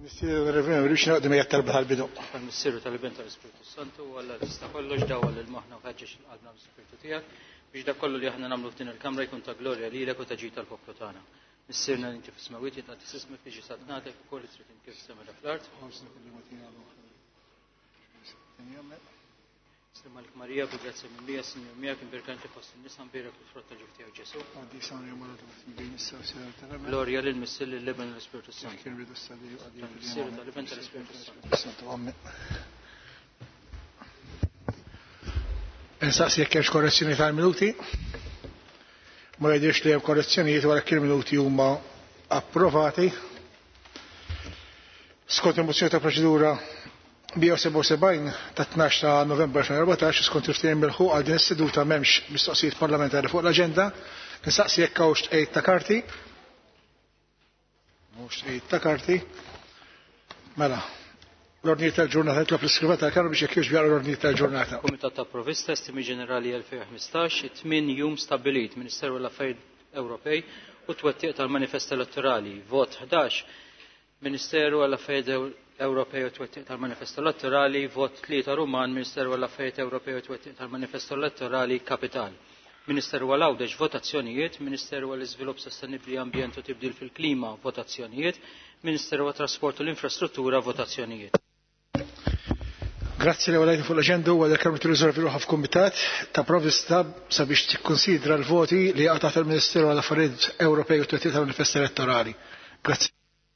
Mistieru Reverend naqdem hija talba tal-bidu. Mistieru tal-bidu tal-Ispiritu Santu u Alla tista' kollox dawwa lil moħħna u ħaġġeġ il-qalbna l-Ispiritu tiegħek biex dak kollu li aħna nagħmlu f'din il-Kamra jkun ta' glorja lilek u ta' ġid tal-poplu tagħna. Missierna inti f'ismawiet jitqgħod tisismek biex jisatnatek ukoll trid inkif sema dak fl-art. Sema l-Marija bi grazzi minn bija Sinjur miegħek imbirkanti fost in-nisa nbierek il-frott tal-ġuf tiegħek Ġesu. Glorja lil Missier lill-Leben l-Ispiritu Santu. Missieru tal-Leben tal-Ispiritu Santu. Nsaqsi jekk hemmx korrezzjoni tal-minuti. Ma jidhirx li hemm korrezzjonijiet wara kien minuti huma approvati. Skont il-mozzjoni ta' proċedura 177 ta' 12 ta' Novembru 2014 skont il-ftehim mill-ħuq għal din is-seduta m'hemmx mistoqsijiet parlamentari fuq l-aġenda. Nsaqsi jekk hawnx tqejt ta' karti. Mhux tqejt ta' karti. Mela. L-ordnijiet tal-ġurnata jitlob l-iskrivat tal-Kamra biex jekk jiġbjar l-ordnijiet tal-ġurnata. Kumitat ta' Provvista Estimi Ġenerali 2015 8 jum stabbilit Ministeru l-Affarijiet Ewropej u twettiq tal-Manifest Elettorali. Vot 11 Ministeru għall-Affarijiet Ewropej u twettiq tal-Manifest Elettorali. Vot 3 Ruman Ministeru għall-Affarijiet Ewropej u twettiq tal-Manifest Elettorali Kapital. Ministeru għal-Għawdex votazzjonijiet, Ministeru għall-Iżvilupp Sostenibbli Ambjent u Tibdil fil-Klima votazzjonijiet, Ministeru għat-Trasport u l-Infrastruttura votazzjonijiet. Grazzi li għalajtu fuq l-aġenda u għal-Kamra t-rizorvi ruħa f'Kumitat ta' Provvista sabiex tikkonsidra l-voti li għatat il-Ministeru għall-Affarijiet Ewropej u twettiq tal-Manifest Elettorali. Grazzi.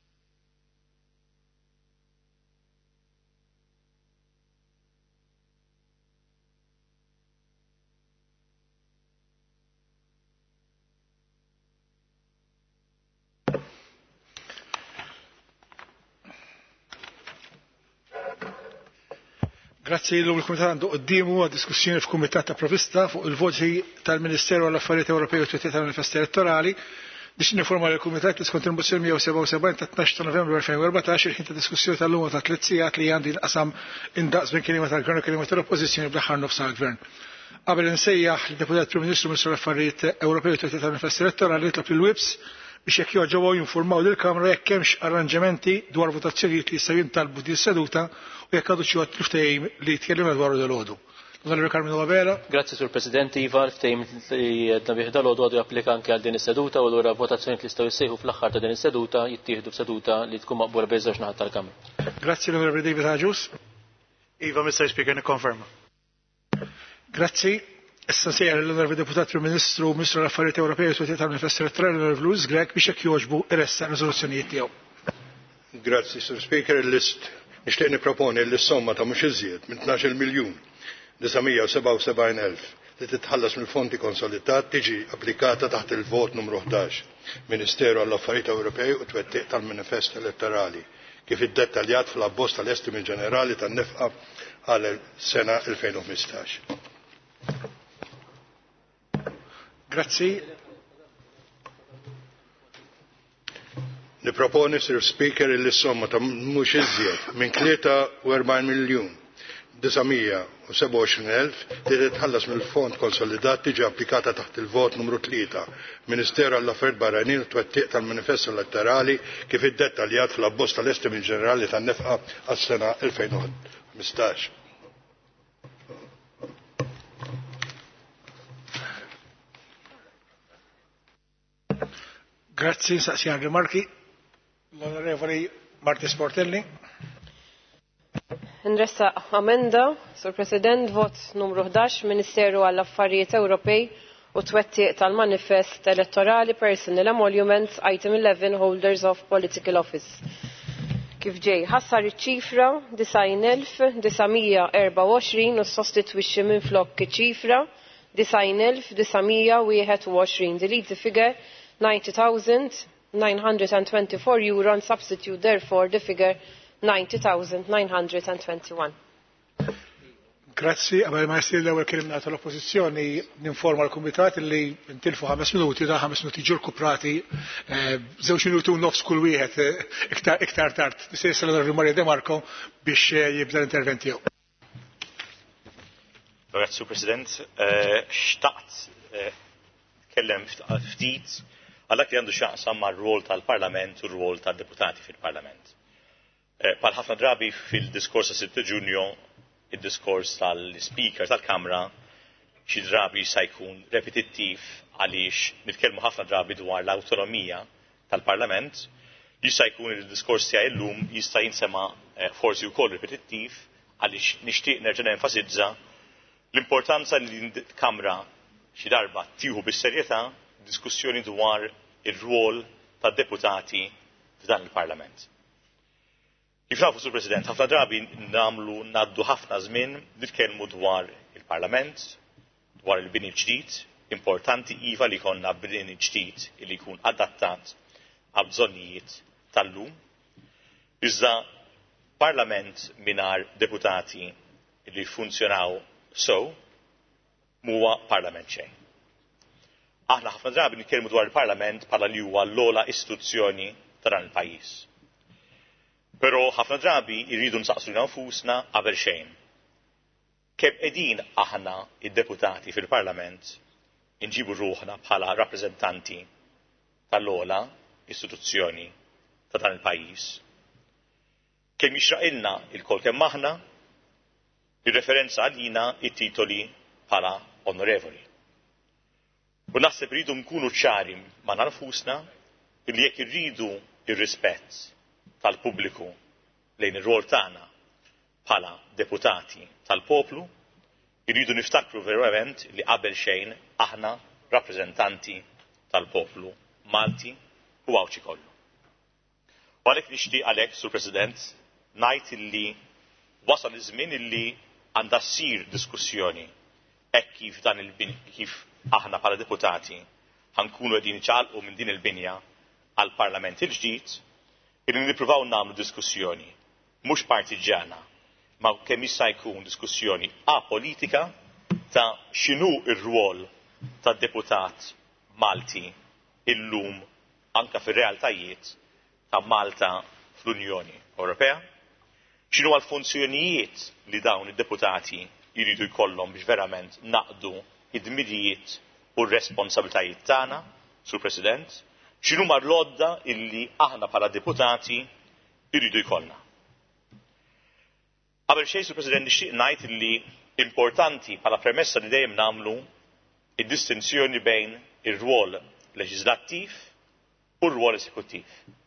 Grazzi l-Kumitat għandu qoddimu għad diskussjoni f'Kumitat ta' Provvista fuq il-voti tal-Ministeru għall-Affarijiet Ewropej u twettiq tal-Manifest Elettorali biex ninforma l-Kumitat li skont il-mozzjoni 177 ta' 12 ta' Novembru 2014 il-ħin ta' diskussjoni tal-lum ta' 3 sigħat li għandi nqasam indaqs bejn kelima tal-Gvern u kelima tal-Oppożizzjoni bl-aħħar nofs tal-Gvern. Qabel insejjaħ l-Deputat Prim Ministru Ministru tal-Affarijiet Ewropej u twettiq tal-Manifest Elettorali jitlob lill-Whips biex jekk joġobgħu jinformaw lill-Kamra jekk hemmx arranġamenti dwar votazzjonijiet li jistgħu jintalbu din is-seduta u jekk għadu xi ftehim li tkellem dwar dal-għodu. Grazie Sur President Iva, l-ftehim li għedna bih dal-għodu għadu japplika anke għal din is-seduta u l-ura votazzjoni li jistgħu jsejħu fl-aħħar ta' din is-seduta jittieħdu f'seduta li tkun maqbula bejn żewġ naħat tal-Kamra. Grazzi l-Onorevoli David Hajus. Iva, Mr. Speaker, nikkonferma. Grazzi. Issa sejjer l-Onorevoli Deputat Prim Ministru Ministru tal-Affarijiet Ewropej u twettiq tal-Manifest Elettorali l-Onorevoli Louis Grech biex jekk jogħġbu iressa riżoluzzjonijiet tiegħu. Grazzi, Sur Speaker, nixtieq nipproponi l-somma ta' mhux iżjed minn 12 miljun 977,000 li titħallas mill-fondi konsolidat tiġi applikata taħt il-vot numru 11 Ministeru għall-Affarijiet Ewropej u twettiq tal-Manifest Elettorali kif iddettaljat fl-abbozz tal-Estimi Ġenerali tan-nefqa għal sena 2015. Grazzi. Niproponi, Sir Speaker, il-somma ta' mhux iżjed minn 43 miljun 927,000 li titħallas mill-Fond Konsolidat tiġi applikata taħt il-vot numru 3 Ministeru għall-Affarijiet Barranin u twettiq tal-Manifest Elettorali kif iddettaljat fl-abbozz tal-Estimi Ġenerali tan-nefqa għas-sena 2015. Grazzi, saqsijan rimarki. L-Onorevoli Marti Sportelli. Nressa amenda, Sur President, vot numru 11, Ministeru għall-Affarijiet Ewropej u twettiq tal-Manifest Elettorali Personal Emoluments Item 11 Holders of Political Office. Kif ġej, ħassar iċ-ċifra 90,924 u sostitwixxi minn flok ċifra 90,921. Delete the figure 90,924 euro and substitute therefore the figure 90,921. Grazzi, għabel ma jistir l-ewel kelimna tal-oppozizjoni ninforma l-Kumitat li intilfu 5 minuti da 5 minuti ġur kuprati 2 minuti u nofs kull wieħed iktar tard. Nisir s-Salvador Maria De Marco biex jibda l-interventi jew. Grazzi, President. Xtaqt kellem ftit għalhekk li għandu x'jaqsam mar-rwol tal-Parlament u r-rwol tad-deputati fil-Parlament. Bħal ħafna drabi fil-diskors ta' 6 Ġunju, id-diskors tal-Speaker tal-Kamra xi drabi se jkun repetittiv għaliex nitkellmu ħafna drabi dwar l-awtonomija tal-Parlament, jista' jkun il-diskors tiegħi llum jista' jinsema' forsi wkoll repetittiv għaliex nixtieq nerġa' nenfasizza l-importanza li l-Kamra xi darba tieħu bis-serjetà diskussjoni dwar ir-rwol tad-deputati f'dan il-Parlament. Kif nafu, Sur President, ħafna drabi ngħaddu ħafna żmien nitkellmu dwar il-Parlament, dwar il-bini ġdid, importanti iva li jkollna bini ġdid li jkun adattat għal bżonnijiet tal-lum. Iżda Parlament mingħajr deputati li jfunzjonaw sew huwa Parlament xejn. Aħna ħafna drabi nitkellmu dwar il-Parlament bħala li huwa l-ogħla istituzzjoni ta' dan il-pajjiż. Però ħafna drabi jridu nsaqsu nfusna qabel xejn. Kemm qegħdin aħna id-deputati fil-Parlament inġibu ruħna bħala rappreżentanti tal-ogħla istituzzjoni ta' dan il-pajjiż. Kemm jixraqilna il-kol kemm aħna ir-referenza għalina it-titoli bħala onorevoli. U naħseb rridu nkunu ċari ma' nfusna li jekk irridu ir-rispett tal-pubbliku lejn ir-rol tagħna bħala deputati tal-poplu, irridu niftakru verament li qabel xejn aħna rappreżentanti tal-poplu Malti u għawċi kollu. U għalhekk nixtieq għalhekk, Sur President, ngħid illi wasal iż-żmien illi għandha ssir diskussjoni hekk kif aħna bħala deputati ħankunu qegħdin niċċaqalqu minn din il-binja għall-Parlament il-ġdid illi nippruvaw nagħmlu diskussjoni mhux partiġjana ma kemm jista' jkun diskussjoni apolitika ta' x'inhu r-rwol tad-deputat Malti illum anke fir-realtajiet ta' Malta fl-Unjoni Ewropea, x'inhu l-funzjonijiet li dawn id-deputati jridu jkollhom biex verament naqdu id-dmirijiet u r-responsabbiltajiet tagħna, Sur President, x'inhu l-għodda illi aħna bħala deputati jridu jkollna. Qabel xejn, Sur President, nixtieq ngħid illi importanti bħala premessa li dejjem nagħmlu id-distinzjoni bejn ir-rwol leġislattiv u r-rwol eżekuttiv.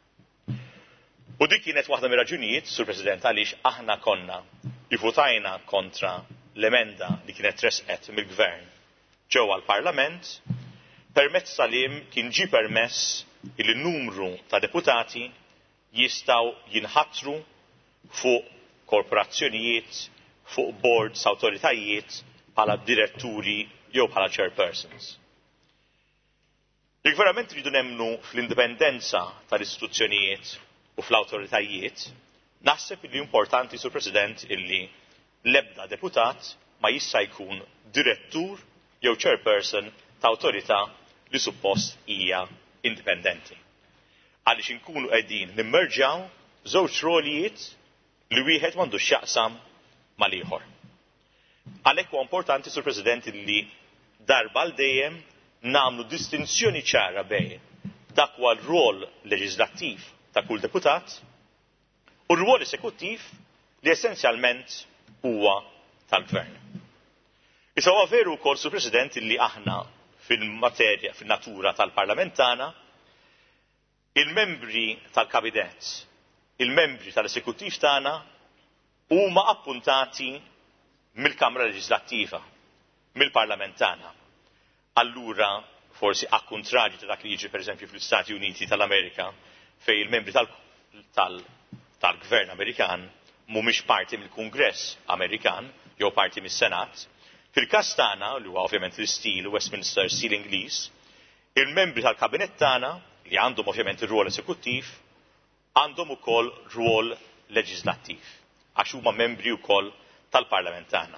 U dik kienet waħda mir-raġunijiet, Sur President, għaliex aħna konna ivvutajna kontra l-emenda li kienet tresqet mill-Gvern ġewwa l-Parlament permezz tal-im kien ġie permess il numru ta' deputati jistgħu jinħatru fuq korporazzjonijiet, fuq boards, awtoritajiet bħala diretturi jew bħala chairpersons. Jekk verament rridu nemmnu fl-indipendenza tal-istituzzjonijiet u fl-awtoritajiet, naħseb li importanti, Sur President, illi l-ebda deputat ma jista' jkun direttur jew chairperson ta' awtorità li suppost hija indipendenti. Għaliex inkunu qegħdin nimmerġaw żewġ rolijiet li wieħed m'għandux x'jaqsam mal-ieħor. Għalhekk huwa importanti, Sur President, li darba l dejjem nagħmlu distinzjoni ċara bejn dak huwa r-rol leġislattiv ta' kull deputat u r-rwol esekuttiv li essenzjalment huwa tal-Gvern. Issa huwa veru wkoll, Sur President, li aħna fil-materja, fil-natura tal-Parlament tagħna, il-membri tal-Kabinet, il-membri tal-Esekuttiv tagħna huma appuntati mill-Kamra Leġislattiva, mill-Parlament tagħna. Allura, forsi akkuntrarju ta' dak li jiġi pereżempju fl-Istati Uniti tal-Amerika, fejn il-membri tal-Gvern Amerikan mhumiex parti mill-Kungress Amerikan jew parti mis-Senat, fil-każ tagħna, li huwa ovvjament l-istil Westminster Stil Ingliż, il-membri tal-Kabinet tagħna li għandhom ovvjament ir-rwol esekuttiv għandhom ukoll rwol leġislattiv għax huma membri wkoll tal-Parlament tagħna.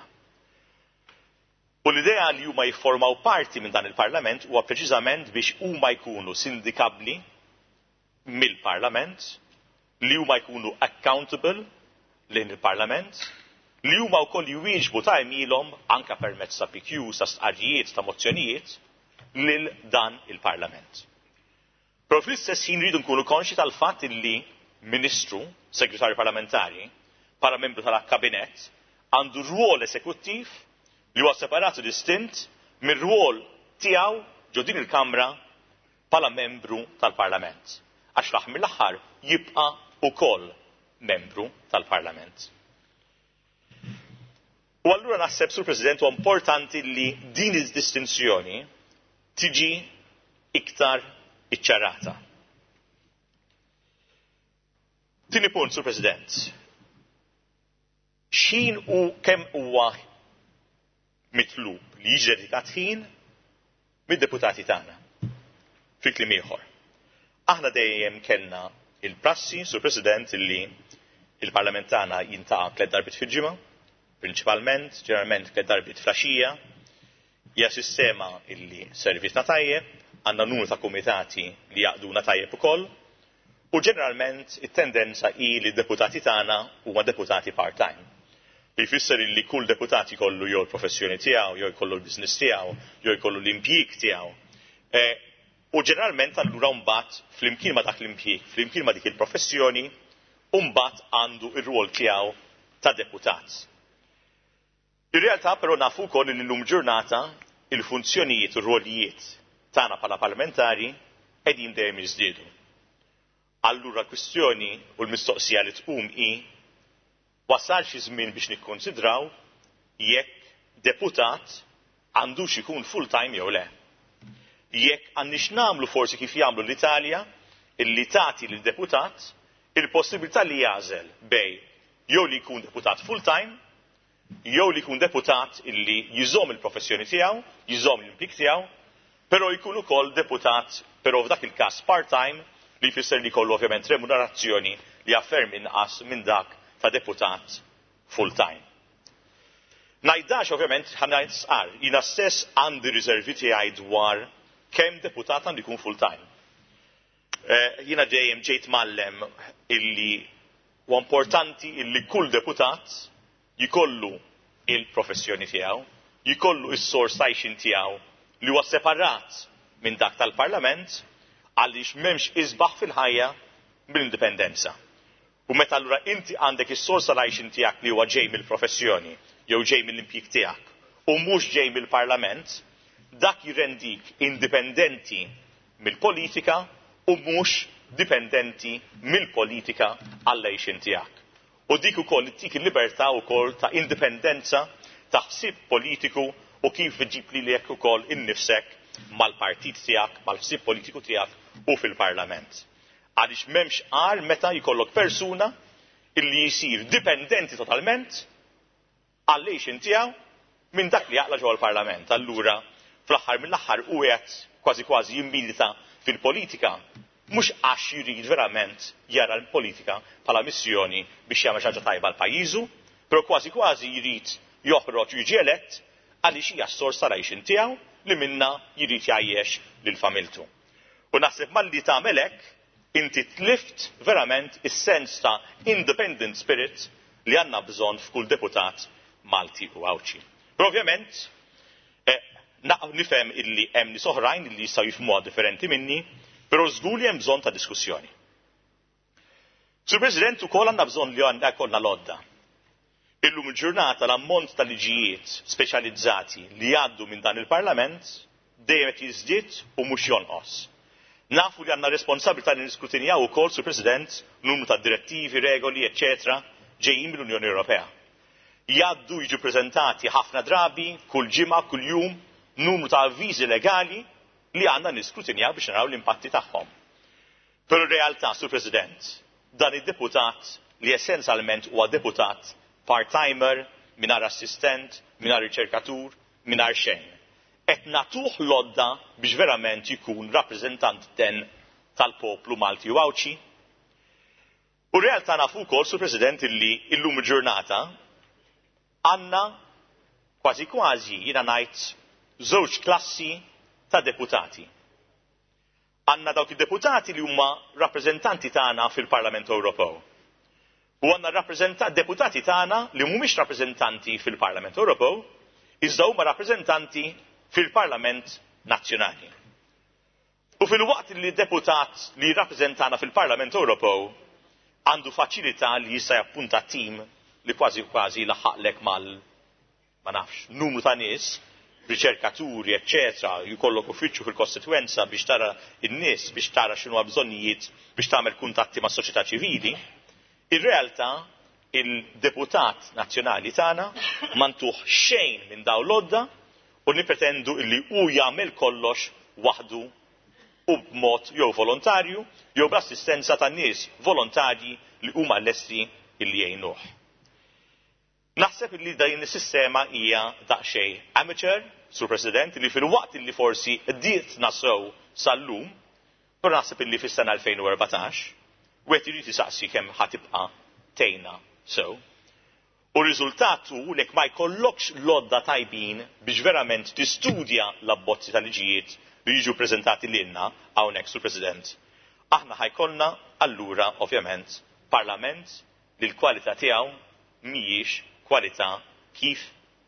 U l-idea li huma jiffurmaw parti minn dan il-Parlament huwa preċiżament biex huma jkunu sindikabbli mill-Parlament, li huma jkunu accountable lejn il-Parlament, li huma wkoll jwieġbu ta' jmilhom anke permezz ta' PQs, ta' stqarrijiet, ta' mozzjonijiet lil dan il-Parlament. Però fl-istess ħin rridu nkunu konxi tal-fatt li Ministru segretarju parlamentari, bħala membru tal-kabinett, għandu rwol esekuttiv li huwa separat u distint mir-rwol tiegħu ġo din il-Kamra bħala membru tal-Parlament. Għax fl-aħħar mill-aħħar jibqa' ukoll membru tal-Parlament. U allura naħseb, Sur President, huwa importanti li din id-distinzjoni tiġi iktar iċċarata. Tieni punt, Sur President. X'in u kemm huwa mitlub li jiġi dedikat ħin mid-deputati tagħna. Fil-kliem ieħor. Aħna dejjem kellna il-prassi, Sur President, illi il-Parlament tagħna jintaqa' 3 darbit fil-ġimgħa, prinċipalment, ġeneralment 3 darbit flaxija, hija sistema illi servitna tajjeb, għandna numru ta' kumitati li jaqduna tajjeb ukoll, u ġeneralment it-tendenza hi li d-deputati tagħna huma deputati part-time. Li jfisser li kull deputati jkollu jew il-professjoni tiegħu, jew jkollu l-business tiegħu, jew jkollu l-impjieg tiegħu. U ġeneralment allura mbagħad flimkien ma' dak l-impjieg, flimkien ma' dik il-professjoni, mbagħad għandu ir-rwol tiegħu ta' deputat. Ir-realtà però nafu wkoll li llum ġurnata il-funzjonijiet u r-rwolijiet tagħna bħala parlamentari qegħdin dejjem jiżdiedu. Allura l-kwistjoni u l-mistoqsija li tqum hi wasal xi żmien biex nikkonsidraw jekk deputat għandux ikun full-time jew le. Jekk għandniex nagħmlu forsi kif jagħmlu l-Italja, illi tagħti lil-deputat il-possibilità li jażel bej jew li jkun deputat full-time, jew li jkun deputat illi jiżomm il-professjoni tiegħu, jiżomm l-impjieg tiegħu, però jkun ukoll deputat però f'dak il-każ part-time li jfisser li jkollu ovvjament remunerazzjoni li affermi inqas minn dak ta' deputat full-time. Ngħidax ovvjament ħanajt sqar, jiena stess għandi riservi tiegħi dwar kemm deputat għandu jkun full-time. Jiena dejjem ġejt mallem illi huwa importanti illi kull deputat jikollu il-professjoni tiegħu, jikollu is-sors għajxin tiegħu li huwa separat minn dak tal-Parlament għaliex m'hemmx isbaħ fil-ħajja mill-indipendenza. U meta allura inti għandek is-sors tal-għajxin tiegħek li huwa ġej mill-professjoni jew ġej mill-impjieg tiegħek u mhux ġej mill-Parlament, dak jirrendik indipendenti mill-politika u mhux dipendenti mill-politika għall-għajxin tiegħek. U dik ukoll tik il-libertà wkoll ta' indipendenza ta' ħsieb politiku u kif iġib lilek ukoll innifsek mal-partit tiegħek, mal-ħsieb politiku tiegħek u fil-Parlament. Għaliex m'hemmx għar meta jkollok persuna illi jsir dipendenti totalment għall-għejxin tiegħu minn dak li jaqla ġewwa l-Parlament. Allura fl-aħħar mill-aħħar u qed kważi kważi jimmilita fil-politika mhux għax jirid verament jara l-politika bħala missjoni biex jagħmel xi ħaġa tajba l-pajjiżu, però kważi kważi jrid joħroġ jiġi elett għaliex hija s-sors tal-għajxin tiegħu li minnha jrid jgħajjex lil familtu. U naħseb malli tagħmel hekk inti tlift verament is-sens ta' independent spirit li għandna bżonn f'kull deputat Malti u Awċi. Però ovvjament nifhem illi hemm nies oħrajn illi jistgħu jifhmuha differenti minni, però żgur li hemm bżonn ta' diskussjoni. Sur President, ukoll għandna bżonn li għandna jkollna lodda. Illum il-ġurnata l-ammont ta' liġijiet speċjalizzati li jgħaddu minn dan il-Parlament dejjem qed jiżdied u mhux jonqos. Nafu li għandna responsabilità li niskrutinjaw ukoll, Sur President, numru ta' direttivi, regoli, eċċetera, ġejjin mill-Unjoni Ewropea. Jgħaddu jiġu preżentati ħafna drabi, kull ġimgħa, kull jum, numru ta' avviżi legali li għandna niskrutinjaw biex naraw l-impatti tagħhom. Però r-realtà, Sur President, dan id-deputat li essenzjalment huwa deputat part-timer, mingħajr assistent, mingħajr riċerkatur, mingħajr xejn. Qed nagħtuh lodda biex verament jkun rappreżentant den tal-poplu Malti u Awċi. U r-realtà nafu wkoll, Sur President, illi llum il-ġurnata għandna kważi kważi jiena ngħid żewġ klassi ta' deputati. Għandna dawk id-deputati li huma rappreżentanti tagħna fil-Parlament Ewropew. U għandna deputati tagħna li mhumiex rappreżentanti fil-Parlament Ewropew, iżda huma rappreżentanti fil-Parlament Nazzjonali. U fil-waqt li deputat li rappreżentana fil-Parlament Ewropew għandu faċilità li jista' jappunta tim li kważi laħħaqlek ma nafx, numru ta' nies, riċerkaturi, eccetera, jkollok uffiċċju fil-kostitwenza biex tara n-nies, biex tara x'inhu bżonnijiet biex tagħmel kuntatti mas-soċjetà ċivili. Ir-realtà il-deputat nazzjonali tagħna m'għandux xejn minn dawn l-odda u nippretendu li hu jagħmel kollox waħdu u b'mod jew volontarju jew bl-assistenza ta' nies volontarji li huma lesti illi jgħinuh. Naħseb li din is-sistema hija daqsxejn amateur, Sur President, li fil-waqt li forsi ddiet nasew sal-lum, però naħseb li fis-sena 2014, wieħed irid isaqsi kemm ħatibqa' tgħinna sew. U r-riżultat hu lek ma jkollokx lodda tajbin biex verament tistudja l-abbozzi tal-liġijiet li jiġu ppreżentati lilna hawnhekk, Sur President. Aħna ħajkollna allura ovvjament parlament li l-kwalità tiegħu mhijiex kwalità kif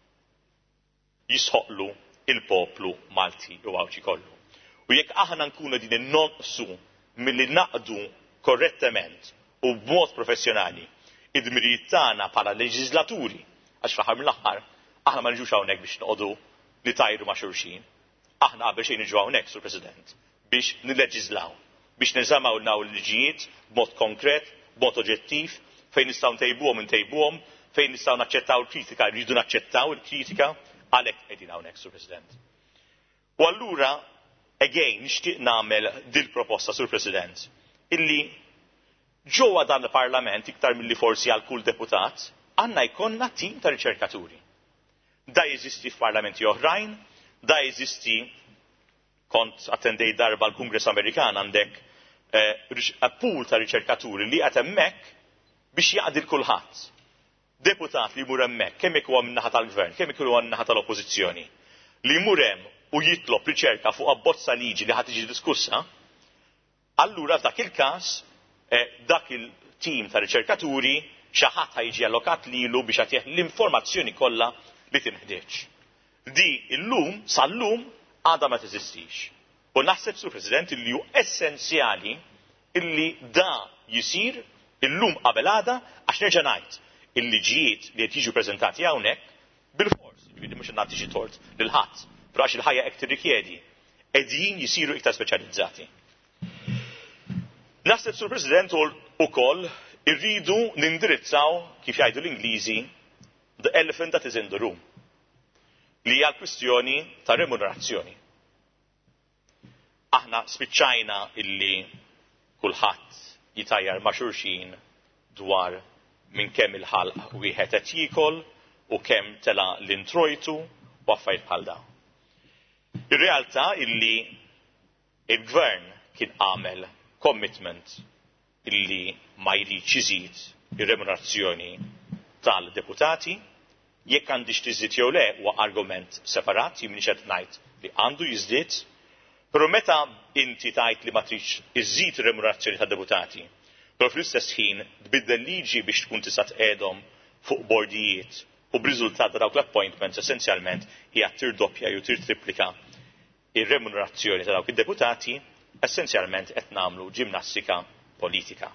jisħoqlu il-poplu Malti u għawċi kollu. U jekk aħna nkunu din innonqsu milli naqdu korrettament u b'mod professjonali id-dmirijiet tagħna bħala leġislaturi, għax fl-aħħar mill-aħħar aħna ma niġux hawnhekk biex noqogħdu nitajru ma' xulxin. Aħna qabel xejn niġu hawnhekk, Sur President, biex nileġislaw, biex neżamaw l-liġijiet b'mod konkret, b'mod oġġettiv, fejn nistgħu ntejbuhom, fejn nistgħu naċċettaw il-kritika, rridu naċċettaw il-kritika, għalhekk qegħdin hawnhekk, Sur President. U allura, again, nixtieq nagħmel dil proposta, Sur President, illi ġewwa dan il-Parlament iktar milli forsi għal kull deputat, għandna jkollna tim ta' riċerkaturi. Da jeżisti f'parlamenti oħrajn, da jeżisti kont attendej darba l-Kungress Amerikan għandek pool ta' riċerkaturi li qed hemmhekk biex jaqdi kulħadd. Deputat li jmur hemmhekk, kemm ikun huwa min-naħa tal-Gvern, kemm ikun huwa min-naħa tal-Oppożizzjoni, li jmur hemm u jitlob riċerka fuq abbozza liġi li ħadd tiġi diskussa, allura f'dak il-każ dak il-tim ta' riċerkaturi xi ħadd ħajġi allokat lilu biex jagħtih l-informazzjoni kollha li tinħtieġ. Di illum sal-lum għadha ma teżistix. U naħseb, Sur President, li hu essenzjali illi da jisir illum qabel għada għax nerġa' ngħid il-liġijiet li qed jiġu preżentati hawnhekk bil-fors, jiġifieri mhux nagħti xi tort lil ħadd, però għax il-ħajja hekk tirrikjedi, qegħdin jisiru iktar speċjalizzati. Naħseb, Sur President, ukoll irridu nindirizzaw kif jgħidu l-Ingliżi the elephant that is in the room, li hija l-kwistjoni ta' remunerazzjoni. Aħna spiċċajna illi kulħadd jitajjar ma' xulxin dwar minn kemm il-ħalq wieħed qed jiekol u kemm tela l-introjtu u affarijiet bħal dawn. Ir-realtà illi il-Gvern kien għamel commitment illi ma jridx iżid ir-remunerazzjoni tal-deputati, jekk għandix tiżdied jew le huwa argument separat, jien qed ngħid li għandu jiżdied, però meta inti tgħid li ma tridx iżid ir-remunerazzjoni tad-deputati, però fl-istess ħin tbiddel liġi biex tkun tista' tqiegħdhom fuq bordijiet u b'riżultat ta' dawk l-appointments essenzjalment hija tirdoppja jew tirtriplika ir-remunerazzjoni ta' dawk id-deputati, essenzjalment qed nagħmlu ġimnastika politika.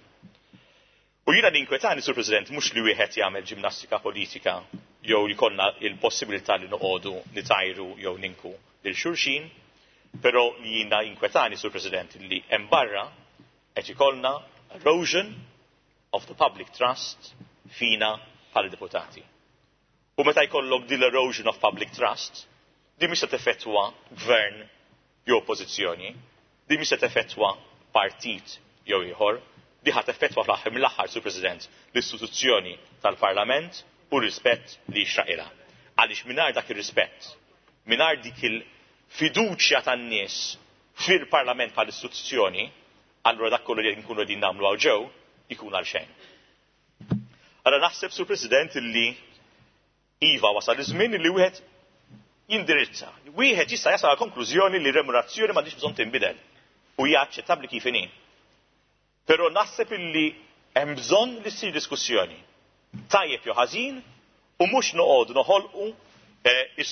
U jiena ninkwetani, Sur President, mhux li wieħed jagħmel ġimnastika politika jew jkollna l-possibilità li noqogħdu nitajru jew ninku lil xulxin, però li jiena inkwetani, Sur President, li hemm barra qed ikollna erosion of the public trust fina bħala deputati. U meta jkollok din l-erosion of public trust, di mhix se teffettwa gvern jew oppożizzjoni, di mhix se teffettwa partit jew ieħor, di ħadd effettwa fl-aħħar mill-aħħar, Sur President, l-istituzzjoni tal-Parlament u r-rispett li jixraqilha. Għaliex mingħajr dak ir-rispett, mingħajr dik il-fiduċja tan-nies fil-Parlament bħall-istituzzjoni, allura dak kollu li nkunu qegħdin nagħmlu hawn ġew ikun għal xejn. Ara naħseb, Sur President, li iva wasal iż-żmien li wieħed jindirizza. Wieħed jista' jasal għal konklużjoni li remunerazzjoni m'għandix bżonn tinbidel u hija aċċettabbli kif inhi. Però naħseb illi hemm bżonn li ssir diskussjoni tajjeb jew ħażin u mhux noqogħdu noħolqu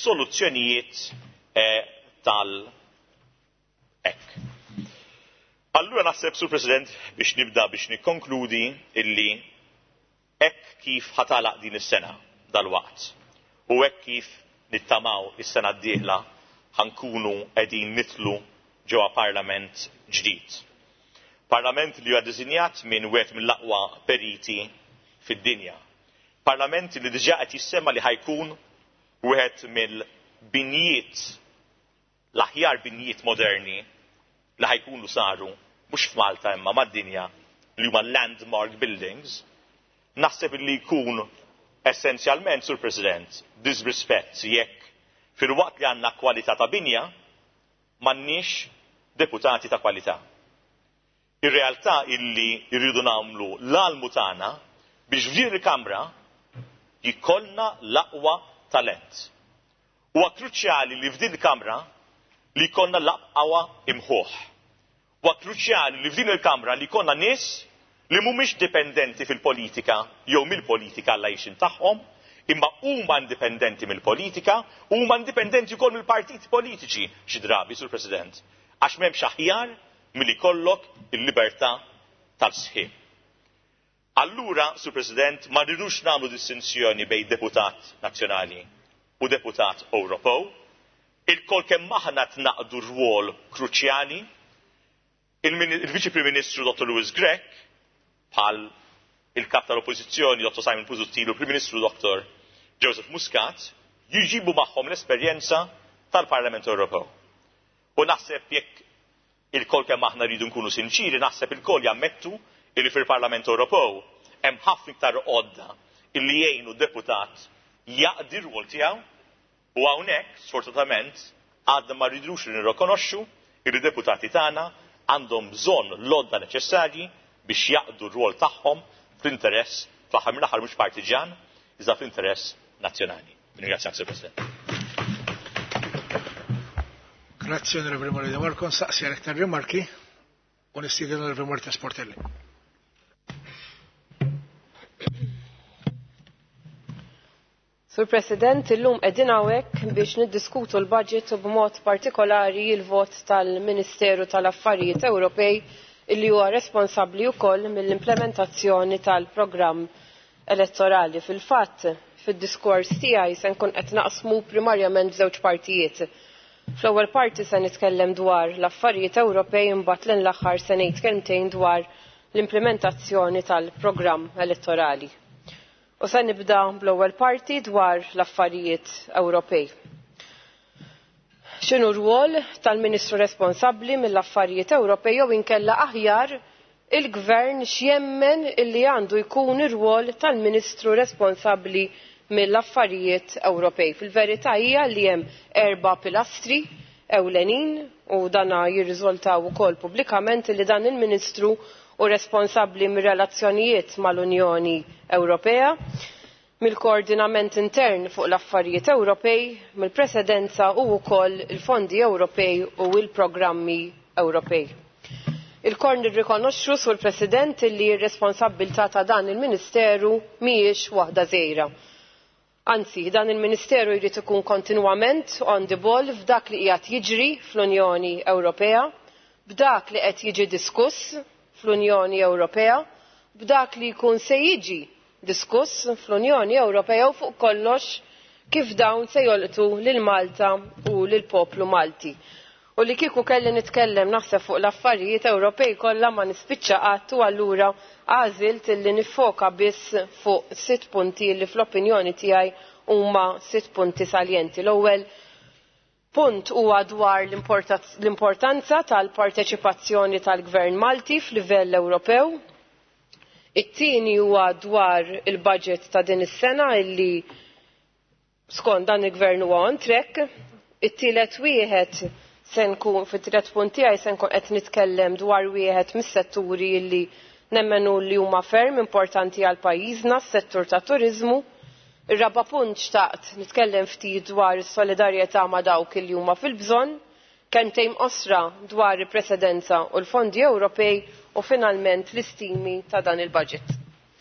is-soluzzjonijiet tal-hekk. Allura naħseb, Sur President, biex nibda biex nikkonkludi illi hekk kif ħatalaq din is-sena dalwaqt u hekk kif nittamaw is-sena d-dieħla ħankunu qegħdin nitlu ġewwa Parlament ġdid. Parlament li huwa ddisinjat minn wieħed mill-aqwa periti fid-dinja. Parlament li diġà qed jissemma li ħajkun wieħed mill-binjiet l-aħjar binjiet moderni li ħajkunu saru mhux f'Malta imma mad-dinja li huma landmark buildings, naħseb li jkun essenzjalment, Sur President, disrispett jekk filwaqt li għandna kwalità ta' binja m'għandniex deputati ta' kwalità. Ir-realtà illi jridu nagħmlu l-almu tagħna biex f'din il-Kamra jkollna l-aqwa talent. Huwa kruċjali li f'din il-Kamra li jkollna l-aqwa imħuħ. Huwa kruċjali li f'din il-Kamra li jkollna nies li mhumiex dipendenti fil-politika jew mill-politika għall għajxin tagħhom, imma huma indipendenti mill-politika, huma indipendenti wkoll mill-partiti politiċi xi drabi, Sur President, għax m'hemmx aħjar milli jkollok il-libertà tal-sħieb. Allura, Sur President, ma rridux nagħmlu distinzjoni bejn deputat nazzjonali u deputat Ewropew. Il-kol kemm aħna tnaqdu rwol kruċjali, il-Viċi Prim Ministru Dr. Louis Grech, bħal il-kap tal-Oppożizzjoni Dr. Simon Busuttil u l-Prim Ministru Dr. Joseph Muscat, jiġibu magħhom l-esperjenza tal-Parlament Ewropew. U naħseb jekk il-kol kemm aħna rridu nkunu sinċiri, naħseb il-kol jammettu illi fil-Parlament Ewropew hemm ħafna iktar għodda illi jgħinu d-deputat jaqdi r-rwol tiegħu. U hawnhekk, sfortunatament, għadna ma rridux nirrikonoxxu li deputati tagħna għandhom bżonn l-għodda neċessarji biex jaqdu r-rwol tagħhom fl-interess fl-aħħar mill-aħħar mhux partiġan, iżda fl-interess nazzjonali. Ringrazzjak, Sur President. Grazzi, Onorevole Moreno Marco. Nsaqsi għal iktar rimarki u nistieden Onorevole Marta Sportelli. Sur President, illum qegħdin hawnhekk biex niddiskutu l-budget u b'mod partikolari l-vot tal-Ministeru tal-Affarijiet Ewropej illi huwa responsabbli wkoll mill-implementazzjoni tal-programm elettorali. Fil-fatt, fid-diskors tiegħi se nkun qed naqsmu primarjament f'żewġ partijiet. Fl-ewwel parti se nitkellem dwar l-affarijiet Ewropej imbagħad l-aħħar se ngħid kelmtejn dwar l-implementazzjoni tal-programm elettorali. U se nibda bl-ewwel parti dwar l-affarijiet Ewropej. X'inhu r-rwol tal-Ministru responsabbli mill-affarijiet Ewropej jew inkella aħjar il-Gvern x'jemmen illi għandu jkun ir-rwol tal-Ministru responsabbli mill-affarijiet Ewropej. Fil-verità hija li hemm 4 pilastri ewlenin u dana jirriżultaw ukoll pubblikament li dan il-Ministru u responsabbli mir-relazzjonijiet mal-Unjoni Ewropea, mill-koordinament intern fuq l-affarijiet Ewropej, mill-presidenza u wkoll il-fondi Ewropej u l-programmi Ewropej. Il-kor nirrikonoxxu, Sur President, li r-responsabbiltà ta' dan il-Ministeru mhijiex waħda żgħira. Anzi, dan il-Ministeru jrid ikun kontinwament on the ball f'dak li qiegħed jiġri fl-Unjoni Ewropea, b'dak li qed jiġi diskuss fl-Unjoni Ewropea, b'dak li jkun se jiġi diskuss fl-Unjoni Ewropea u fuq kollox kif dawn se jolqtu lil Malta u lil poplu Malti. U li kieku kelli nitkellem naħseb fuq l-affarijiet Ewropej kollha ma nispiċċa qatt u allura għażilt illi nifoka biss fuq 6 punti li fl-opinjoni tiegħi huma 6 punti saljenti. L-ewwel punt huwa dwar l-importanza tal-parteċipazzjoni tal-Gvern Malti f'livell Ewropew. It-tieni huwa dwar il-budget ta' din is-sena illi skont dan il-Gvern huwa on track. It-tielet wieħed se nkun fit-3 punti tiegħi se nkun qed nitkellem dwar wieħed mis-setturi illi nemmenu li huma ferm importanti għal pajjiżna, s-settur ta' turiżmu. Ir-raba' punt xtaqt nitkellem ftit dwar is-solidarjetà ma' dawk li huma fil-bżonn, kemmtejn qosra dwar il-Presidenza u l-Fondi Ewropej u finalment l-istimi ta' dan il-budget.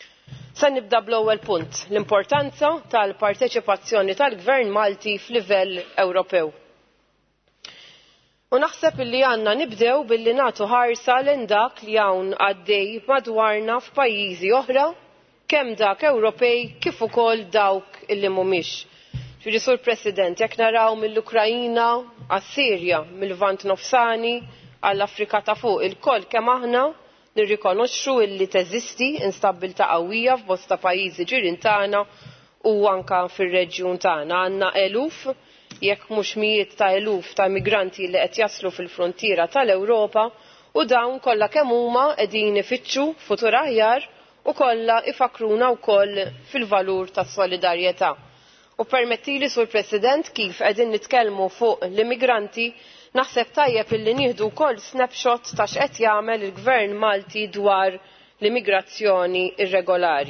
Se nibda bl-ewwel punt, l-importanza tal-parteċipazzjoni tal-Gvern Malti f'livell Ewropew. U naħseb illi għandna nibdew billi nagħtu ħarsa lil dak li hawn għaddej madwarna f'pajjiżi oħra, kemm dak Ewropej kif ukoll dawk illi mhumiex. Ġifieri Sur President, jekk naraw mill-Ukrajina għas-Sirja, mill-Lvant Nofsani għall-Afrika ta' fuq, il-koll kemm aħna nirrikonoxxu illi teżisti instabbiltà qawwija f'bosta pajjiżi ġirien tagħna u anke fir-reġjun tagħna. Għandna eluf jekk mhux mijiet ta' eluf ta' migranti li qed jaslu fil-frontiera tal-Ewropa u dawn kollha kemm huma qegħdin ifittxu futur aħjar u kollha ifakruna wkoll fil-valur tas-solidarjetà. U permettili Sur President kif qegħdin nitkellmu fuq l-immigranti naħseb tajjeb illi nieħdu wkoll snapshot ta' x'qed jagħmel il-Gvern Malti dwar l-immigrazzjoni irregolari.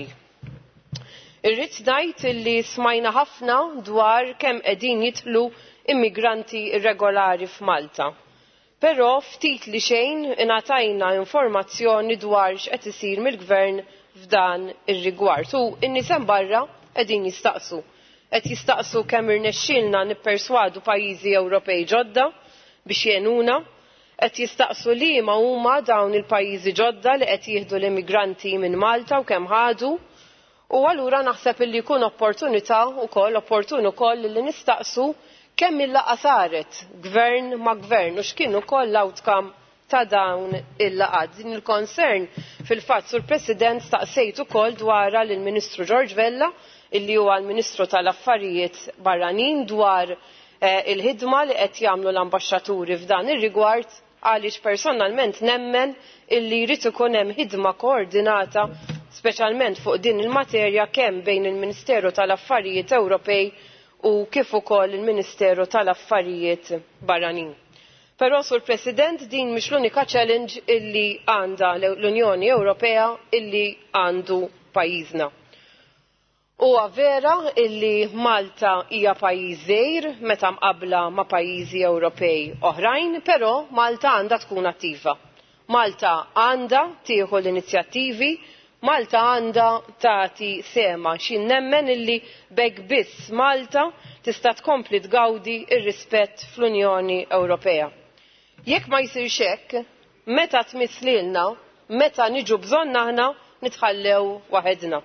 Irrid ngħid illi smajna ħafna dwar kemm qegħdin jidħlu immigranti irregolari f'Malta. Però ftit li xejn ingħatajna informazzjoni dwar x'qed isir mill-Gvern f'dan ir-rigward. U n-nies hemm barra qegħdin jistaqsu. Qed jistaqsu kemm irnexxielna nipperswadu pajjiżi Ewropej ġodda biex jgħinuna, qed jistaqsu liema huma dawn il-pajjiżi ġodda li qed jieħdu l-immigranti minn Malta u kemm ħadu, u allura naħseb illi jkun opportun ukoll li nistaqsu kemm il-laqgħa saret gvern ma' gvern u x'kien ukoll l-outcome ta' dawn il-laqgħat. Din il-concern fil-fatt Sur President staqsejt ukoll dwarha lill-Ministru George Vella illi huwa l-Ministru tal-Affarijiet Barranin dwar il-ħidma li qed jagħmlu l-ambaxxaturi f'dan ir-rigward għaliex personalment nemmen illi jrid ikun hemm ħidma koordinata speċjalment fuq din il-materja kemm bejn il-Ministeru tal-Affarijiet Ewropej u kif ukoll il-Ministeru tal-Affarijiet Barranin. Però Sur President din mhix l-unika challenge illi għandha l-Unjoni Ewropea illi għandu pajjiżna. Huwa vera illi Malta hija pajjiż żgħir meta mqabbla ma' pajjiżi Ewropej oħrajn, però Malta għandha tkun attiva. Malta għandha tieħu l-inizjattivi, Malta għandha tagħti sema xi nemmen illi b'hekk biss Malta tista' tkompli tgawdi r-rispett fl-Unjoni Ewropea. Jekk ma jsirx hekk, meta tmiss lilna, meta niġu bżonn aħna nitħallew waħedna.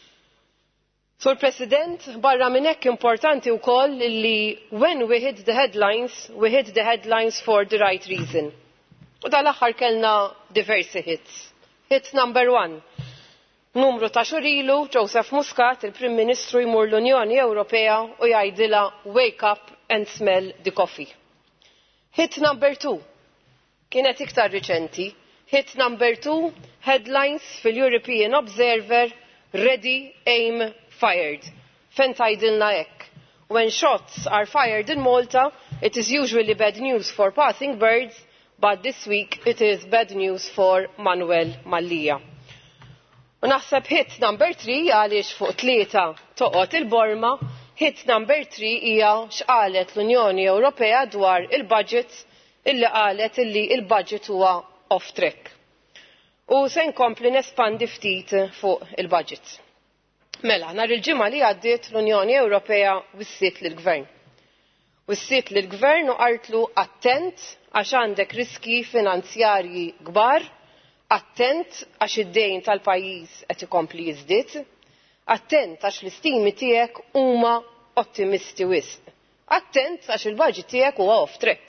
Sur President, barra minn hekk importanti wkoll li when we hit the headlines for the right reason. U dal-aħħar kellna diversi hits. Hit number 1. Numru ta' xurilu Joseph Muscat, il-Prim Ministru, jmur l-Unjoni Ewropea u jgħidilha wake up and smell the coffee. Hit number 2. Kienet iktar riċenti. Hit number 2, headlines fil-European Observer, ready, aim, fired. Fejn tgħidilna hekk. When shots are fired in Malta, it is usually bad news for passing birds, but this week it is bad news for Manuel Mallija. U naħseb hit number 3 għaliex fuq 3 toqgħod il-Borma, hit number 3 hija x'qalet l-Unjoni Ewropea dwar il-budget illi qalet illi il-budget huwa off track. U se nkompli nespandi ftit fuq il-budget. Mela, nhar il-ġimgħa li għaddiet l-Unjoni Ewropea wissiet lill-Gvern. Wissiet lill-Gvern u qartlu attent għax għandek riski finanzjarji kbar, attent għax id-dejn tal-pajjiż qed ikompli jiżdied, attent għax l-istimi tiegħek huma ottimisti wisq, attent għax il-budget tiegħek huwa off track.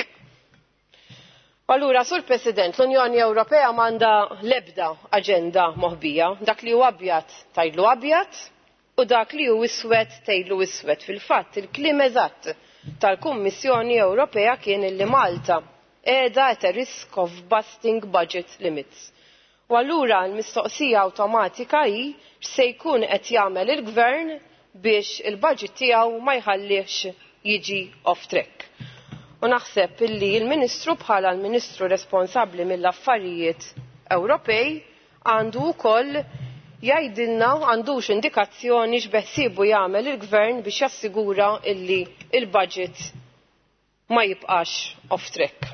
Allura, Sur President, l-Unjoni Ewropea m'għandha l-ebda aġenda moħbija, dak li hu abjad tgħidlu abjad u dak li hu iswed tgħidlu iswed. Fil-fatt, il-kliem eżatt tal-Kummissjoni Ewropea kien illi Malta qiegħda at a risk of busting budget limits. U allura l-mistoqsija awtomatika hi x'se jkun qed jagħmel il-Gvern biex il-budget tiegħu ma jħallihx jiġi off track. U naħseb illi l-Ministru bħala l-Ministru responsabbli mill-affarijiet Ewropej għandu wkoll jgħidilna għandux indikazzjoni x'beħsiebu jagħmel il-Gvern biex jassigura illi il-budget ma jibqax off track.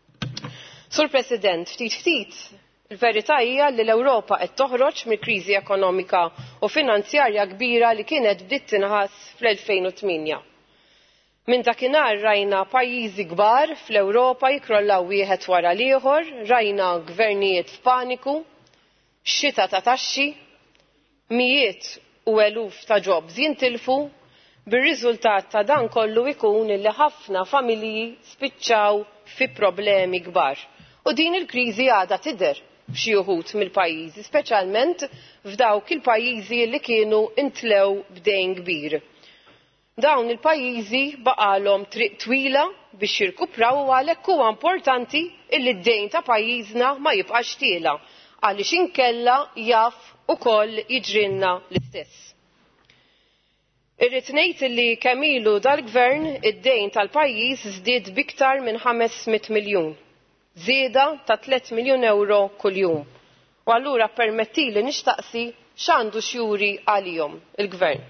Sur President, ftit il-verità hija li l-Ewropa qed toħroġ mill-kriżi ekonomika u finanzjarja kbira li kienet bdiet tinħass fl-2008. Minn dakinhar rajna pajjiżi kbar fl-Ewropa jikrollaw wieħed wara l-ieħor, rajna gvernijiet f'paniku, xita ta' taxxi, mijiet u eluf ta' jobs jintilfu, bir-riżultat ta' dan kollu ikun li ħafna familji spiċċaw fi problemi kbar. U din il-kriżi għadha tidher f'xi wħud mill-pajjiżi, speċjalment f'dawk il-pajjiżi li kienu intlew b'dejn kbir. Dawn il-pajjiżi baqalhom triq twila biex jirkupraw u għalhekk huwa importanti illi d-dejn ta' pajjiżna ma jibqax tiela għaliex inkella jaf ukoll jiġrilna l-istess. Irrid ngħid illi kemm ilu dal-Gvern id-dejn tal-pajjiż żdied biktar minn 500 miljun, żieda ta' 3 miljun euro kuljum. U allura permettili nixtaqsi x'għandu xjuri għalihom il-Gvern.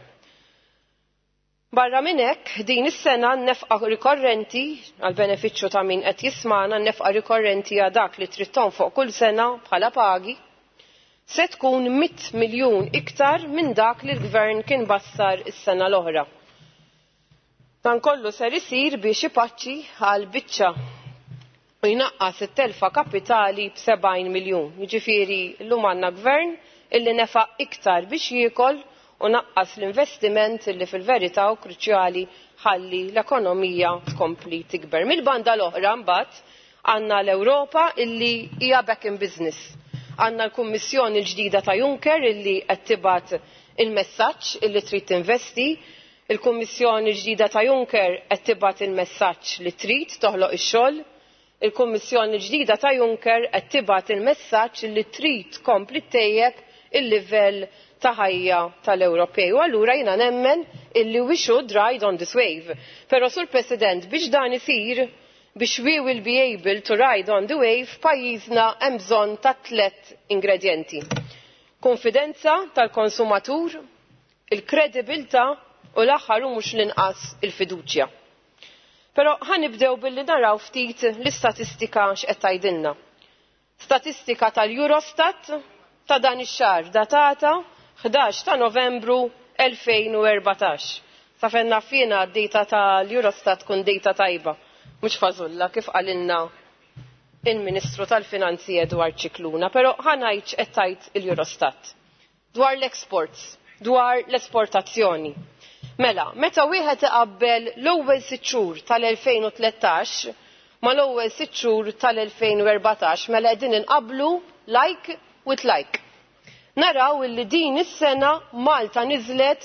Barra minn hekk, din is-sena n-nefqa rikorrenti għal benefiċċju ta' min qed jismana n-nefqa rikorrenti għal dak li trid tonfoq kull sena bħala pagi se tkun 100 miljun iktar minn dak li l-Gvern kien bassar is-sena l-oħra. Dan kollu ser isir biex ipaċċi għal biċċa u jnaqqas it-telfa kapitali b'70 miljun. Jiġifieri llum għandna Gvern illi nefaq iktar biex jiekol u naqqas l-investiment illi fil-verità u kruċjali ħalli l-ekonomija tkompli tikber. Mill-banda l-oħra mbagħad għandna l-Ewropa illi hija back in business. Għandna l-Kummissjoni l-ġdida ta' Juncker illi qed tibgħat il-messaġġ illi trid tinvesti, il-Kummissjoni l-ġdida ta' Juncker qed tibgħat il-messaġġ li trid toħloq ix-xogħol, il-Kummissjoni l-ġdida ta' Juncker qed tibgħat il-messaġġ li trid tkompli ttejjeb il-livell ta' ħajja tal-Ewropej. U allura jiena nemmen illi we should ride on this wave. Però Sur President, biex dan isir, biex we will be able to ride on the wave, pajjiżna hemm bżonn ta' 3 ingredjenti. Konfidenza tal-konsumatur, il-kredibilità u l-aħħar u mhux l-inqas il-fiduċja. Però ħanibdew billi naraw ftit l-istatistika x'qed tgħidilna. Statistika tal-Eurostat ta' dan ix-xahar datata 11 ta' Novembru 2014. Sa fenna fina d-data tal-Eurostat kun data tajba, mhux fażulla kif qalilna il-Ministru tal-Finanzi Edward Cicluna, però ħanajt qed tgħid il-Eurostat dwar l-exports, dwar l-esportazzjoni. Mela, meta wieħed iqabbel l-ewwel 6 xhur tal-2013 ma l-ewwel 6 xhur tal-2014 mela qegħdin inqabblu like with like. Naraw illi din is-sena Malta niżlet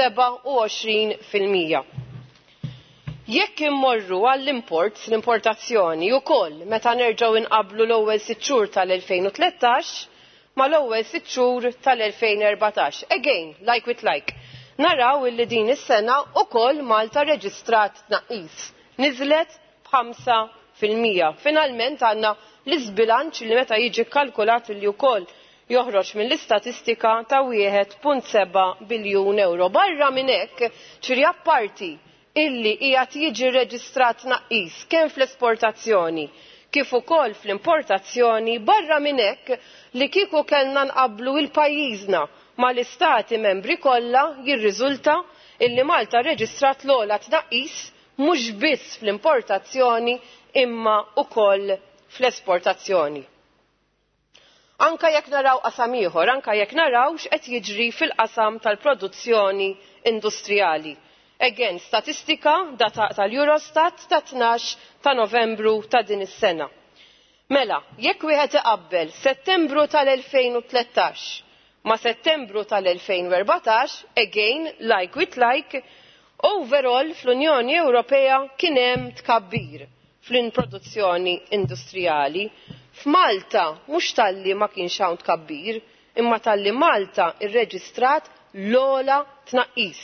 b'27%. Jekk immorru għall-imports, l-importazzjoni wkoll meta nerġgħu inqabblu l-ewwel 6 xhur tal-2013 ma l-ewwel 6 xhur tal-2014. Again, like with like. Naraw illi din is-sena wkoll Malta reġistrat tnaqqis. Niżlet b'5%. Finalment għandna l-iżbilanċ li meta jiġi kkalkulat li wkoll joħroġ mill-istatistika ta' 1.7 biljun euro. Barra minn hekk, ċiri apparti illi qiegħed jiġi reġistrat tnaqqis kemm fl-esportazzjoni kif ukoll fl-importazzjoni, barra minn hekk li kieku kellna nqabblu il-pajjiżna mal-istati membri kollha jirriżulta illi Malta reġistrat l-ogħla tnaqqis mhux biss fl-importazzjoni imma ukoll fl-esportazzjoni. Anka jekk naraw qasam ieħor, anka jekk naraw x'qed jiġri fil-qasam tal-produzzjoni industrijali. Again, statistika tal-Eurostat ta' 12 ta' Novembru ta' din is-sena. Mela, jekk wieħed iqabbel Settembru tal-2013 ma' Settembru tal-2014, again, like with like, overall fl-Unjoni Ewropea kien hemm tkabbir fl-produzzjoni industrijali. F'Malta mhux talli ma kienx hawn tkabbir, imma talli Malta irreġistrat l-ogħla tnaqqis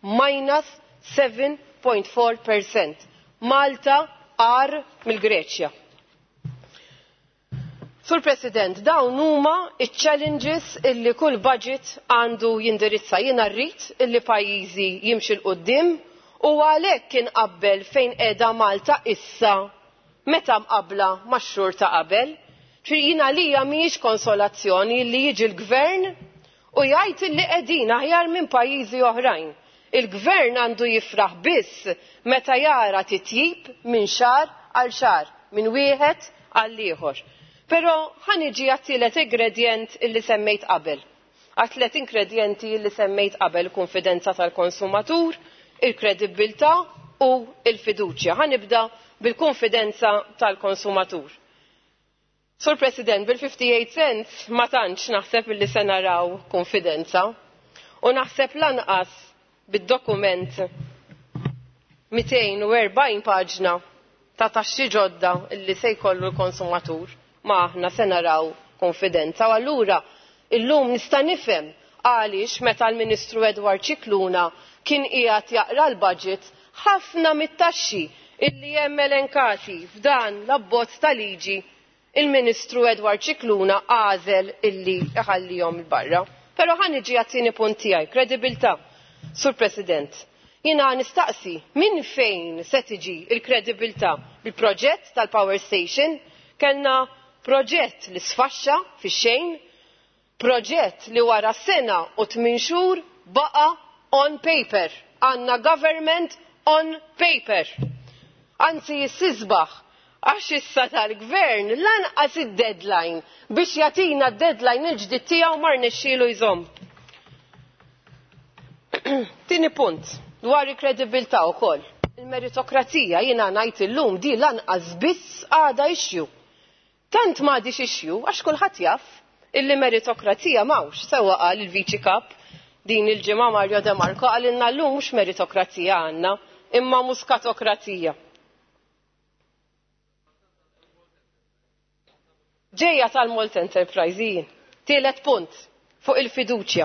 -7.4%. Malta għar mill-Greċja. Sur President, dawn huma iċ-challenges illi kull budget għandu jindirizza. Jiena rrid illi pajjiżi jimxi l qudiem u għalhekk kien qabbel fejn qiegħda Malta issa meta mqabbla max-xhur ta' qabel. Jiena għalija mhijiex konsolazzjoni li jiġi l-Gvern u jgħid illi qegħdin aħjar minn pajjiżi oħrajn. Il-Gvern għandu jifraħ biss meta jara titjib minn xahar għal xahar, minn wieħed għal ieħor. Però ħaniġi għat-tielet ingredient illi semmejt qabel. Għat-tliet ingredienti illi semmejt qabel: konfidenza tal-konsumatur, il-kredibilità u il-fiduċja. Ħanibda bil-konfidenza tal-konsumatur. Sur President, bil-58 cents ma tantx naħseb illi se naraw konfidenza, u naħseb lanqas bid-dokument 240 paġna ta' taxxi ġodda illi se jkollu l-konsumatur ma aħna se naraw konfidenza. U allura illum nista' nifhem għaliex meta l-Ministru Edward Cicluna kien qiegħed jaqra l-budget ħafna mit-taxxi illi hemm elenkati f'dan l-abbozz ta' liġi il-Ministru Edward Cicluna għażel illi iħallihom il-barra. Però ħaniġi għat-tieni punt tiegħi, kredibilità. Sur President, jiena nistaqsi minn fejn se tiġi l-kredibilità bil-proġett tal-Power Station? Kellna proġett li sfaxxa fix-xejn, proġett li wara sena u 8 xhur baqa' on paper. Għandna government on paper. Anzi jissisbaħ għax issa tal-Gvern lanqas id-deadline biex jagħtina d-deadline il-ġdid tiegħu ma rnexxielu jżomm. Tieni punt dwar il-kredibilità wkoll. Il-meritokrazija jiena ngħid illum di lanqas biss għadha issue. Tant m'għadix issue għax kulħadd jaf illi meritokrazija m'hawnx. Sewwa qal il-Viċi Kap din il-ġimgħa Mario De Marco qalilna llum mhux meritokrazija għandna, imma muskatokrazija. Ġejja tal-Malt Enterprise. Tielet punt fuq il-fiduċja.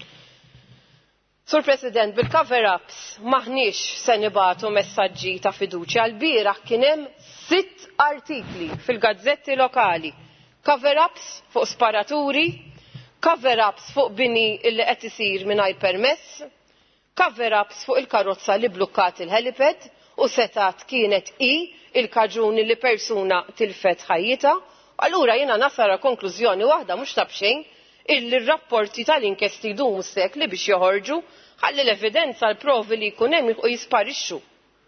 Sur President, bil-cover-ups maħniex se nibagħtu messaġġi ta' fiduċja. L-bieraħ kien hemm 6 artikli fil-gazzetti lokali. Cover-ups fuq sparaturi, cover-ups fuq bini illi qed isir mingħajr permess, cover-ups fuq il-karozza li blukkat il-helipad u setat kienet il-kaġuni li persuna tilfet ħajjita. Allura jiena nasara konklużjoni waħda mhux ta' bxejn illi r-rapporti tal-inkjesti jdumu sekli biex joħorġu ħalli l-evidenza l-provi li jkun hemm jisparixxu.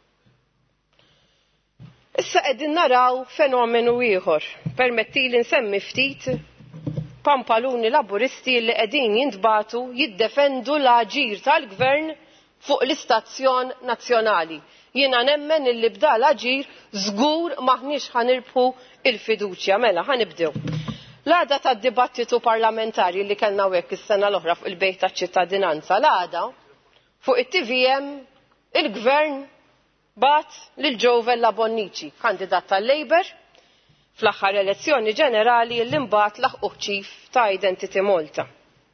Issa qegħdin naraw fenomenu ieħor. Permettili nsemmi ftit pampaluni laburisti li qegħdin jintbagħtu jiddefendu l-aġir tal-Gvern fuq l-istazzjon nazzjonali. Jiena nemmen illi bda l-aġir żgur maħniex ħanirbħu il-fiduċja. Mela ħanibdew. L-għada tad-dibattitu parlamentari li kellna hekk is-sena l-oħra fuq il-bejt taċ-ċittadinanza, l-għada fuq it-TVM il-Gvern bat lil Giovella Bonnici, kandidat tal-Labour, fl-aħħar elezzjoni ġenerali li mbagħad laħquh ċif ta' Identity Malta.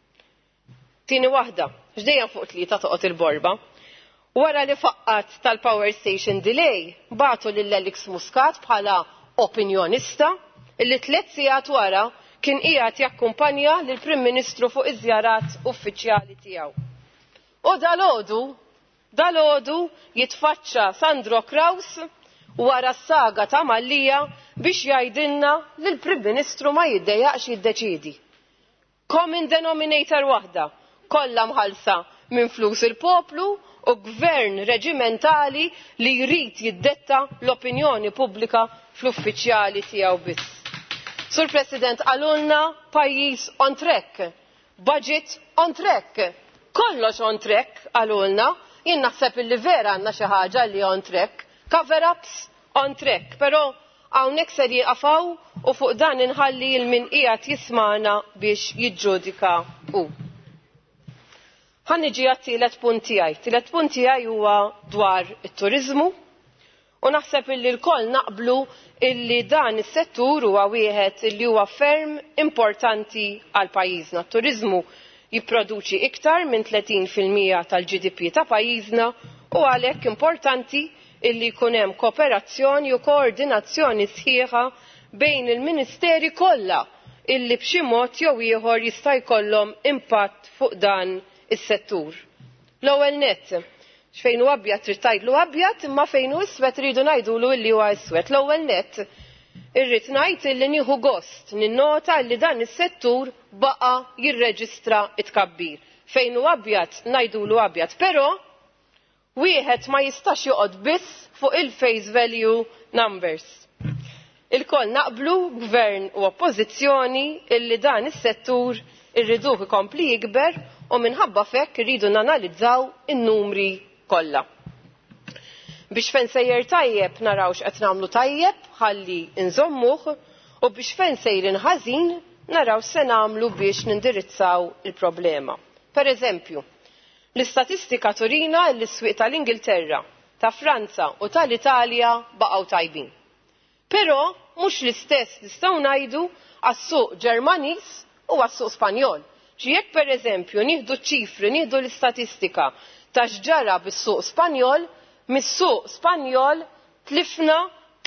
Tieni waħda, x'dejjem fuq tlieta toqgħod il-borba. Wara li faqqat tal-Power Station delay, batu lil Elix Muscat bħala opinjonista illi 3 sigħat wara kien qiegħed jakkumpanja lill Prim Ministru fuq iż-żjarat uffiċjali tiegħu. U dalgħodu jitfaċċa Sandro Kraus wara s-saga ta' Mallija biex jgħidilna li l-Prim Ministru ma jiddejjaqx jiddeċiedi. Common denominator waħda, kollha mħallsa minn flus il-poplu u gvern reġimentali li jrid jiddetta l-opinjoni pubblika fl-uffiċjali tiegħu biss. Sur President, għalulna pajjiż on track, budget on track, kollox on track għalulna. Jien naħseb illi vera għandna xi ħaġa li on track, cover-ups on track, però hawnhekk se jieqafaw u fuq dan inħalli l-min qiegħed jismana biex jiġġudika hu. Ħanniġi għat-tielet punt tiegħi. Tielet punt tiegħi huwa dwar it-turiżmu u naħseb illi l-koll naqblu illi dan is-settur huwa wieħed illi huwa ferm importanti għal pajjiżna. T-turiżmu jipproduċi iktar minn 30% tal-GDP ta' pajjiżna u għalhekk importanti illi jkun hemm kooperazzjoni u koordinazzjoni sħiħa bejn il-Ministeri kollha illi b'xi mod jew ieħor jista' jkollhom impatt fuq dan is-settur. L-ewwel nett, x'fejn hu abjad trid tgħidlu abjad, imma fejn hu iswed tridu ngħidulu illi huwa iswed. L-ewwel nett irrid ngħid illi nieħu gost ninnota li dan is-settur baqa' jirreġistra t-tkabbir. Fejn hu abjad ngħidulu abjad, però wieħed ma jistax joqgħod biss fuq il-face value numbers. Il-koll naqblu gvern u oppożizzjoni illi dan is-settur irriduh ikompli jikber u minħabba fekk irridu nanalizzaw in-numri kollha. Biex fejn sejjer tajjeb naraw x'qed nagħmlu tajjeb ħalli nżommuh u biex fejn sejrin ħażin naraw se nagħmlu biex nindirizzaw il-problema. Pereżempju, l-istatistika turina li s-swieq tal-Ingilterra, ta' Franza u tal-Italja baqgħu tajbin. Però mhux l-istess nistgħu ngħidu għas-suq Ġermaniż u għas-suq Spanjol. Jekk pereżempju nieħdu ċ-ċifri, nieħdu l-istatistika ta' x'ġara bis-suq Spanjol, mis-suq Spanjol tlifna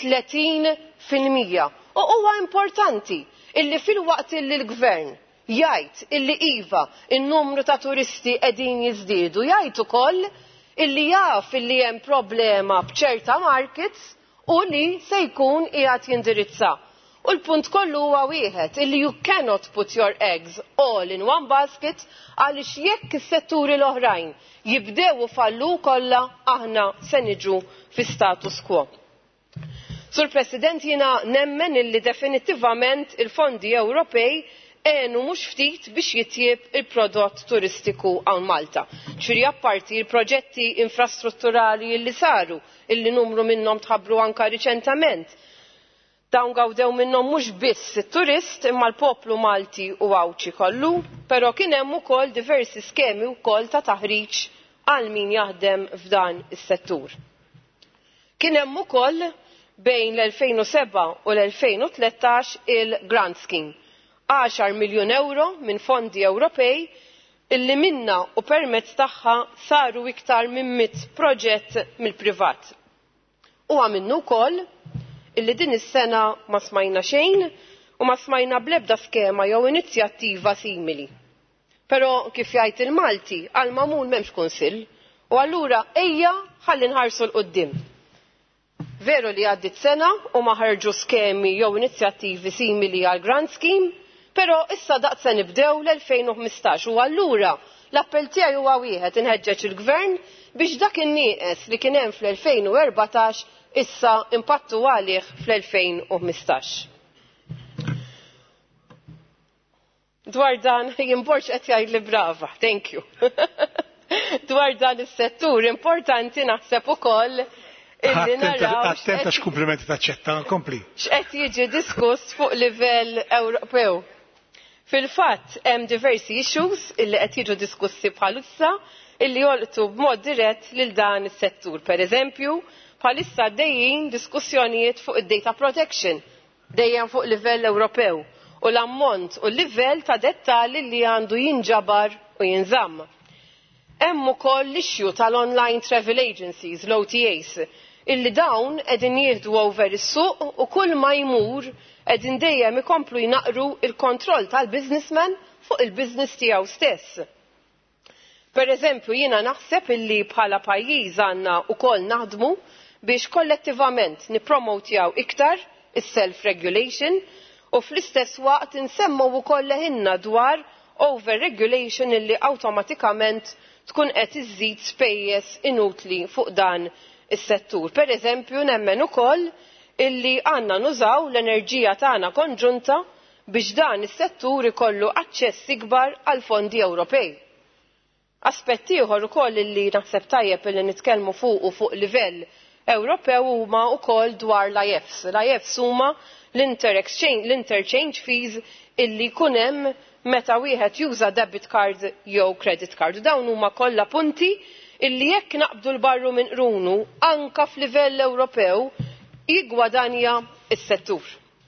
30%. U huwa importanti illi fil-waqt illi l-gvern jgħid illi iva in-numru ta' turisti qegħdin jiżdiedu, jgħid ukoll illi jaf illi hemm problema b'ċerta markets u li se jkun qiegħed jindirizza. U l-punt kollu huwa wieħed illi you cannot put your eggs all in one basket għaliex jekk is-setturi l-oħrajn jibdew fallu kollha aħna se niġu fi status quo. Sur President, jiena nemmen illi definittivament il-fondi Ewropej għenu mhux ftit biex jitjieb il-prodott turistiku hawn Malta. Ċiri apparti il-proġetti infrastrutturali illi saru, illi numru minnhom tħabbru anka riċentament. Dawn gawdew minnhom mhux biss it-turist imma l-poplu Malti u għawċi kollu, però kien hemm ukoll diversi skemi wkoll ta' taħriġ għal min jaħdem f'dan is-settur. Kien hemm ukoll bejn l-2007 u l-2013 il-Grant Scheme, 10 miljun euro minn fondi Ewropej illi minna u permezz tagħha saru iktar minn 100 proġett mill-privat. U għamilnu wkoll illi din is-sena ma smajna xejn u ma smajna bl-ebda skema jew inizjattiva simili. Però kif jgħid il-Malti għal magħmul m'hemmx kunsill u allura ejja ħalli nħarsu l-qudiem. Veru li għaddit sena u ma ħarġu skemi jew inizjattivi simili għal Grant Scheme, però issa daqs se nibdew l-2015 u allura l-appell tiegħi huwa wieħed inħeġġeġ il-Gvern biex dak in-nieqes li kien hemm fl-2014 issa impattu għalih fl-2015. Dwar dan jimborġ qed jgħidli brava, thank you. Dwar dan is-settur importanti naħseb ukoll illi naraw attenta x'kumplimenti taċċetta, kompli. X'qed jiġi diskuss fuq livell Ewropew. Fil-fatt hemm diversi issues illi qed jiġu diskussi bħalissa illi jolqtu b'mod dirett lil dan is-settur. Pereżempju, bħalissa għaddejjin diskussjonijiet fuq id-data protection dejjem fuq livell Ewropew u l-ammont u l-livell ta' dettalji li għandu jinġabar u jinżamm. Hemm ukoll l-issue tal-online travel agencies, l-OTAs, illi dawn qegħdin jieħdu over is-suq u kull ma jmur qegħdin dejjem ikomplu jnaqru il-kontroll tal-businessman fuq il-business tiegħu stess. Pereżempju jiena naħseb illi bħala pajjiż għandna wkoll naħdmu biex kollettivament nippromowtjaw iktar is-self-regulation u fl-istess waqt insemmu wkoll leħinna dwar over-regulation illi awtomatikament tkun qed iżżid spejjeż inutli fuq dan is-settur. Pereżempju nemmen ukoll illi għandna nużaw l-enerġija tagħna konġunta biex dan is-settur ikollu aċċess ikbar għal fondi Ewropej. Aspett ieħor ukoll illi naħseb tajjeb illi nitkellmu fuq livell Ewropew huma wkoll dwar l-IFs. L-IFs huma l-interchange fees illi jkun hemm meta wieħed juża debit card jew credit card. Dawn huma kollha punti illi jekk naqbdu l-barru minn qrunu anka f'livell Ewropew jiggwadanja s-settur.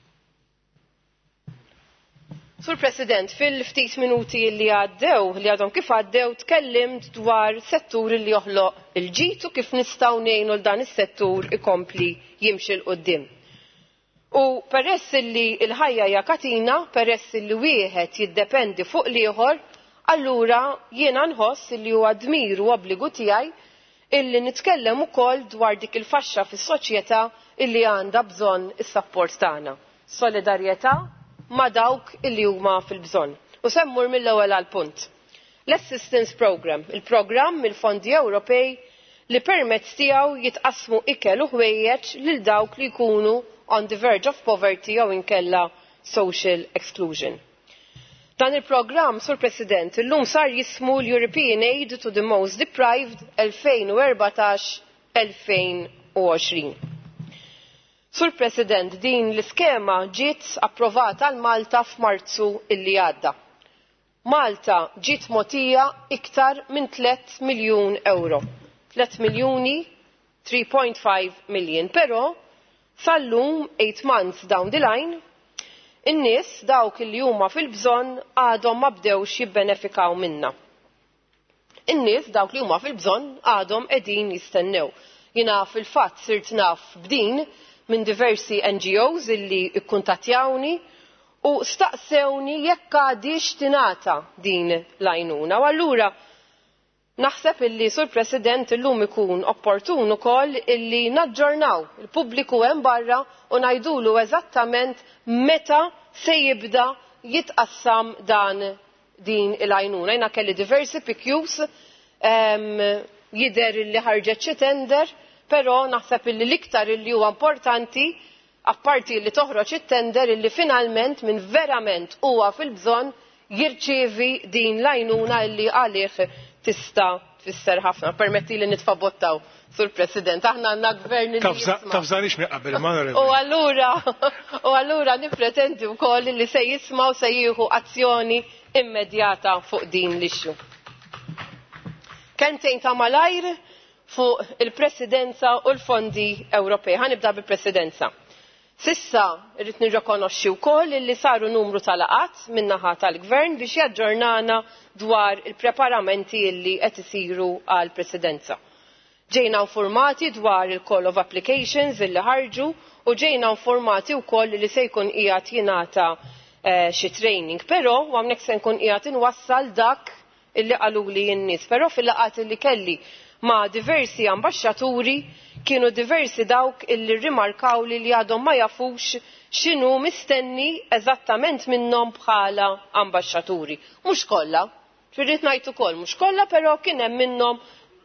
Sur President, fil-ftit minuti li għaddew, li għadhom kif għaddew, tkellimt dwar settur li joħloq il-ġid u kif nistgħu ngħinu l dan is-settur ikompli jimxi l-qudiem. U peress li l-ħajja hija katina, peress li wieħed jiddependi fuq l-ieħor, allura jiena nħoss li huwa dmir u obbligu tiegħi illi nitkellem ukoll dwar dik il-faxxa fis-soċjetà illi għandha bżonn is-sapport tagħna. Solidarjetà ma' dawk illi huma fil-bżonn. U semmur mill-ewwel għal punt. L-Assistance Program, il-programm mill-fondi Ewropej li permezz tiegħu jitqassmu ikel u ħwejjeġ lil dawk li jkunu on the verge of poverty jew inkella social exclusion. Dan il-programm, Sur President, illum sar jismu l-European Aid to the Most Deprived 2014-2020. Sur President, din l-iskema ġiet approvata għal Malta f'Marzu illi għadda. Malta ġiet mogħtija iktar minn 3 miljun euro. 3 miljuni 3.5 million, però sal-lum 8 months down the line, in-nies dawk li huma fil-bżonn għadhom ma bdewx jibbenefikaw minnha. In-nies dawk li huma fil-bżonn għadhom qegħdin jistennew. Jiena fil-fatt sirt naf b'din minn diversi NGOs illi ikkuntattjawni u staqsewni jekk għadix tingħata din l-għajnuna. U allura naħseb illi, Sur President, illum ikun opportun ukoll illi naġġornaw il-pubbliku hemm barra u ngħidulu eżattament meta se jibda jitqassam din il-għajnuna. Jiena kelli diversi PQs jidher illi ħarġet xi tender, però naħseb illi l-iktar illi huwa importanti apparti li toħroġ it-tender illi finalment minn verament huwa fil-bżonn jirċievi din l-għajnuna illi għalih tista' tfisser ħafna. Permetti li nitfabottaw, Sur President, aħna għandna gvern li tafżanix mi qabel ma U allura nippretendi wkoll li se jisma' u se jieħu azzjoni immedjata fuq din l-ixxu. Kemmtejn ta' malajr fuq il-Presidenza u l-fondi Ewropej. Ħanibda bil-Presidenza. Sissa rrid nirrikonoxxi wkoll li saru numru ta' laqat min-naħa tal-Gvern biex jaġġornana dwar il-preparamenti li qed isiru għall-Presidenza. Ġejna informati dwar il-call of applications illi ħarġu u ġejna informati wkoll li se jkun qiegħed jingħata xi training, però hawnhekk se nkun qiegħed inwassal dak illi qaluli n-nies. Però fil-laqat illi kelli ma' diversi ambaxxaturi kienu diversi dawk illi rrimarkaw li għadhom ma jafux x'inhu mistenni eżattament minnhom bħala ambaxxaturi. Mhux kollha, trid ngħid ukoll mhux kollha, però kien hemm minnhom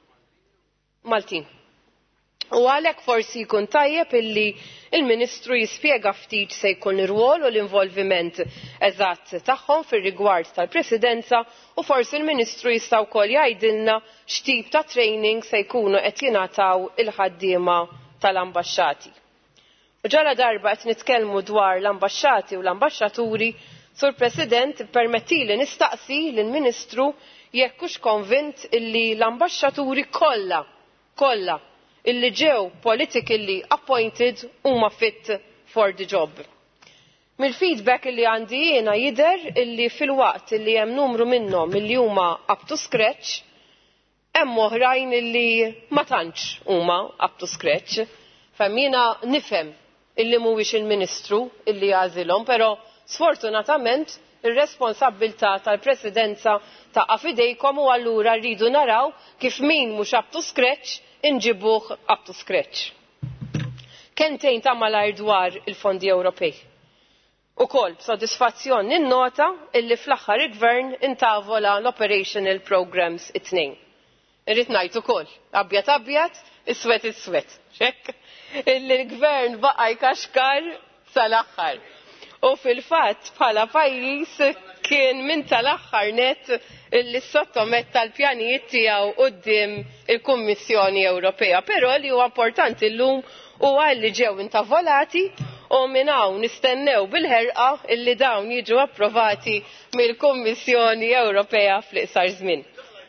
Maltin. U għalhekk forsi jkun tajjeb illi il-Ministru jispjega ftit se jkun ir-rwol u l-involviment eżatt tagħhom fir-rigward tal-Presidenza u forsi l-Ministru jista' wkoll jgħidilna x'tip ta' training se jkunu qed jingħataw il-ħaddiema tal-ambaxxati. U ġala darba qed nitkellmu dwar l-ambaxxati u l-ambaxxaturi, Sur President, permettili nistaqsi lill-Ministru jekk hux konvint illi l-ambaxxaturi kollha illi ġew politically appointed huma fit for the job. Mill-feedback illi għandi jiena jidher illi fil-waqt illi hemm numru minnhom illi huma up to scratch, hemm oħrajn illi ma tantx huma up to scratch. Jiena nifhem illi mhuwiex il-Ministru illi għażilhom, però sfortunatament ir-responsabbiltà tal-Presidenza taqa' f'idejkom u allura rridu naraw kif min mhux up to scratch inġibuh up to scratch. Kemmtejn ta' malajr dwar il-fondi Ewropej. Ukoll b'sodisfazzjon ninnota illi fl-aħħar il-Gvern intavola l-Operational Programs it-tnejn. Irrid ngħid ukoll abjad, iswed. Xekk? Illi l-Gvern baqa' jkaxkar sal-aħħar. U fil-fatt bħala pajjiż kien minn tal-aħħar net illi sottomett tal-pjanijiet tiegħu quddiem il-Kummissjoni Ewropea. Però li huwa importanti llum huwa li ġew intavolati u minn hawn nistennew bil-ħerqa illi dawn jiġu approvati mill-Kummissjoni Ewropea fl-iqsar żmien.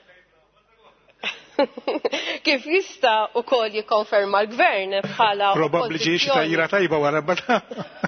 Kif jista' ukoll jikkonferma l-Gvern bħala probabbli ġie xi tajjira tajba wara bata.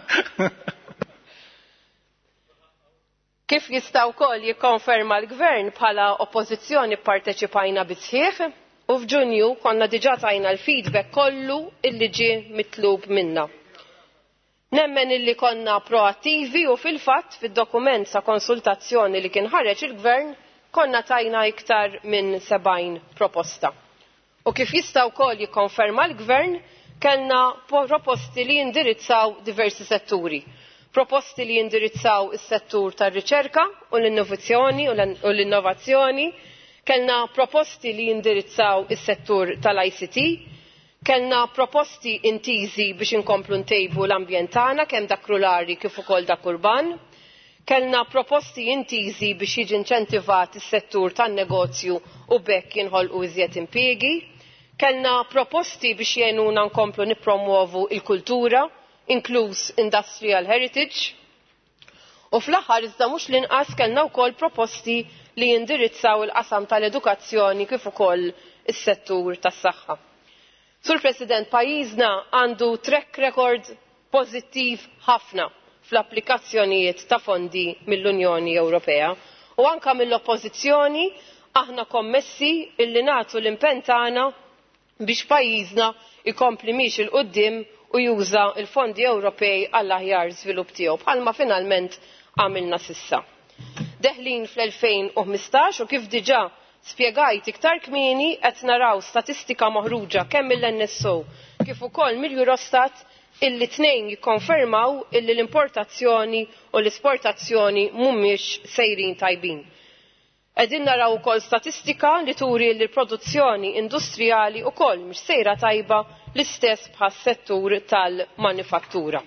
Kif jista' wkoll jikkonferma l-Gvern bħala oppożizzjoni pparteċipajna bisħieħ u f'Ġunju konna diġà tajna l-feedback kollu illi ġie mitlub minna. Nemmen illi konna proattivi u fil-fatt fid-dokument sa' konsultazzjoni li kien ħareġ il-Gvern konna tajna iktar minn 70 proposta. U kif jista' wkoll jikkonferma l-Gvern kellna proposti li jindirizzaw diversi setturi. Proposti li jindirizzaw is-settur tar-riċerka u l-innovazzjoni kellna proposti li jindirizzaw is-settur tal-ICT, kellna proposti intiżi biex inkomplu ntejbu l-ambjent tagħna kemm dak rurali kif ukoll dak urban, kellna proposti intiżi biex jiġi inċentivat is-settur tan-negozju u bekk jinħolqu iżjed impjiegi, kellna proposti biex jgħinuna nkomplu nippromuovu l-kultura, inkluż industrial heritage, u fl-aħħar iżda mhux l-inqas kellna wkoll proposti li jindirizzaw il-qasam tal-edukazzjoni kif ukoll is-settur tas-saħħa. Sur President, pajjiżna għandu track record pożittiv ħafna fl-applikazzjonijiet ta' fondi mill-Unjoni Ewropea u anke mill-Oppożizzjoni aħna kommessi illi nagħtu l-impenn tagħna biex pajjiżna jkompli miex il quddiem u juża l-fondi Ewropej għall-aħjar żvilupp tiegħu bħalma finalment għamilna s'issa. Deħlin fl-2015 u kif diġà spjegajt iktar kmieni qed naraw statistika moħruġa kemm mill-NSO kif ukoll mill-Eurostat illi tnejn jikkonfermaw illi l-importazzjoni u l-esportazzjoni mhumiex sejrin tajbin. Qegħdin naraw ukoll statistika li turi li l-produzzjoni industrijali wkoll mhix sejra tajba l-istess bħas-settur tal-manifattura.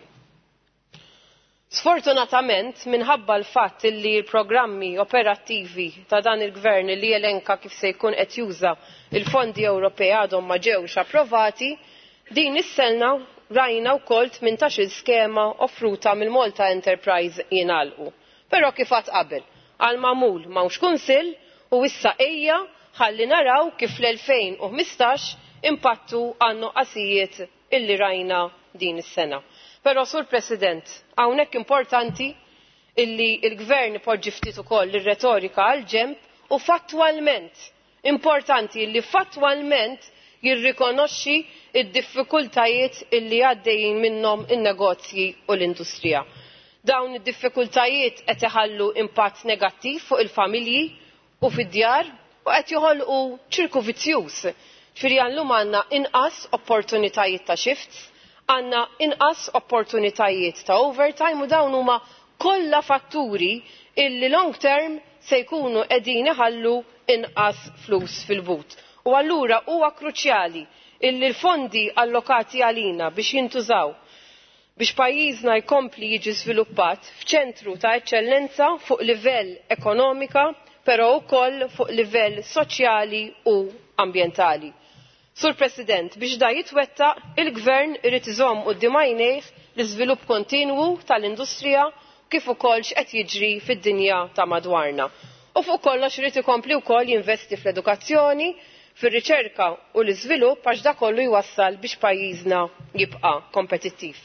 Sfortunatament, minħabba l-fatt li l-programmi operattivi ta' dan il-gvern li jelenka kif se jkun qed juża il-fondi Ewropej għadhom ma ġewx approvati, din is-sena rajna wkoll 18 skema offruta mill-Malta Enterprise jingħalqu. Però kif qatt qabel, għal magħmul m'hawnx kunsill u issa ejja ħalli naraw kif fl-2015 impattu għan nuqqasijiet illi rajna din is-sena. Però Sur President, hawnhekk importanti illi l-Gvern ipoġġi ftit ukoll ir-retorika għal ġenb u fattwalment importanti illi fattwalment jirrikonoxxi d-diffikultajiet illi għaddejjin minnhom in-negozji u l-industrija. Dawn id-diffikultajiet qed iħallu impatt negattiv fuq il-familji u fid-djar u qed joħolqu ċirku vizzjuż. Ġifieri llum għandna inqas opportunitajiet ta' shifts, għandna inqas opportunitajiet ta' overtime u dawn huma kollha fatturi illi long term se jkunu qegħdin iħallu inqas flus fil-but. U allura huwa kruċjali illi l-fondi allokati għalina biex jintużaw biex pajjiżna jkompli jiġi żviluppat f'ċentru ta' eċċellenza fuq livell ekonomika, però wkoll fuq livell soċjali u ambjentali. Sur President, biex da jitwettaq, il-Gvern irid iżomm quddiem għajnejh l-iżvilupp kontinwu tal-industrija kif ukoll x'qed jiġri fid-dinja ta' madwarna. U fuq kollox irid ikompli wkoll jinvesti fl-edukazzjoni, fir-riċerka u l-iżvilupp għax dak kollu jwassal biex pajjiżna jibqa' kompetittiv.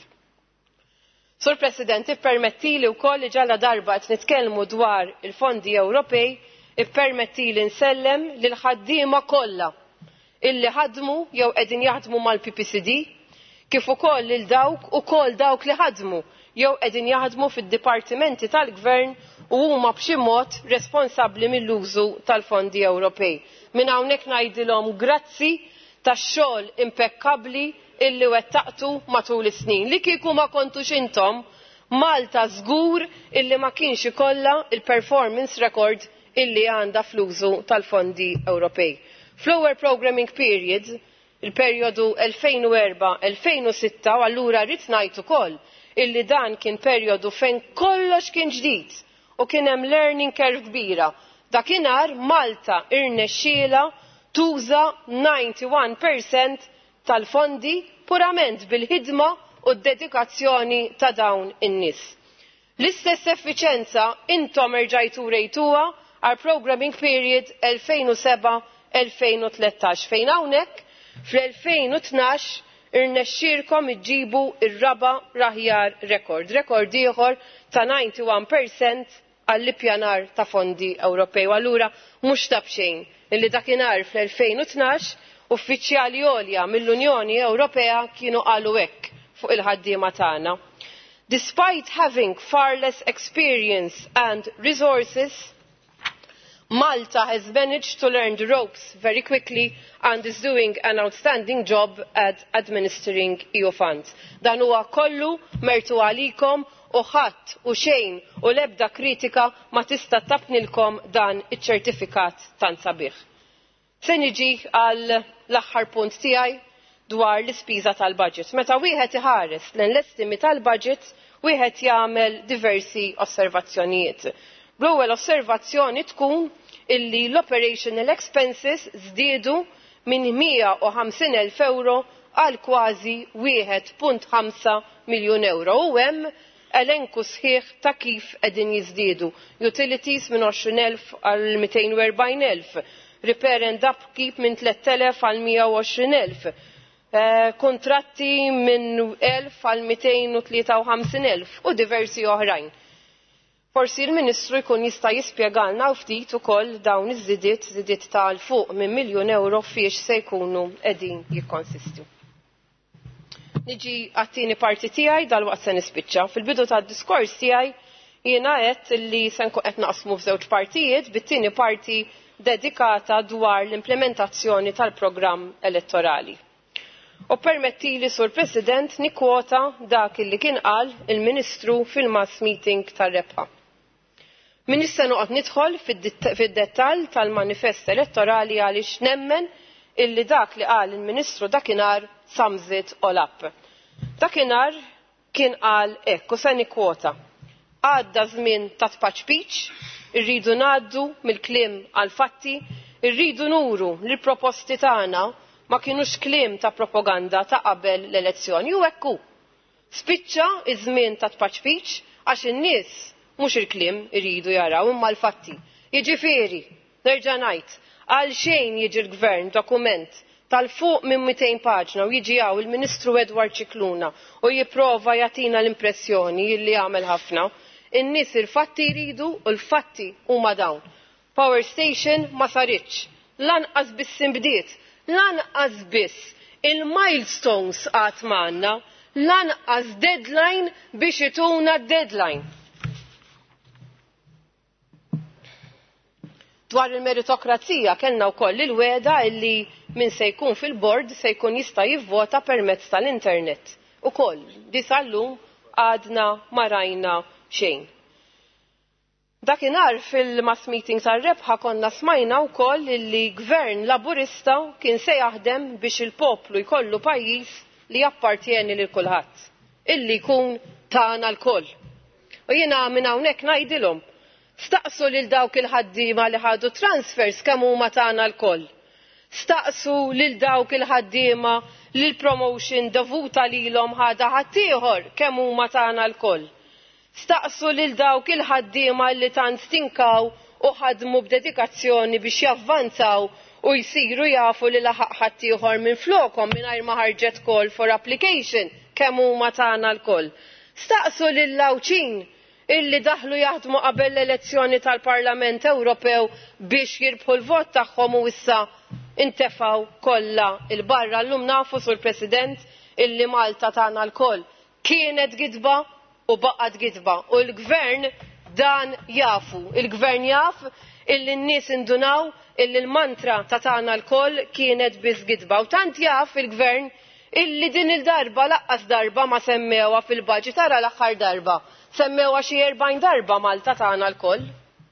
Sur President, ippermettili wkoll li ġalla darba qed nitkellmu dwar il-fondi Ewropej, ippermettili nsellem lil ħaddiema kollha illi ħadmu jew qegħdin jaħdmu mal-PPCD, kif ukoll lil dawk li ħadmu jew qegħdin jaħdmu fid-dipartimenti tal-Gvern u huma b'xi mod responsabbli mill-użu tal-fondi Ewropej. Minn hawnhekk ngħidilhom grazzi tax-xogħol impekkabbli illi wettaqtu matul is-snin. Li kieku ma kontux intom, Malta żgur illi ma kienx ikollha il-performance record illi għandha fl-użu tal-fondi Ewropej. Fl-ewwel programming period, il-perjodu 2004-2006, u allura rrid ngħid ukoll illi dan kien perjodu fejn kollox kien ġdid u kien hemm learning curve kbira. Dakinhar Malta irnexxiela tuża 91% tal-fondi purament bil-ħidma u d-dedikazzjoni ta' dawn in-nies. L-istess effiċenza intom erġajtu rejtuha għal programming period 2007-2013 fejn hawnhekk fl-2012 irnexxielkom iġġibu r-raba' l-aħjar rekord ieħor ta' 91% għall-ippjanar ta' fondi Ewropej. Allura mhux ta' bxejn illi dakinhar fl-2012 uffiċjali għolja mill-Unjoni Ewropea kienu qalu hekk fuq il-ħaddiema tagħna. Despite having far less experience and resources, Malta has managed to learn the ropes very quickly and is doing an outstanding job at administering EU funds. Dan huwa kollu mertu għalikom u ħadd u xejn u l-ebda kritika ma tista' tabnilkom dan iċ-ċertifikat tant sabiħ. Se niġi għal l-aħħar punt tiegħi dwar l-ispiża tal-budget. Meta wieħed iħares lejn l-estimi tal-budget, wieħed jagħmel diversi osservazzjonijiet. L-ewwel osservazzjoni tkun illi l-operational expenses żdiedu minn 150,000 euro għal kważi 1.5 miljun euro u hemm elenku sħiħ ta' kif qegħdin jiżdiedu. Utilities minn 20,000 għal 240,000, repair and upkeep minn 3,000 għal 120,000, kontratti minn 1,000 għal 253,000 u diversi oħrajn. Forsi l-Ministru jkun jista' jispjegalna ftit ukoll dawn iż-żidiet tal fuq minn miljun euro fiex se jkunu qegħdin jikkonsistu. Niġi għat-tieni parti tiegħi dalwaqt se nispiċċa. Fil-bidu tad-diskors tiegħi jiena qed li se nkun qed naqsmu f'żewġ partijiet bit-tieni parti dedikata dwar l-implementazzjoni tal-programm elettorali. U permettili, Sur President, nikkwota dak li kien qal il-Ministru fil-mass meeting tar-Rebħa. Min issa noqgħod nidħol fid-dettall tal-manifest elettorali għaliex nemmen illi dak li qal il-Ministru dakinhar sums it all up. Dakinhar kien qal hekk u se nikkwota. Għadda żmien ta' tpaċpiċ, irridu ngħaddu mill-kliem għal fatti, irridu nuru li l-proposti tagħna ma kienux kliem ta' propaganda ta' qabel l-elezzjoni u hekk hu. Spiċċa iż-żmien ta' tpaċpiċ għax in-nies mhux il-kliem iridu jaraw imma l-fatti. Jiġifieri, nerġa' ngħid, għal xejn jiġi l-Gvern dokument tal-fuq minn 200 paġna u jiġi hawn il-Ministru Edward Cicluna u jipprova jagħtina l-impressjoni li jagħmel ħafna. In-nies il-fatti jridu u l-fatti huma dawn. Power station ma saritx, lanqas biss inbdiet, lanqas biss il-milestones qatt m'għandna, lanqas deadline biex ituna deadline. Dwar il-meritokrazija kellna wkoll il-weda illi min se jkun fil-bord se jkun jista' jivvota permezz tal-internet. Ukoll di sal-lum għadna ma rajna xejn. Dakinhar fil-mass meeting tar-Rebħa konna smajna wkoll illi gvern laburista kien se jaħdem biex il-poplu jkollu pajjiż li jappartjeni lil kulħadd, illi jkun tagħna lkoll. U jiena minn hawnhekk ngħidilhom staqsu lil dawk il-ħaddiema li ħadu transfers kemm huma tagħna lkoll. Staqsu lil dawk il-ħaddiema li l-promotion dovuta lilhom ħadha ħaddieħor kemm huma tagħna lkoll. Staqsu lil dawk il-ħaddiema li tant stinkaw u ħadmu b'dedikazzjoni biex javvanzaw u jsiru jafu li laħaq ħaddieħor minn flokhom mingħajr ma ħarġet call for application kemm huma tagħna lkoll. Staqsu lil lawċin illi daħlu jaħdmu qabel l-elezzjoni tal-Parlament Ewropew biex jirbħu l-vot tagħhom u issa intefgħu kollha il-barra. Llum nafu, Sur President, illi Malta tagħna lkoll kienet gidba u baqgħet gidba u l-Gvern dan jafu. Il-Gvern jaf illi n-nies indunaw illi l-mantra ta' tagħna lkoll kienet biss gidba u tant jaf il-Gvern illi din il-darba laqqas darba ma semmewha fil-baġit tara l-aħħar darba. Semmewha xi 40 darba Malta tagħna lkoll.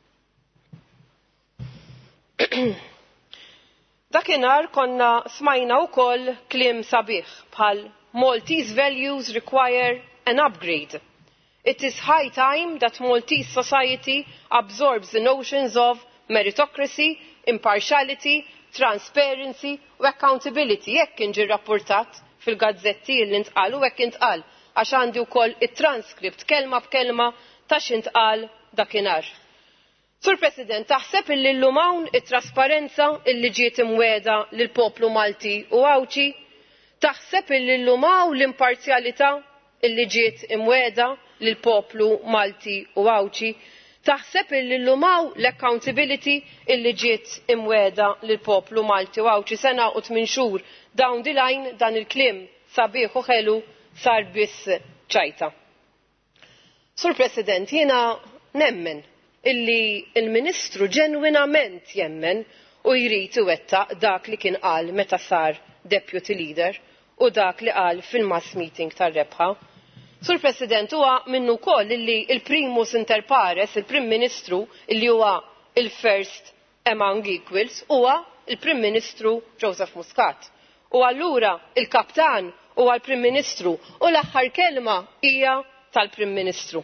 Dakinhar konna smajna wkoll kliem sabiħ bħal Maltese values require an upgrade. It is high time that Maltese society absorbs the notions of meritocracy, impartiality, transparency u accountability. Jekk kien ġie rrappurtat fil-gazzetti li ntqal u hekk intqal għax għandi wkoll it-transkript kelma b'kelma ta' x'intqal dakinhar. Sur President, taħseb illi llum hawn it-trasparenza illi ġiet imwiegħda lill-poplu Malti u Awċi? Taħseb illi llum hawn l-imparzjalità illi ġiet imwiegħda lill-poplu Malti u Awċi? Taħseb illi llum hawn l-accountability illi ġiet imwiegħda lill-poplu Malti u Awċi? Sena u 8 xhur dawn dilajn dan il-kliem sabiħ u ħelu sar biss ċajta. Sur President, jiena nemmen illi il-Ministru ġenwinament jemmen u jrid iwettaq dak li kien qal meta sar Deputy Leader u dak li qal fil-mass meeting tar-Rebħa. Sur President, huwa minnu wkoll illi il-primus inter pares, il-Prim Ministru illi huwa il-first among equals, huwa il-Prim Ministru Joseph Muscat. U allura il-Kaptan huwa l-Prim Ministru u l-aħħar kelma hija tal-Prim Ministru.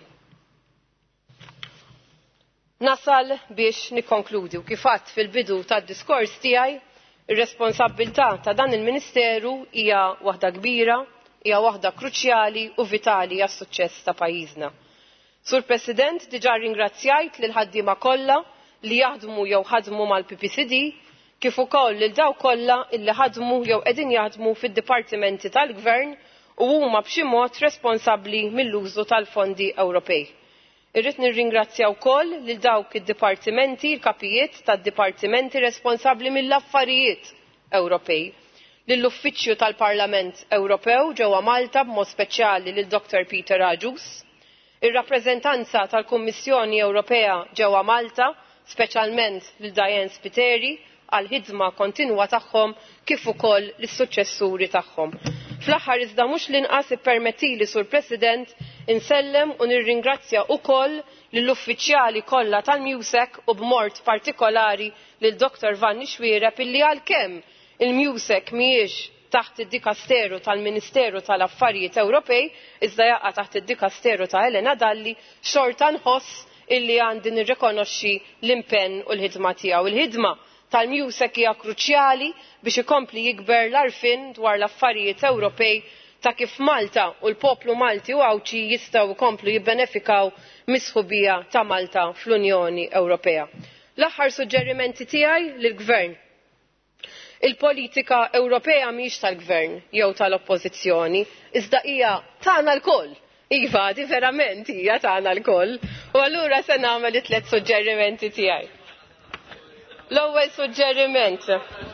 Nasal biex nikkonkludi u kif għadt fil-bidu tad-diskors tiegħi, ir-responsabbiltà ta' dan il-Ministeru hija waħda kbira, hija waħda kruċjali u vitali għas-suċċess ta' pajjiżna. Sur President, diġà ringrazzjajt lil ħaddiema kollha li jaħdmu jew ħadmu mal-PPCD kif ukoll lil dawk kollha illi ħadmu jew qegħdin jaħdmu fid-dipartimenti tal-Gvern u huma b'xi mod responsabbli mill-użu tal-fondi Ewropej. Irrid nirringrazzja wkoll lil dawk id-dipartimenti, il-kapijiet tad-dipartimenti responsabbli mill-affarijiet Ewropej, lill-Uffiċċju tal-Parlament Ewropew ġewwa Malta b'mod speċjali lil Dr. Peter Agius, ir-rappreżentanza tal-Kummissjoni Ewropea ġewwa Malta, speċjalment lil Diane Spiteri, għal ħidma kontinwa tagħhom kif ukoll lis-suċċessuri tagħhom. Fl-aħħar iżda mhux l-inqas ippermettili Sur President insellem u nirringrazzja wkoll lill-uffiċjali kollha tal-Musec u b'mod partikolari lil Dr. Vanni Xwiereb illi għalkemm il-Musec mhijiex taħt id-Dikasteru tal-Ministeru tal-Affarijiet Ewropej iżda jaqa' taħt id-Dikasteru ta' Elena Dalli, xorta nħoss illi għandi nirrikonoxxi l-impenn u l-ħidma tiegħu. Il-ħidma tal-Musec hija kruċjali biex ikompli jikber l-għarfien dwar l-affarijiet Ewropej ta' kif Malta u l-poplu Malti u Awċi jistgħu jkomplu jibbenefikaw mis-sħubija ta' Malta fl-Unjoni Ewropea. L-aħħar suġġerimenti tiegħi lill-Gvern. Il-politika Ewropea mhix tal-Gvern jew tal-Oppożizzjoni, iżda hija tagħna lkoll. Iva, di verament hija tagħna lkoll. U allura se nagħmel it-tliet suġġerimenti tiegħi. L-ewwel suġġeriment.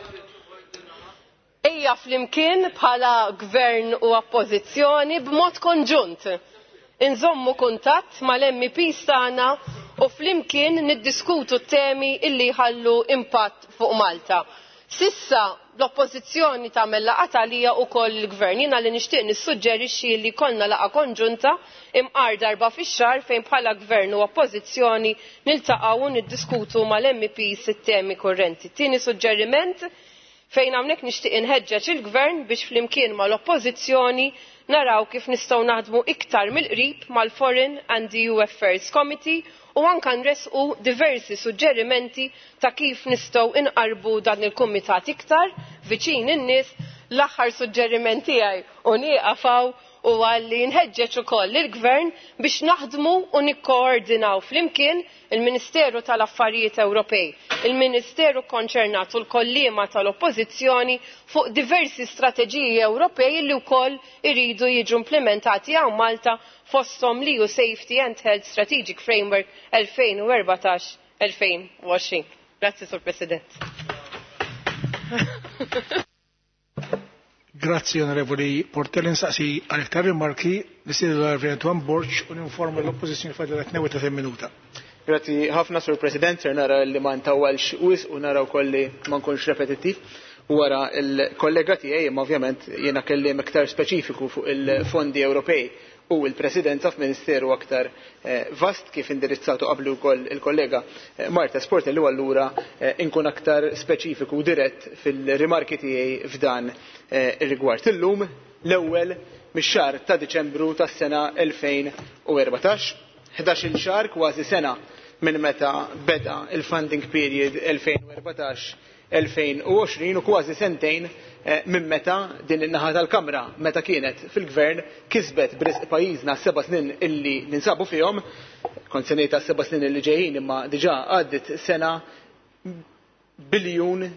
Ejja flimkien bħala Gvern u Oppożizzjoni b'mod konġunt. Inżommu kuntatt mal-MPs tagħna u flimkien niddiskutu t-temi illi jħallu impatt fuq Malta. Sissa l-Oppożizzjoni tagħmel laqgħa tagħlija wkoll il-Gvern. Jiena li nixtieq nissuġġerixxi li jkollna laqgħa konġunta imqar darba fix-xahar fejn bħala Gvern u Oppożizzjoni niltaqgħu u niddiskutu mal-MPs it-temi kurrenti. Tieni suġġeriment fejn hawnhekk nixtieq inħeġġeġ il-Gvern biex flimkien mal-Oppożizzjoni naraw kif nistgħu naħdmu iktar mill-qrib mal-Foreign and EU Affairs Committee u anke nresqu diversi suġġerimenti ta' kif nistgħu inqarbu dan il-kumitat iktar viċin in-nies. L-aħħar suġġeriment tiegħi u nieqafaw u għalli nħeġġeġ ukoll il-Gvern biex naħdmu u nikkoordinaw flimkien il-Ministeru tal-Affarijiet Ewropej, il-Ministeru konċernat u l-kolliema tal-Oppożizzjoni fuq diversi strateġiji Ewropej li wkoll iridu jiġu implementati hawn Malta fosthom l-EU Safety and Health Strategic Framework 2014-2020. Grazzi, Sur President. Grazie onorevoli Portella, insaqsi għal iktar rimarki li sidu l-Arvient Wan Borċ u ninforma l-Oppożizzjoni fadlet 32 minuta. Grazie ħafna, Sur President, nara li ma ntawwalx wis u nara wkoll li ma nkunx repetittiv wara l-kollega tiegħi, imma ovvjament jiena kelliem iktar speċifiku fuq il-fondi Ewropej u l-Presidenza f'Ministeru aktar vast kif indirizzatu qablu wkoll il-kollega Marta Sportelli u allura inkun aktar speċifiku u dirett fil-rimarki tiegħi f'dan ir-rigward. Illum l-ewwel mix-xahar ta' Diċembru tas-sena 2014, 11-il xahar kważi sena minn meta beda il-funding period 2014-2020 u kważi sentejn minn meta din in-naħa tal-Kamra meta kienet fil-Gvern kisbet b'risq pajjiżna 7 snin illi ninsabu fihom, kont se ngħid 7 snin illi ġejjin imma diġà għaddit sena biljun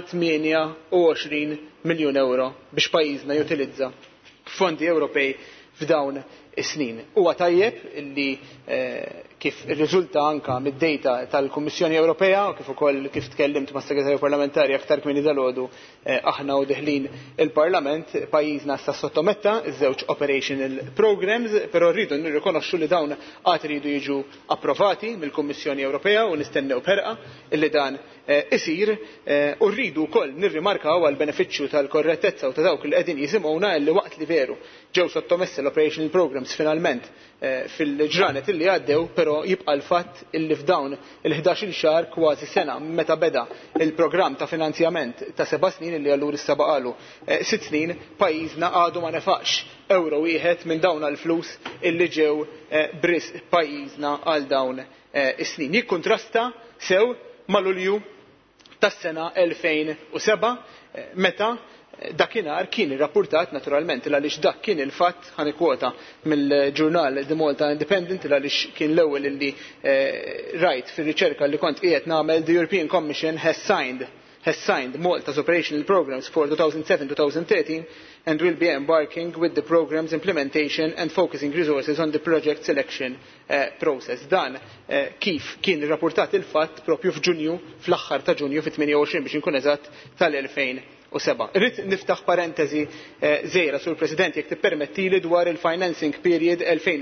128 miljun euro biex pajjiżna jutilizza fondi Ewropej f'dawn is-snin. Huwa tajjeb illi kif irriżulta anke mid-dejta tal-Kummissjoni Ewropea u kif ukoll kif tkellimt mas-Segretarju Parlamentari aktar kmieni dalgħodu aħna u deħlin il-Parlament pajjiżna issa sottometta iż-żewġ operational programs, però rridu nirrikonoxxu li dawn qatt iridu jiġu approvati mill-Kummissjoni Ewropea u nistennew b'ħerqa illi dan isir u rridu wkoll nirrimarkaw għal benefiċċju tal-korrettezza u ta' dawk li qegħdin jisimgħuna li waqt li veru ġew sottomessi l-operational programs finalment fil-ġranet illi għaddew, però jibqa' l-fatt illi f'dawn il-11 xahar kważi sena meta beda il-programm ta' finanzjament ta' 7 snin illi allura issa baqalu 6 snin pajjiżna għadu ma nefaqx euro wieħed minn dawn għall-flus illi ġew brisq pajjiżna għal dawn is-snin. Jikkuntrasta sew mal-Lulju tas-sena 2007 meta dakinhar kien irrappurtat naturalment għaliex dak kien il-fatt ħanikwota mill-ġurnal The Malta Independent għaliex kien l-ewwel illi rajt fir-riċerka li kont qiegħed nagħmel the European Commission has signed Malta's operational programs for 2007-2013 and will be embarking with the program's implementation and focusing resources on the project selection process. Dan kif kien irrappurtat il-fatt propju f'Ġunju, fl-aħħar ta' Ġunju fit-28 biex inkun eżatt tal-2007. Irrid niftaħ parentesi żgħira sur President jekk tippermettili dwar il-financing period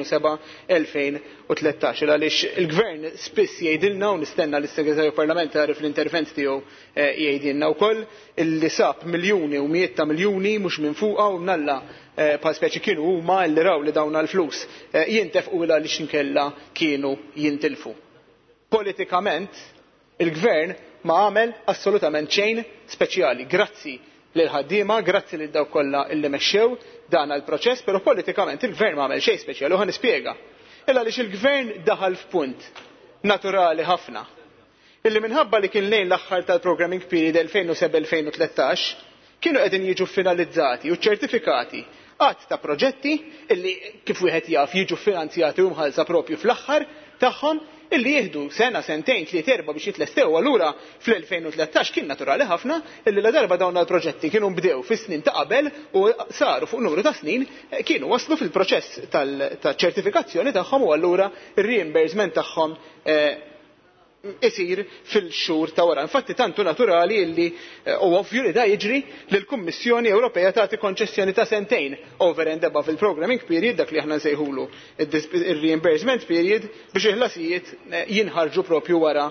2007-2013 għaliex il-Gvern spiss jgħidilna u nistenna lis-Segretarju Parlamentari fl-intervent tiegħu jgħidilna wkoll illi sab miljuni u mijiet ta' miljuni mhux minn fuqha u mnalla bħal speċi kienu huma li raw li dawn l-flus jintefqu għaliex inkella kienu jintilfu. Politikament il-Gvern ma għamel assolutament xejn speċjali. Grazzi lil ħaddiema, grazzi lil dawk kollha illi mexxew dan il-proċess, però politikament il-Gvern ma għamel xejn speċjali u ħanispjega. Illa għaliex il-Gvern daħal f'punt naturali ħafna illi minħabba li kien lejn l-aħħar tal-programming period 2007-2013 kienu qegħdin jiġu finalizzati u ċertifikati għadd ta' proġetti illi kif wieħed jaf jiġu finanzjati u mħallsa propju fl-aħħar tagħhom illi jieħdu sena, sentejn, tliet erba' biex jitlestew. Allura fl-2013 kien naturali ħafna illi la darba dawn il-proġetti kienu bdew fis-snin ta' qabel u saru fuq numru ta' snin kienu waslu fil-proċess tal-ċertifikazzjoni tagħhom u allura ir-reimbursement tagħhom isir fil-xhur ta' wara. Infatti tantu naturali illi u ovvju li da jiġri li l-Kummissjoni Ewropea tagħti konċessjoni ta' sentejn over and above il-programming period dak li aħna nsejħulu il-reimbursement period biex il-ħlasijiet jinħarġu propju wara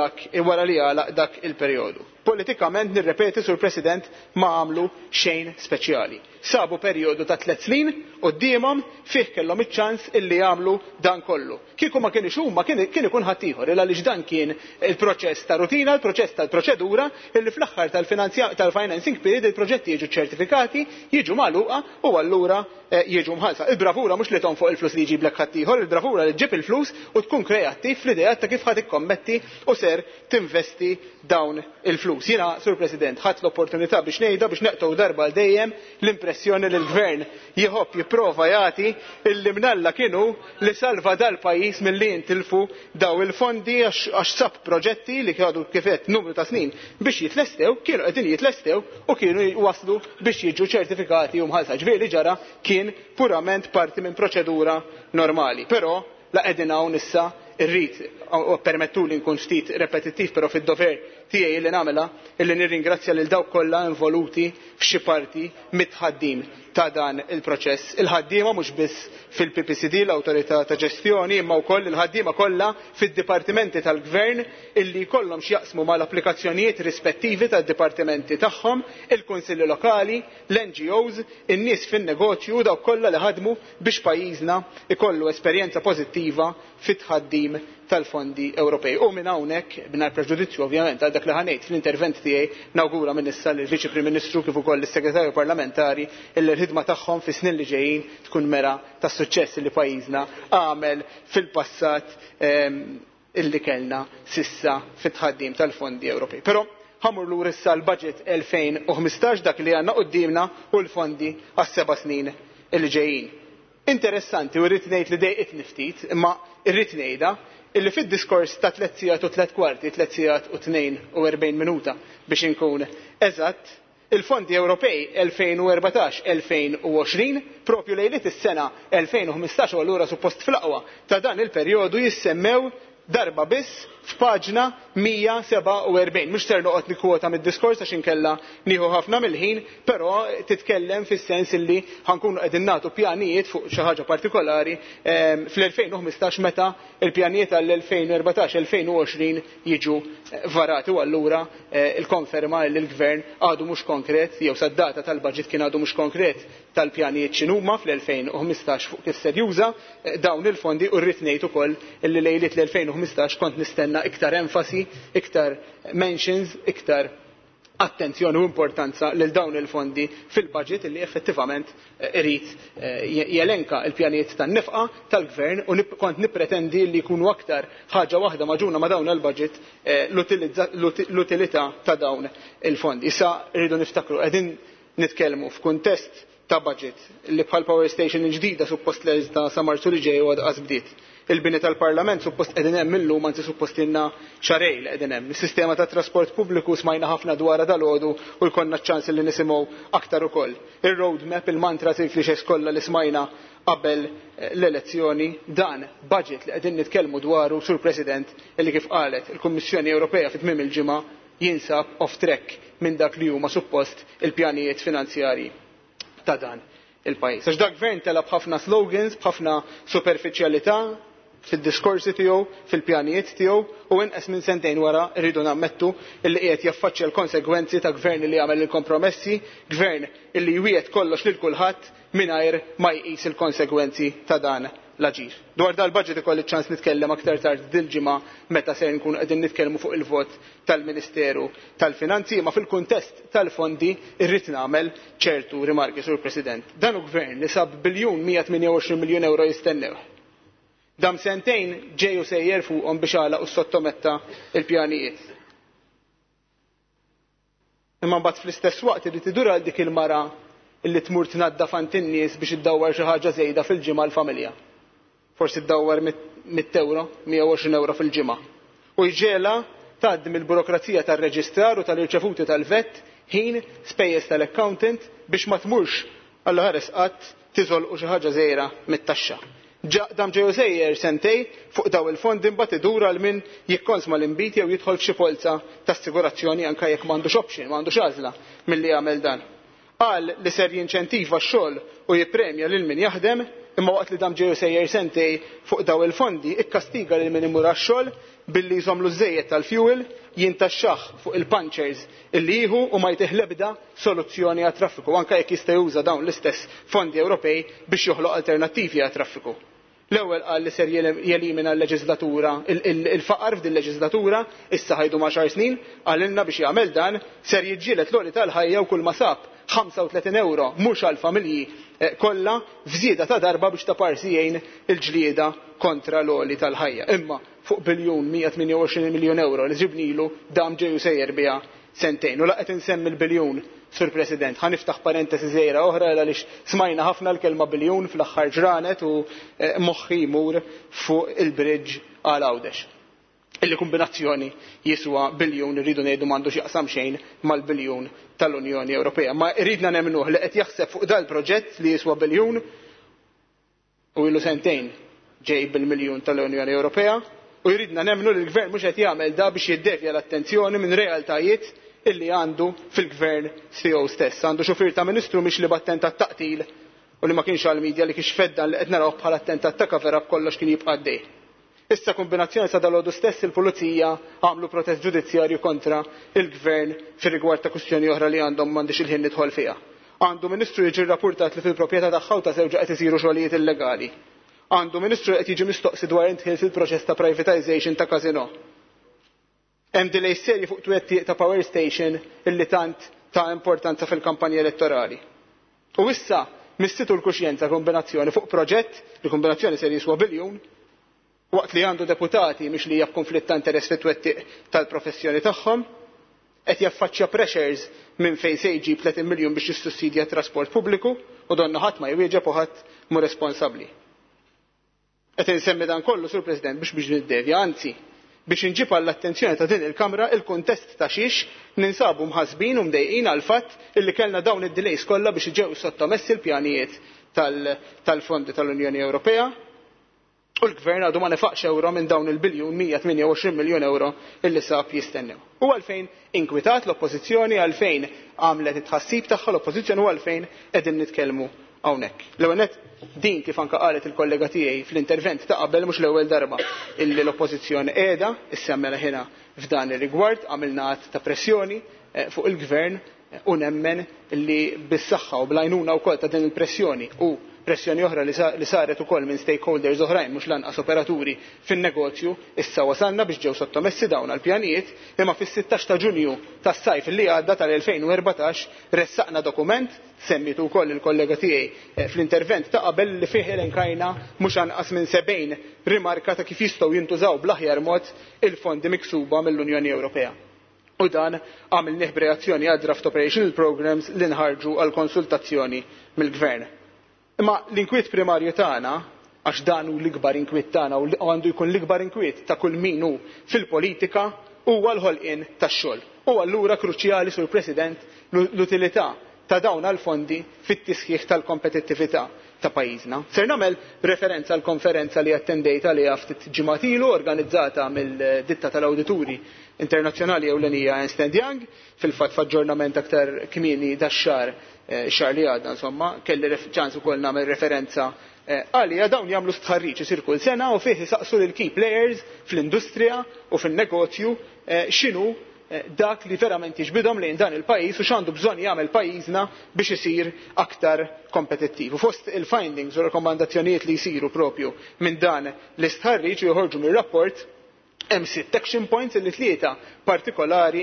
li għalaq dak il-perjodu. Politikament nirrepeti sur President ma għamlu xejn speċjali. Sabu perjodu ta' 3 snin qudiemhom fih kellhom iċ-ċans illi jagħmlu dan kollu. Kieku ma kienx huma kien ikun ħadd ieħor għaliex dan kien il-proċess ta' rutina, il-proċess tal-proċedura illi fl-aħħar tal-financing period il-proġetti jiġu ċertifikati, jiġu magħluqa u allura jiġu mħallsa. Il-bravura mhux li fuq il-flus li jġiblek ħadd ieħor, il-bravura li ġib il-flus u tkun kreattiv fl-idea ta' kif ħadd ikkommetti u ser tinvesti dawn il-flus. Jiena, Sur President, ħadd l-opportunità biex ngħidha biex neqgħu darba l dejjem l-impressjoni li l-Gvern jieħobb jipprova jagħti illi mnalla kienu li salva dal-pajjiż milli jintilfu daw il-fondi għax sab proġetti li kienu kifet numru ta' snin biex jitlestew, kienu qegħdin jitlestew u kienu waslu biex jiġu ċertifikati u mħallsa. Ġifieri ġara kien purament parti minn proċedura normali. Però la qegħdin hawn issa irrid permettuli nkun ftit repetittiv però fid-dover tiegħi li nagħmilha illi nirringrazzja lil dawk kollha involuti f'xi parti mit-tħaddim ta' dan il-proċess. Il-ħaddiema mhux biss fil-PPCD l-Awtorità ta' Ġestjoni imma wkoll il-ħaddiema kollha fid-dipartimenti tal-Gvern illi jkollhom x'jaqsmu mal-applikazzjonijiet rispettivi tad-dipartimenti tagħhom, il-kunsilli lokali, l-NGOs, in-nies fin-negozju dawk kollha li ħadmu biex pajjiżna ikollu esperjenza pożittiva fit-tħaddim tal-fondi Ewropej. U minn hawnhekk b'nar preġudizzju ovvjament għal dak li ħanejt fl-intervent tiegħi nawgura minn issa lill-Viċi Prim Ministru kif ukoll is-Segretarju Parlamentari illi l-ħidma tagħhom fis-snin li ġejjin tkun mera tas-suċċess li pajjiżna għamel fil-passat illi kellna sissa fit-tħaddim tal-fondi Ewropej. Però ħamur lura issa l-budget 2015 dak li għandna qudiemna u l-fondi għas-7 snin illi ġejjin. Interessanti u rrid ngħid li dejqitni ftit imma rrid ngħidha illi fid-diskors ta' 3 sigħat u 3 kwarti, 3 sigħat u 42 minuta biex inkun eżatt, il-fondi Ewropej 2014-2020 propju lejliet is-sena 2015 u allura suppost fl-aqwa ta' dan il-perjodu jissemmew darba biss f'paġna 147. Mhux ser noqgħod nikkwota mid-diskors għax inkella nieħu ħafna mill-ħin, però titkellem fis-sens illi ħankunu qegħdin nagħtu pjanijiet fuq xi ħaġa partikolari fl-2015 meta il-pjanijiet għall-2014-2020 jiġu varati u allura il-konferma li l-Gvern għadu mhux konkret jew sad-data tal-baġit kien għadu mhux konkret tal-pjanijiet x'inhuma fl-2015 fuq kif ser juża dawn il-fondi u rrid ngħid ukoll illi lejliet l-2015 kont nistenna iktar enfasi, iktar mentions, iktar attenzjoni u importanza lil dawn il-fondi fil-budget li effettivament irid jelenka l-pjanijiet tan-nefqa tal-Gvern u kont nippretendi li jkunu aktar ħaġa waħda maġuna ma' dawn il-budget l-utilità ta' dawn il-fondi. Issa rridu niftakru qegħdin nitkellmu f'kuntest ta' budget li bħal power station ġdida suppost ta' sa Marzu li ġej u għadqas bdiet. Il-bini tal-Parlament suppost qegħdin hemm illum anzi suppost ilna xarej li qegħdin hemm. Is-sistema tat trasport pubbliku smajna ħafna dwarha dalgħodu u jkollna ċ-ċans li nisimgħu aktar ukoll. Ir-road map, il-mantra tiflixes kollha li smajna qabel l-elezzjoni, dan budget li qegħdin nitkellmu dwaru sur President illi kif qalet il-Kummissjoni Ewropea fit-tmiem il-ġimgħa jinsab off track minn dak li huma suppost il-pjanijiet finanzjarji ta' dan il-pajjiż. Għax dak Gvern telab ħafna slogans, b'ħafna superfiċjalità fid-diskorsi tiegħu, fil-pjanijiet tiegħu u inqas minn sentejn wara rridu nammettu illi qiegħed jaffaċċja l-konsegwenzi ta' Gvern li jagħmel il-kompromessi, Gvern illi jwiegħed kollox lil kulħadd mingħajr ma jqis il-konsegwenzi ta' dan l-aġir. Dwar dal-budget ikolli ċans nitkellem aktar tard dil-ġimgħa meta se nkun qegħdin nitkellmu fuq il-vot tal-Ministeru tal-Finanzi, ma fil-kuntest tal-fondi irrid nagħmel ċertu rimarki sur President. Dan hu Gvern li sab €128 miljun jistennew. Dam sentejn ġej u sejjer fuqhom biex għalaq u sottometta il-pjanijiet. Imma mbagħad fl-istess waqt irid idur għal dik il-mara illi tmur tnaddaf ant in-nies biex iddawwar xi ħaġa żejda fil-ġimgħa l-familja. Forsi ddawwar €100, €120 fil-ġimgħa. U jġela tgħaddi mill-burokrazija tar-reġistrar u tal-irċevuti tal-vett ħin spejjeż tal-accountant biex ma tmurx alla ħares qatt tiżolqu xi ħaġa żgħira mit-taxxa. Dam ġew sejjer sentej fuq daw il-fondi mbagħad idur għal min jikkonsma l-inbit jew jidħol f'xi polza ta' assigurazzjoni anke jekk m'għandux option, m'għandux għażla milli jagħmel dan. Qal li ser jinċentiva x-xogħol u jippremja lil min jaħdem, imma waqt li dam ġew sejjer sentej fuq daw il-fondi ikkastiga lil min imur għax-xogħol billi jżommlu żejjed tal-fuel jintaxxaħ fuq il-punchers illi jieħu u ma jtieħ l-ebda soluzzjoni għat-traffiku anke jekk jista' juża dawn l-istess fondi Ewropej biex joħloq alternattivi għat-traffiku. L-ewwel qal li ser jelimina l-leġislatura il-faqar f'din leġislatura issa ħajdu ma' xar snin qalilna biex jagħmel dan ser jiġġieled l-għoli tal-ħajja u kull ma sab €35 mhux għall-familji kollha f'żieda ta' darba biex ta' parsi jgħin il-ġlieda kontra l-għoli tal-ħajja. Imma fuq €128 miljun li ġibnilu dam ġew sejjer biha sentejn. U laqgħet insemmi l-biljun, Sur President, ħaniftaħ parentesi żgħira oħra għaliex smajna ħafna l-kelma biljun fl-aħħar ġranet u moħħi jmur fuq il-bridge għal Għawdex. Il-kombinazzjoni jiswa biljun irridu ngħidu m'għandux jaqsam xejn mal-biljun tal-Unjoni Ewropea. Ma rridna nemmnuh li qed jaħseb fuq dal-proġett li jiswa biljun u ilu sentejn ġej bil-miljun tal-Unjoni Ewropea u jridna nemmnu li l-Gvern mhux qed jagħmel da biex jiddevja l-attenzjoni minn realtajiet illi għandu fil-Gvern tiegħu stess. Għandu xufir ta' Ministru mhix li b'attentat taqtil u li ma kienx għall-medja li kienx feddan li qed narawh bħala attentat ta' cover-up kollox kien jibqa' għaddej. Issa kombinazzjoni sa dal-għodu stess il-Pulizija għamlu protest ġudizzjarju kontra il-Gvern fir-rigward ta' kwistjoni oħra li għandhom m'għandix il-ħin nidħol fiha. Għandu Ministru jiġi rrappurtat li fil-proprjetà tagħha u ta' żewġa qed isiru xogħlijiet illegali. Għandu Ministru qed jiġi mistoqsi dwar intħil fil-proċess ta' privatization ta' Casino. Hemm delay serji fuq twettiq ta' power station illi tant ta' importanza fil-kampanja elettorali. U issa missitu l-kuxjenza kombinazzjoni fuq proġett li kombinazzjoni ser jiswa biljun waqt li għandu deputati mhix li hija f'konflitt ta' interess fit-twettiq tal-professjoni tagħhom qed jaffaċċja pressures minn fejn se jġib 30 miljun biex jissussidja t-trasport pubbliku u donna ħadd ma jwieġeb u ħadd mu responsabbli. Qed insemmi dan kollu sur President biex niddevja, anzi biex inġib għall-attenzjoni ta' din il-Kamra il-kuntest ta' xiex ninsabu mħasbin u mdejqin għal fatt illi kellna dawn id-delays kollha biex ġew sottomessi l-pjanijiet tal-fondi tal-Unjoni Ewropea u l-Gvern għadu ma nefaqx euro minn dawn il-biljun 128 miljun euro illi sab jistennew. U għalfejn inkwitat l-Oppożizzjoni, għalfejn għamlet it-tħassib tagħha l-Oppożizzjoni u għalfejn qegħdin nitkellmu hawnhekk. L-ewwel din kif anke qalet il-kollega tiegħi fl-intervent ta' qabel mhux l-ewwel darba illi l-Oppożizzjoni qiegħda issemmela ħina f'dan ir-rigward għamilna att ta' pressjoni fuq il-Gvern u nemmen li bis-saħħa u bl-għajnuna wkoll ta' din il-pressjoni u pressjoni oħra li saret ukoll minn stakeholders oħrajn mhux lanqas operaturi fin-negozju issa wasalna biex ġew sottomessi dawn għall-pjanijiet imma fis-16 ta' Ġunju tas-sajf li għadda tal-2014 ressaqna dokument semmitu wkoll il-kollega tiegħi fl-intervent ta' qabel li fih elenkajna mhux anqas minn 70 rimarka ta' kif jistgħu jintużaw bl-aħjar mod il-fondi miksuba mill-Unjoni Ewropea. U dan għamilnieh b'reazzjoni għal draft operational programs li nħarġu għal konsultazzjoni mill-Gvern. Imma l-inkwiet primarju tagħna għax dan hu l-ikbar inkwiet tagħna u għandu jkun l-ikbar inkwiet ta' kull min hu fil-politika huwa l-ħolqien tax-xogħol. U allura kruċjali sur President l-utilità ta' dawn għall-fondi fit-tisħiħ tal-kompetittività ta' pajjiżna. Ser nagħmel referenza għall konferenza li attendejt għaliha ftit ġimgħat ilu organizzata mill-ditta tal-Awdituri Internazzjonali ewlenija Ernst & Young fil-fatt f'aġġornament aktar kmieni dax-xahar xahar li għadda insomma kelli ċans ukoll nagħmel referenza għalija dawn jagħmlu stħarriġ isir kull sena u fih isaqsu lil key players fl-industrija u fin-negozju x'inhu dak li verament jiġbidhom lejn dan il-pajjiż u x'għandu bżonn jagħmel pajjiżna biex isir aktar kompetittiv. U fost il-findings u rakkomandazzjonijiet li jsiru propju minn dan l-istħarriġ u joħorġu mir-rapport hemm 6 action points li tlieta partikolari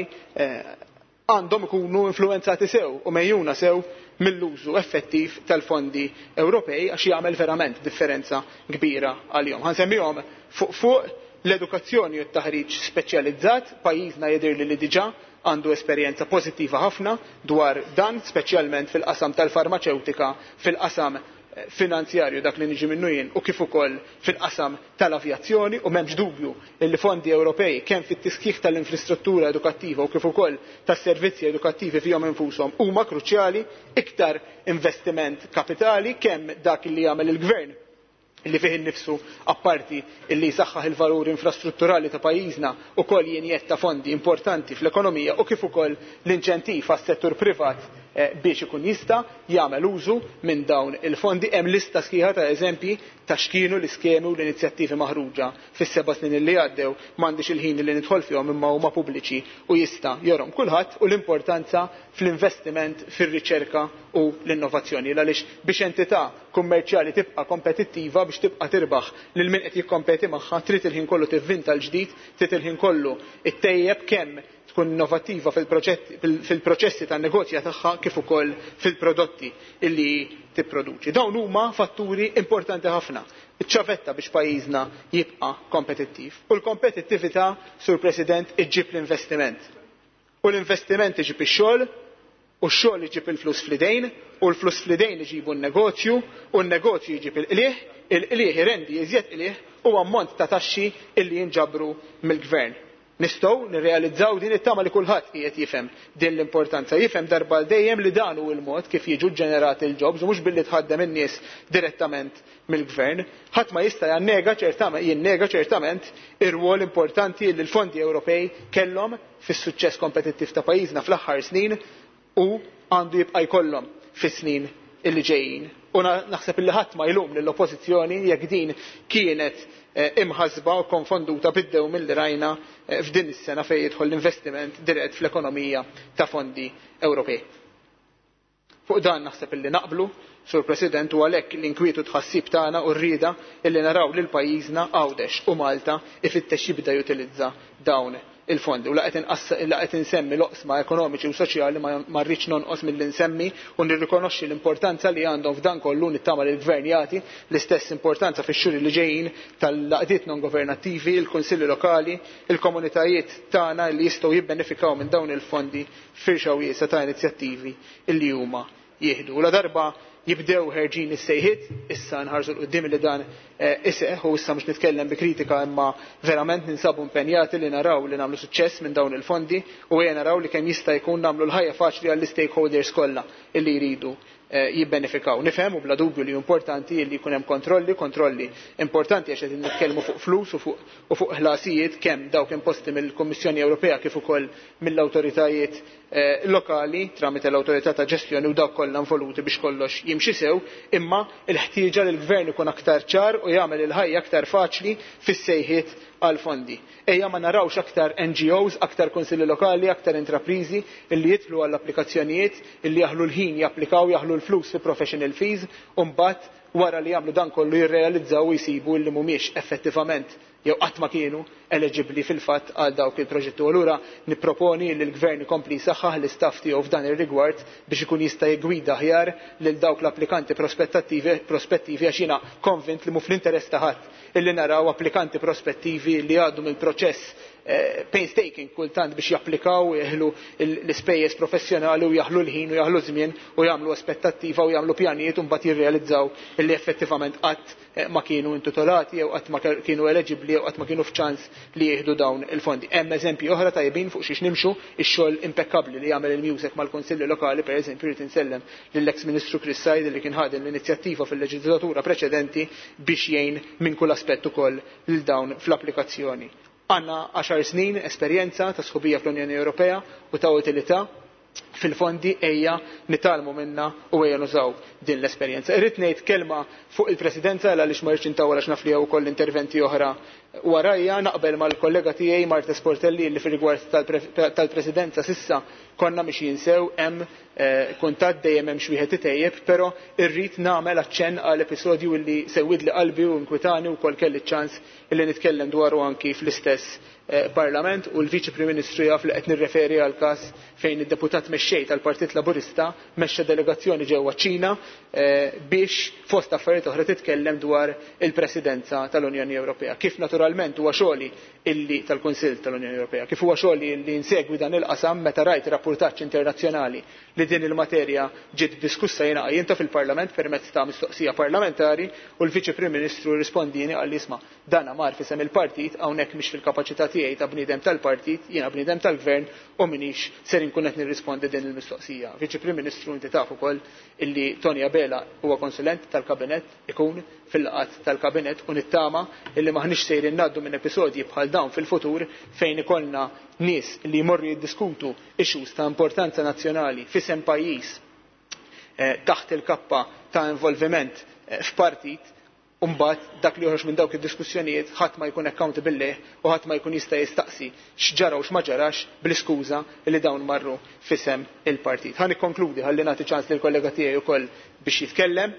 għandhom ikunu influenzati sew u mejjuna sew mill-użu effettiv tal-fondi Ewropej għax jagħmel verament differenza kbira għalihom. Ħansemmihom fuq l-edukazzjoni u t-taħriġ speċjalizzat, pajjiżna jidher li diġà għandu esperjenza pożittiva ħafna dwar dan, speċjalment fil-qasam tal-farmaceutika, fil-qasam finanzjarju dak li niġi minnu jien u kif ukoll fil-qasam tal-avjazzjoni u m'hemmx dubju li fondi Ewropej kemm fit-tisħiħ tal-infrastruttura edukattiva u kif ukoll tas-servizzi edukattivi fihom infushom huma kruċjali iktar investiment kapitali kemm dak li jagħmel il-Gvern li fih innifsu apparti li jsaħħaħ il-valur infrastrutturali ta' pajjiżna ukoll jinjetta fondi importanti fl-ekonomija u kif ukoll l-inċentiv għas-settur privat biex ikun jista' jagħmel użu minn dawn il-fondi. Hemm lista sħiħa ta' eżempji ta' x'kienu l-iskemi u l-inizjattivi maħruġa fis-7 snin li għaddew m'għandix il-ħin li nidħol fihom imma huma pubbliċi u jista' jorhom kulħadd u l-importanza fl-investiment fir-riċerka u l-innovazzjoni għaliex biex entità kummerċjali tibqa' kompetittiva biex tibqa' tirbaħ lil min qed jikkompeti magħha trid il-ħin kollu tivvinta l-ġdid, trid il-ħin kollu ittejjeb kemm tkun innovattiva fil-proċessi tan-negozja tagħha kif ukoll fil-prodotti illi tipproduċi. Dawn huma fatturi importanti ħafna. Iċ-ċavetta biex pajjiżna jibqa' kompetittiv. U l-kompetittività, Sur President, iġġib l-investiment. U l-investiment iġib ix-xogħol, u x-xogħol iġib il-flus fl-idejn, u l-flus fl-idejn iġibu n-negozju, u n-negozju jġib il-qlieħ, il-qlieħ irendi iżjed qlieħ u ammont ta' taxxi illi jinġabru mill-Gvern. Nistgħu nirrealizzaw din it-tama li kulħadd qiegħed jifhem din l-importanza, jifhem darba dejjem li dan hu l-mod kif jiġu ġenerati l-jobs u mhux billi tħaddem in-nies direttament mill-Gvern. Ħadd ma jista' jinnega ċertament ir-rwol importanti li l-fondi Ewropej kellhom fis-suċċess kompetittiv ta' pajjiżna fl-aħħar snin u għandu jibqa' jkollhom fis-snin illi ġejjin. U naħseb illi ħadd ma jlum lill-Oppożizzjoni jekk din kienet imħasba u konfonduta biddew mill rajna f'din is-sena fejn jidħol l-investiment dirett fl-ekonomija ta' fondi Ewropej. Fuq dan naħseb illi naqblu, Sur President, u għalhekk l-inkwiet u tħassib tagħna u rrieda illi naraw lil pajjiżna Għawdex u Malta ifittex jibda jutilizza dawn il-fondi. U laqgħet insemmi l-oqsma ekonomiċi u soċjali ma rridx nonqos milli nsemmi u nirrikonoxxi l-importanza li għandhom f'dan kollu nittama li l-Gvern jagħti l-istess importanza fix-xhur li ġejjin tal-laqdiet non governattivi, il-kunsilli lokali, il-komunitajiet tagħna li jistgħu jibbenefikaw minn dawn il-fondi firxa wiesa ta' inizjattivi illi huma jieħdu. U la darba jibdew ħerġin is-sejħiet, issa nħarsu l-qudiem li dan iseħħ u issa mhux nitkellem bi kritika imma verament ninsabu impenjati li naraw li nagħmlu suċċess minn dawn il-fondi u naraw li kemm jista' jkun nagħmlu l-ħajja faċli għall-stakeholders kollha illi jridu jibbenefikaw. Nifhem u bla dubju li importanti li jkun hemm kontrolli importanti għax qed nitkellmu fuq flus u fuq ħlasijiet kemm dawk imposti mill-Kummissjoni Ewropea kif ukoll mill-awtoritajiet lokali tramite l-awtorità ta' ġestjoni u dawk kollha involuti biex kollox jimxi sew, imma l-ħtieġa li l-Gvern ikun aktar ċar u jagħmel il-ħajja aktar faċli fis-sejħiet għal fondi. Ejja ma narawx aktar NGOs, aktar konsilli lokali, aktar intraprizi illi jitlu għall applikazzjonijiet illi jaħlu l-ħin japplikaw jaħlu l-flus fi professional fees u mbagħad wara li jagħmlu dan kollu jirrealizzaw u jsibu li mhumiex effettivament jew qatt ma kienu eligibbli fil-fatt għal dawk il-proġetti. U allura nipproponi li l-Gvern ikompli jsaħħaħ l-istaff tiegħu f'dan ir-rigward biex ikun jista' jgwida aħjar lil dawk l-applikanti prospettivi għax jiena konvint li mhu fl-interess ta' ħadd illi naraw applikanti prospettivi li għaddu mill-proċess painstaking kultant biex japplikaw jeħlu l-ispejjeż professjonali u jaħlu l-ħin u jaħlu żmien u jagħmlu aspettattiva u jagħmlu pjanijiet u mbagħad jirrealizzaw illi effettivament qatt ma kienu intitolati jew qatt ma kienu eligibbli jew qatt ma kienu f'ċans li jieħdu dawn il-fondi. Hemm eżempji oħra tajbin fuq xiex nimxu ix-xogħol impeccabbli li jagħmel il-Musec mal-Kunsilli Lokali, pereżempju rid insellem lill-eks Ministru Chris Said li kien ħadem l-inizjattiva fil-leġislatura preċedenti biex jgħin minn kull aspett ukoll lil dawn fl-applikazzjoni. Għandna 10 snin esperjenza ta' sħubija fl-Unjoni Ewropea u ta' utilità fil-fondi ejja nitalmu minna u ejja nużaw din l-esperjenza. Irrid ngħid kelma fuq il-Presidenza għaliex ma rridx intawwal għax naf li hawn ukoll interventi oħra warajja naqbel mal-kollega tiegħi Marta Sportelli li fir-rigward tal-Presidenza sissa konna mixjin sew hemm kuntatt dejjem hemm xi wieħed itejjeb, però irrid nagħmel aċċenn għal episodju li sewwidli qalbi u nkwitani wkoll kelli ċ-ċans illi nitkellem dwaru anki fl-istess Parlament u l-Viċi Prim Ministru jaf li qed nirreferi għal każ fejn id-deputat mexxej tal-Partit Laburista mexxa delegazzjoni ġewwa Ċina biex fost affarijiet oħra titkellem dwar il-Presidenza tal-Unjoni Ewropea. Kif naturalment huwa xogħli illi tal-Kunsill tal-Unjoni Ewropea, kif huwa xogħli li nsegwi dan il-qasam meta rajt rapportaġġ internazzjonali li din il-materja ġiet diskussa jiena qajjimta fil-Parlament permezz ta' mistoqsija parlamentari u l-Viċi Prim Ministru rispondini qal li isma' dan mar fisem il-partit hawnhekk mhix fil-kapaċità tiegħi ta' bniedem tal-partit, jiena bniedem tal-Gvern u minix ser inkun qed nirrispondi din il-mistoqsija. Viċi Prim Ministru inti taf ukoll illi Tony Abela huwa konsulent tal-Kabinett ikun fil-laqgħat tal-Kabinett u nittama illi maħniex sejrin ngħaddu minn episodji bħal dawn fil-futur fejn ikollna nies li jmorru jiddiskutu issues ta' importanza nazzjonali f'isem pajjiż taħt il-kappa ta' involviment f'partit u mbagħad dak li joħroġ minn dawk id-diskussjonijiet ħadd ma jkun accountable leh u ħadd ma jkun jista' jistaqsi x'ġara u x'ma ġarax bl-iskuża li dawn marru f'isem il-partit. Ħa nikkonkludi ħalli nagħti ċans lill kollega tiegħi wkoll biex jitkellem.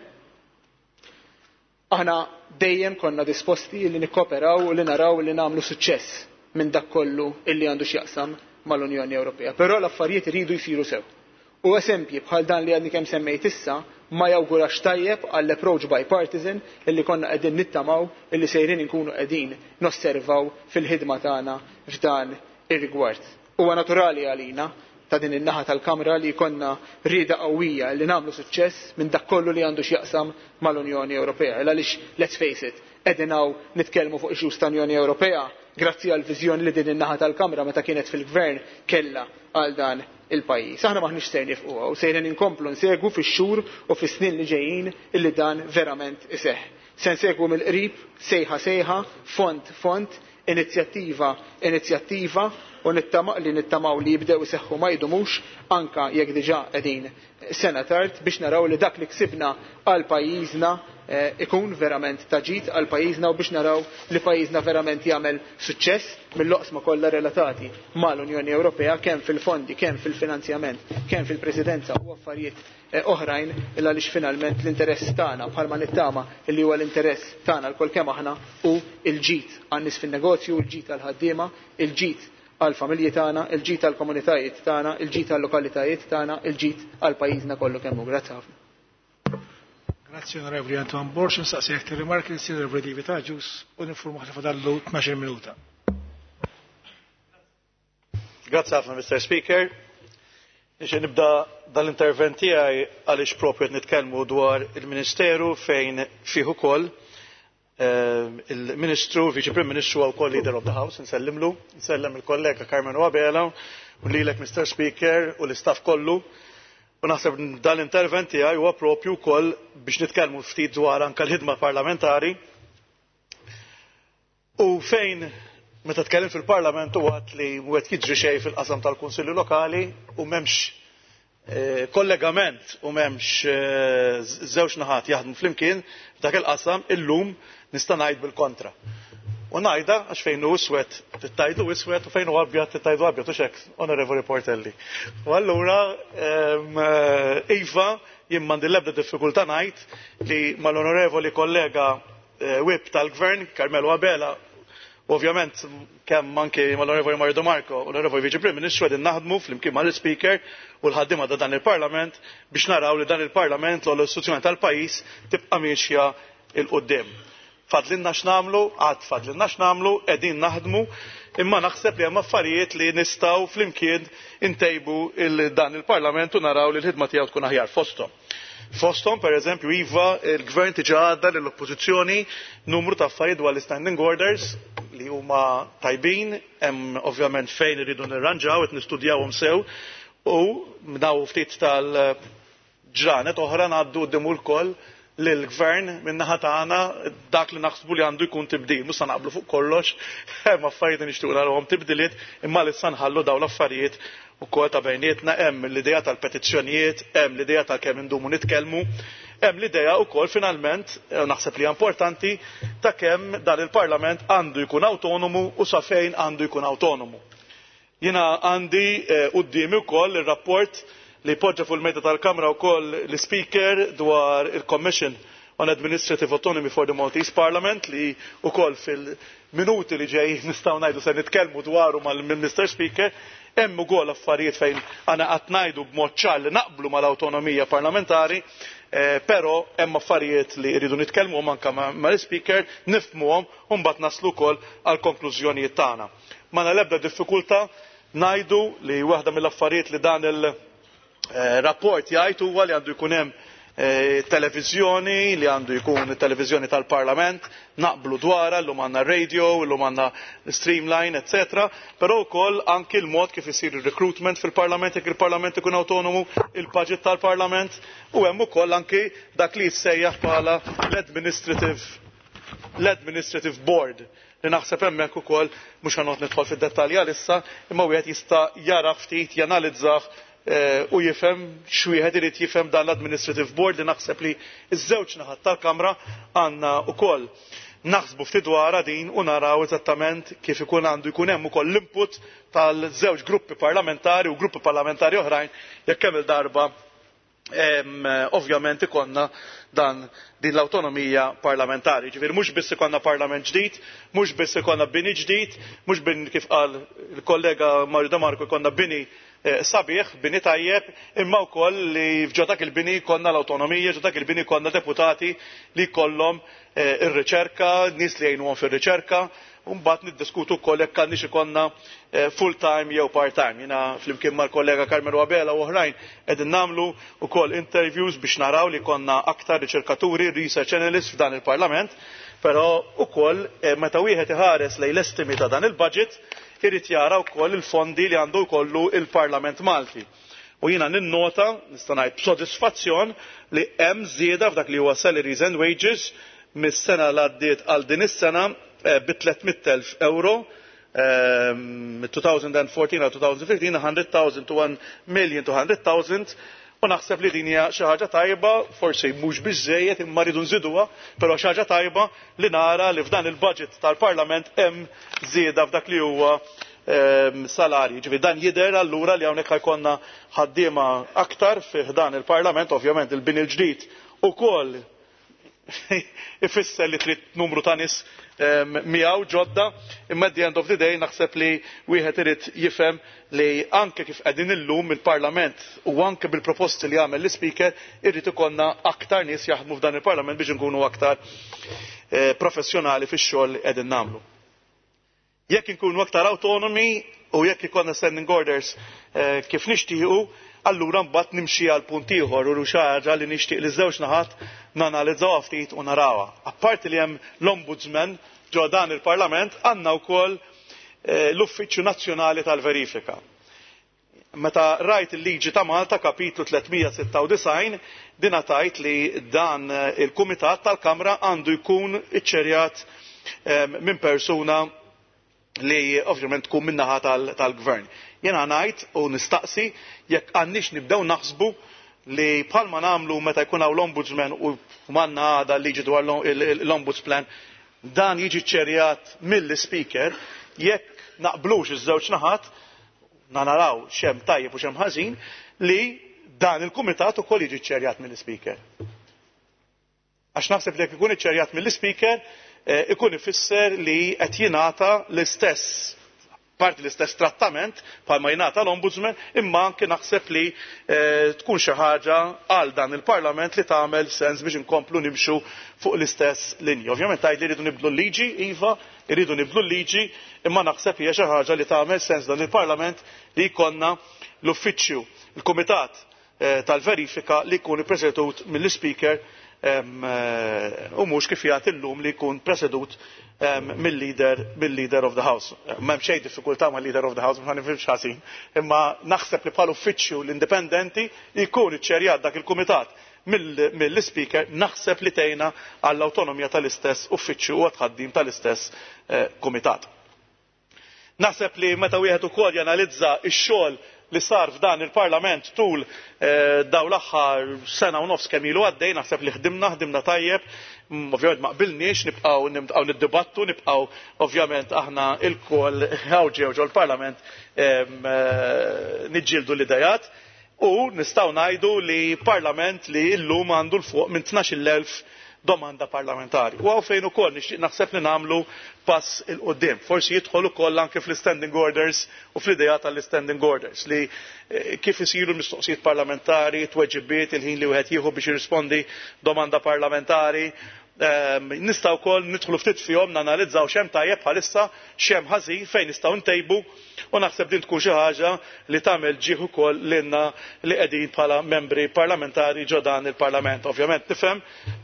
Aħna dejjem konna disposti li nikkoperaw u li naraw li nagħmlu suċċess minn dak kollu illi għandu x'jaqsam mal-Unjoni Ewropea. Però l-affarijiet iridu jsiru sew. U eżempji bħal dan li għadni kemm semmejt issa ma jawgurax tajjeb għall-approach bipartisan illi konna qegħdin nittamaw illi sejrin inkunu qegħdin nosservaw fil-ħidma tagħna f'dan ir-rigward. Huwa naturali għalina ta' din in-naħa tal-Kamra li jkollna rieda qawwija li nagħmlu suċċess minn dak kollu li għandu x'jaqsam mal-Unjoni Ewropea. Għaliex let's face it, qegħdin hawn nitkellmu fuq issues tal-Unjoni Ewropea grazzi għal viżjoni li din in-naħa tal-Kamra meta kienet fil-Gvern kellha għal dan il-pajjiż. Aħna maħniex se nifquha u sejrin inkomplu nsegwu fix-xhur u fis-snin li ġejjin illi dan verament iseħħ. Se nsegwu mill-qrib sejħa, font, inizjattiva u nittamaw li jibdew iseħħu ma jdumux anka jekk diġà qegħdin sena tard biex naraw li dak li ksibna għal pajjiżna ikun verament taġid għal pajjiżna u biex naraw li pajjiżna verament jagħmel suċċess mill-oqsma kollha relatati mal-Unjoni Ewropea kemm fil-fondi, kemm fil-finanzjament, kemm fil-Presidenza u affarijiet oħrajn illa għaliex finalment l-interess tagħna bħalma nittama li huwa l-interess tagħna lkoll kemm aħna u l-ġid għan-nies fin-negozju, il-ġid għall-ħaddiema, il-ġid għall-familji tagħna, il-ġid għall-komunitajiet tagħna, il-ġid għall-lokalitajiet tagħna, il-ġid għall-pajjiżna kollu kemm hu. Grazzi ħafna. Grazie onorevoli Anton Borx, nistaqsi jekk tirrimarki li sir David Taġus u nifurmu ħafna fadallu 12 minuta. Grazie ħafna Mr. Speaker. Nixtieq nibda dal-intervent tiegħi għaliex propju qed nitkellmu dwar il-Ministeru fejn fih ukoll il-Ministru, Viċi Prim Ministru wkoll Leader of the House, nsellimlu, nsellem il-kollega Carmen Wabela u lilek Mr. Speaker u l-istaff kollu. U naħseb dal-intervent tiegħi huwa propju wkoll biex nitkellmu ftit dwar anke l-ħidma parlamentari u fejn meta tkellem fil-Parlament u għat li mwet jiġri xejn fil-qasam tal-Kunsilli Lokali u m'hemmx kollegament u m'hemmx żewġ naħat jaħdmu flimkien f'dak il-qasam illum nista' ngħid bil-kontra. U ngħidha għax fejn hu iswed tittajdu iswed u fejn hu abjad tittajdu abjad u x'hekk, Onorevoli Portelli. U allura iva jien m'għandi l-ebda diffikultà ngħid li mal-Onorevoli kollega Whip tal-Gvern Carmelo Abela ovvjament kemm anke mal-Onorevoli Mario Marco u l-Onorevoli Viċi Prim Ministru qegħdin naħdmu flimkien mal-Speaker u l-ħaddiema ta' dan il-Parlament biex naraw li dan il-Parlament u l-istituzzjoni tal-pajjiż tibqa' mixja il quddiem. Fadlinna x'nagħmlu, għad fadlinna x'nagħmlu, qegħdin naħdmu, imma naħseb li hemm affarijiet li nistgħu flimkien intejbu dan il-Parlament u naraw li l-ħidma tiegħu tkun aħjar fosthom. Fosthom, pereżempju, iva, il-Gvern tiġa għadda lill-Oppożizzjoni numru ta' affarijiet dwar l-standing orders li huma tajbin, hemm ovvjament fejn iridu nirranġaw qed nistudjawhom sew u daw ftit tal-ġranet oħra ngħaddu qudiemu lkoll lill-Gvern min-naħa tagħna dak li naħsbu li għandu jkun tibdil. Mhux se naqblu fuq kollox, hemm affarijiet li nixtiequ narahom tibdiliet, imma li issa nħallu dawn l-affarijiet ukoll ta' bejnietna hemm l-idea tal-petizzjonijiet, hemm l-idea ta' kemm indumu nitkellmu, hemm l-idea wkoll finalment naħseb li hija importanti ta' kemm dan il-Parlament għandu jkun awtonomu u sa fejn għandu jkun awtonomu. Jiena għandi qudiemi wkoll ir-rapport li poġġa fuq il-mejda tal-Kamra wkoll l-Speaker dwar il-Commission on Administrative Autonomy for the Maltese Parliament li wkoll fil-minuti li ġej nistgħu ngħidu se nitkellmu dwaru mal-Mr. Speaker. Hemm ukoll affarijiet fejn għana qatt ngħidu b'mod ċar li naqblu mal-awtonomija parlamentari, però hemm affarijiet li rridu nitkellmuhom anke mal-Speaker, nifhmuhom u mbagħad naslu wkoll għal konklużjonijiet tagħna. Ma l-ebda diffikultà ngħidu li waħda mill-affarijiet li dan il-rapport jgħid huwa li għandu jkun hemm televiżjoni li għandu jkun televiżjoni tal-Parlament, naqblu dwarha, llum għandna radio, llum għandna streamline, etc. Però wkoll anke l-mod kif isir ir-recruitment fil-Parlament jekk il-Parlament ikun awtonomu, il-budget tal-Parlament u hemm ukoll anke dak li jissejjaħ bħala l-Administrative Board li naħseb hemmhekk ukoll mhux ħanqod nidħol fid-dettalji għalissa, imma wieħed jista' jara ftit janalizzah u jifhem x'wieħed irid jifhem dan l-Administrative Board li naħseb li ż-żewġ naħat tal-Kamra għandna wkoll naħsbu ftit dwarha din u naraw eżattament kif ikun għandu jkun hemm ukoll l-input tal-żewġ gruppi parlamentari u gruppi parlamentari oħrajn jekk hemm il-darba ovvjament ikonna din l-awtonomija parlamentari. Ġifieri mhux biss ikonna parlament ġdid, mhux biss ikonna bini ġdid, mhux bini kif qal il-kollega Mario De Marco ikonna bini sabiħ, bini tajjeb, imma wkoll li f'ġo dak il-bini jkollna l-awtonomija, ġo dak il-bini jkollna deputati li jkollhom ir-riċerka, nies li jgħinuhom fir-riċerka, u mbagħad niddiskutu wkoll jekk għandniex ikollna full time jew part time. Jiena flimkien mal-kollega Carmelo Abela u oħrajn qegħdin nagħmlu wkoll interviews biex naraw li jkollna aktar riċerkaturi, research analysts f'dan il-Parlament, però wkoll meta wieħed iħares lejn l-estimi ta' dan il-budget irid jara wkoll il-fondi li għandu jkollu il-Parlament Malti. U jiena ninnota, nista' ngħid b'sodisfazzjon li hemm żieda f'dak li huwa salaries and wages mis-sena l għaddiet għal din is-sena bi 300,000 euro 2014 għal 2015 100,000 to 1,200,000 u naħseb li din hija xi ħaġa tajba, forsi mhux biżżejjed imma rridu nżiduha, però xi ħaġa tajba li nara li f'dan il-budget tal-Parlament hemm żieda f'dak li huwa salarji. Ġifieri dan jidher allura li hawnhekk ħajkonna ħaddiema aktar fih dan il-Parlament, ovvjament il-bini l-ġdid ukoll ifisser li trid numru ta' nies miegħu ġodda, imma at the end of the day naħseb li wieħed irid jifhem li anke kif qegħdin illum il-Parlament u anke bil-proposti li għamel l-Speaker irrid ikollna aktar nies jaħdmu f'dan il-Parlament biex inkunu aktar professjonali fix-xogħol li qegħdin nagħmlu. Jekk inkunu aktar autonomi u jekk ikollna standing orders kif nixtiequ, allura mbagħad nimxi għal punt ieħor u xi ħaġa li nixtieq li żewġ naħat nanalizzawha ftit u narawha. Apparti li hemm l-Ombudsman ġo dan il-Parlament għandna wkoll l-Uffiċċju Nazzjonali tal-Verifika. Meta rajt il-liġi ta' Malta kapitlu 396 dina tajt li dan il-Kumitat tal-Kamra għandu jkun iċċerjat minn persuna li ovvjament tkun min-naħa tal-Gvern. Jiena ngħid u nistaqsi jekk għandniex nibdew naħsbu li bħalma nagħmlu meta jkun hawn l-Ombudsman u manna għada liġi dwar l-Ombudsman dan jiġi ċċerjat mill-Speaker jekk naqblux iż-żewġ naħat naraw xemm tajjeb u xemm ħażin li dan il-Kumitat ukoll jiġi ċċerjat mill-Speaker. Għax naħseb li jekk ikun iċċerjat mill-Speaker ikun ifisser li qed jingħata l-istess parti l-istess trattament bħalma jingħata l-Ombudsman imma anke naħseb li tkun xi ħaġa għal dan il-Parlament li tagħmel sens biex inkomplu nimxu fuq l-istess linja. Ovvjament tgħid li rridu nibdlu l-liġi, iva, irridu nibdlu l-liġi, imma naħseb hija xi ħaġa li tagħmel sens dan il-Parlament li jkollna l-uffiċċju, il-Kumitat tal-Verifika li jkun ippresedut mill-Speaker u mhux kif jagħti llum li jkun presedut mill-Leader of the House. M'hemm xejn diffikultà mal-Leader of the House ma nifhimx ħażin, imma naħseb li bħal uffiċċju l-indipendenti jkun iċċerjat dak il-Kumitat mill-Speaker naħseb li tgħinna għall-awtonomija tal-istess uffiċċju u għat-tħaddim tal-istess Kumitat. Naħseb li meta wieħed ukoll janalizza x-xogħol li sar f'dan il-Parlament tul daw l-aħħar sena u nofs kemm ilu għaddej naħseb li ħdimna tajjeb, ovvjament ma qbilniex nibqgħu niddibattu, nibqgħu ovvjament aħna lkoll ġew l-Parlament niġġieldu l-idejat u nistgħu ngħidu li Parlament li llum għandu l-fuq minn 12,000 domanda parlamentari. U għaw fejn ukoll nixtieq naħseb li nagħmlu pass il qudiem. Forsi jidħol ukoll anke fl-standing orders u fl-idea tal-standing orders li kif isiru l-mistoqsijiet parlamentari, tweġibiet il-ħin li wieħed jieħu biex jirrispondi domanda parlamentari. Nistgħu wkoll nidħlu ftit fihom nanalizzaw x'hemm tajjeb bħalissa x'hemm ħażin fejn nistgħu ntejbu u naħseb din tkun xi ħaġa li tagħmel ġieħ ukoll lilna li qegħdin bħala membri parlamentari ġo dan il-Parlament. Ovvjament nifhem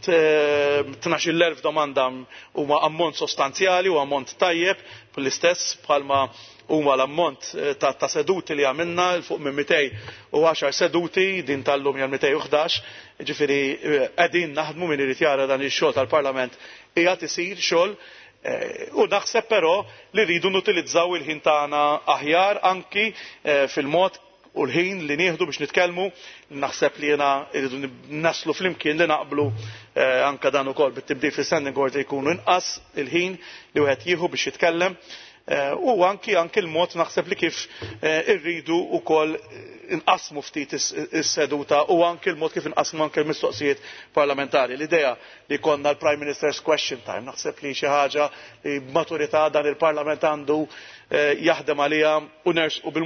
12,000 domanda huma ammont sostanzjali u ammont tajjeb bl-istess bħalma huma l-ammont ta' seduti li għamilna fuq minn 210 seduti din tal-lum hija 211, ġifieri qegħdin naħdmu min irid jara dan ix-xogħol tal-Parlament qiegħed isir xogħol u naħseb però li rridu nutilizzaw il-ħin tagħna aħjar anki fil-mod u l-ħin li nieħdu biex nitkellmu. Naħseb li jiena rridu naslu flimkien li naqblu anke dan ukoll bit-tibdil fis-standing order jkunu inqas il-ħin li wieħed jieħu biex jitkellem. U anki l-mod naħseb li kif irridu wkoll inqasmu ftit is-seduta u anki l-mod kif inqasmu anke l-mistoqsijiet parlamentari. L-idea li konna l-Prime Minister's Question Time naħseb li xi ħaġa li b'maturità dan il-Parlament għandu jaħdem għaliha u nersqu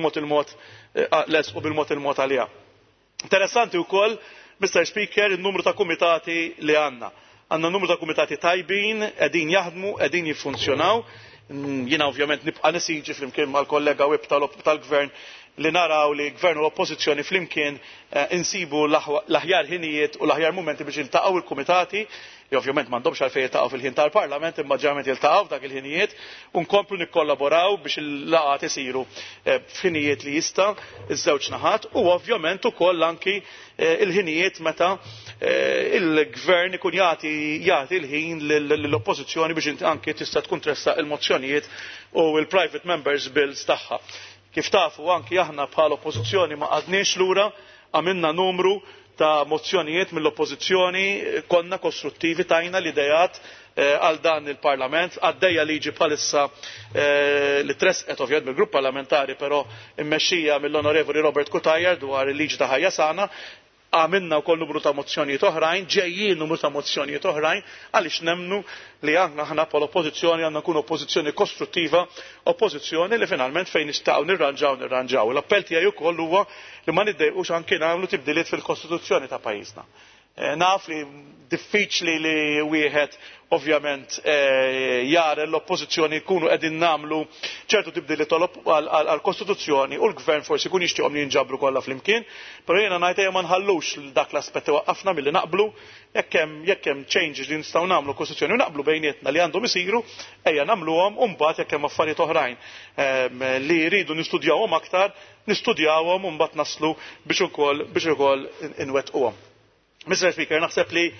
bil-mod il-mod għaliha. Interessanti wkoll, Mr. Speaker, in-numru ta' kumitati li għandna. Għandna numru ta' kumitati tajbin, qegħdin jaħdmu, qegħdin jiffunzjonaw. Jiena ovvjament nibqa' nisiġi flimkien mal-kollega Whip tal-Gvern li naraw li Gvern u l-Oppożizzjoni flimkien insibu l-aħjar ħinijiet u l-aħjar mumenti biex jiltaqgħu il-kumitati li ovvjament m'għandhomx għalfejn jiltaqgħu fil-ħin tal-Parlament imma ġeneralment jiltaqgħu f'dak il-ħinijiet u nkomplu nikkollaboraw biex il-laqgħat isiru f'ħinijiet li jista' iż-żewġ naħat u ovvjament ukoll anki il-ħinijiet meta il-Gvern ikun jagħti l-ħin lill-Oppożizzjoni biex anke tista' tkun tressaq il-mozzjonijiet u l-private members bills tagħha. Kif tafu anki aħna bħala Oppożizzjoni ma qadniex lura, għamilna numru ta' mozzjonijiet mill-Oppożizzjoni, konna kostruttivi tajna l-idejat għal dan il-Parlament, għaddejja liġi bħalissa li tresqet ovvjament mill-grupp parlamentari però immexxija mill-Onorevoli Robert Cutajar dwar il-liġi ta' ħajja sana. Għamilna wkoll numru ta' mozzjonijiet oħrajn, ġejjin numru ta' mozzjonijiet oħrajn għaliex nemmnu li aħna bħala oppożizzjoni għandna nkunu oppożizzjoni kostruttiva, oppożizzjoni li finalment fejn nistgħu nirranġaw. L-appell tiegħi wkoll huwa li ma niddejqux anke nagħmlu tibdiliet fil-Kostituzzjoni ta' pajjiżna. Naf li diffiċli li wieħed ovvjament jara l-oppożizzjoni jkunu qegħdin nagħmlu ċertu tibdiliet għall-Kostituzzjoni u l-Gvern forsi jkun jixtieqhom li jinġabru kollha flimkien, però jiena ngħid ejja ma nħallux dak l-aspett waqqafna milli naqblu jekk hemm changes li nistgħu nagħmlu l-Kostituzzjoni u naqblu bejnietna li għandhom isiru ejja nagħmluhom u mbagħad jekk hemm affarijiet oħrajn li jridu nistudjawhom aktar, nistudjawhom u mbagħad naslu biex ukoll inwettquhom. Mr. Speaker, naħseb li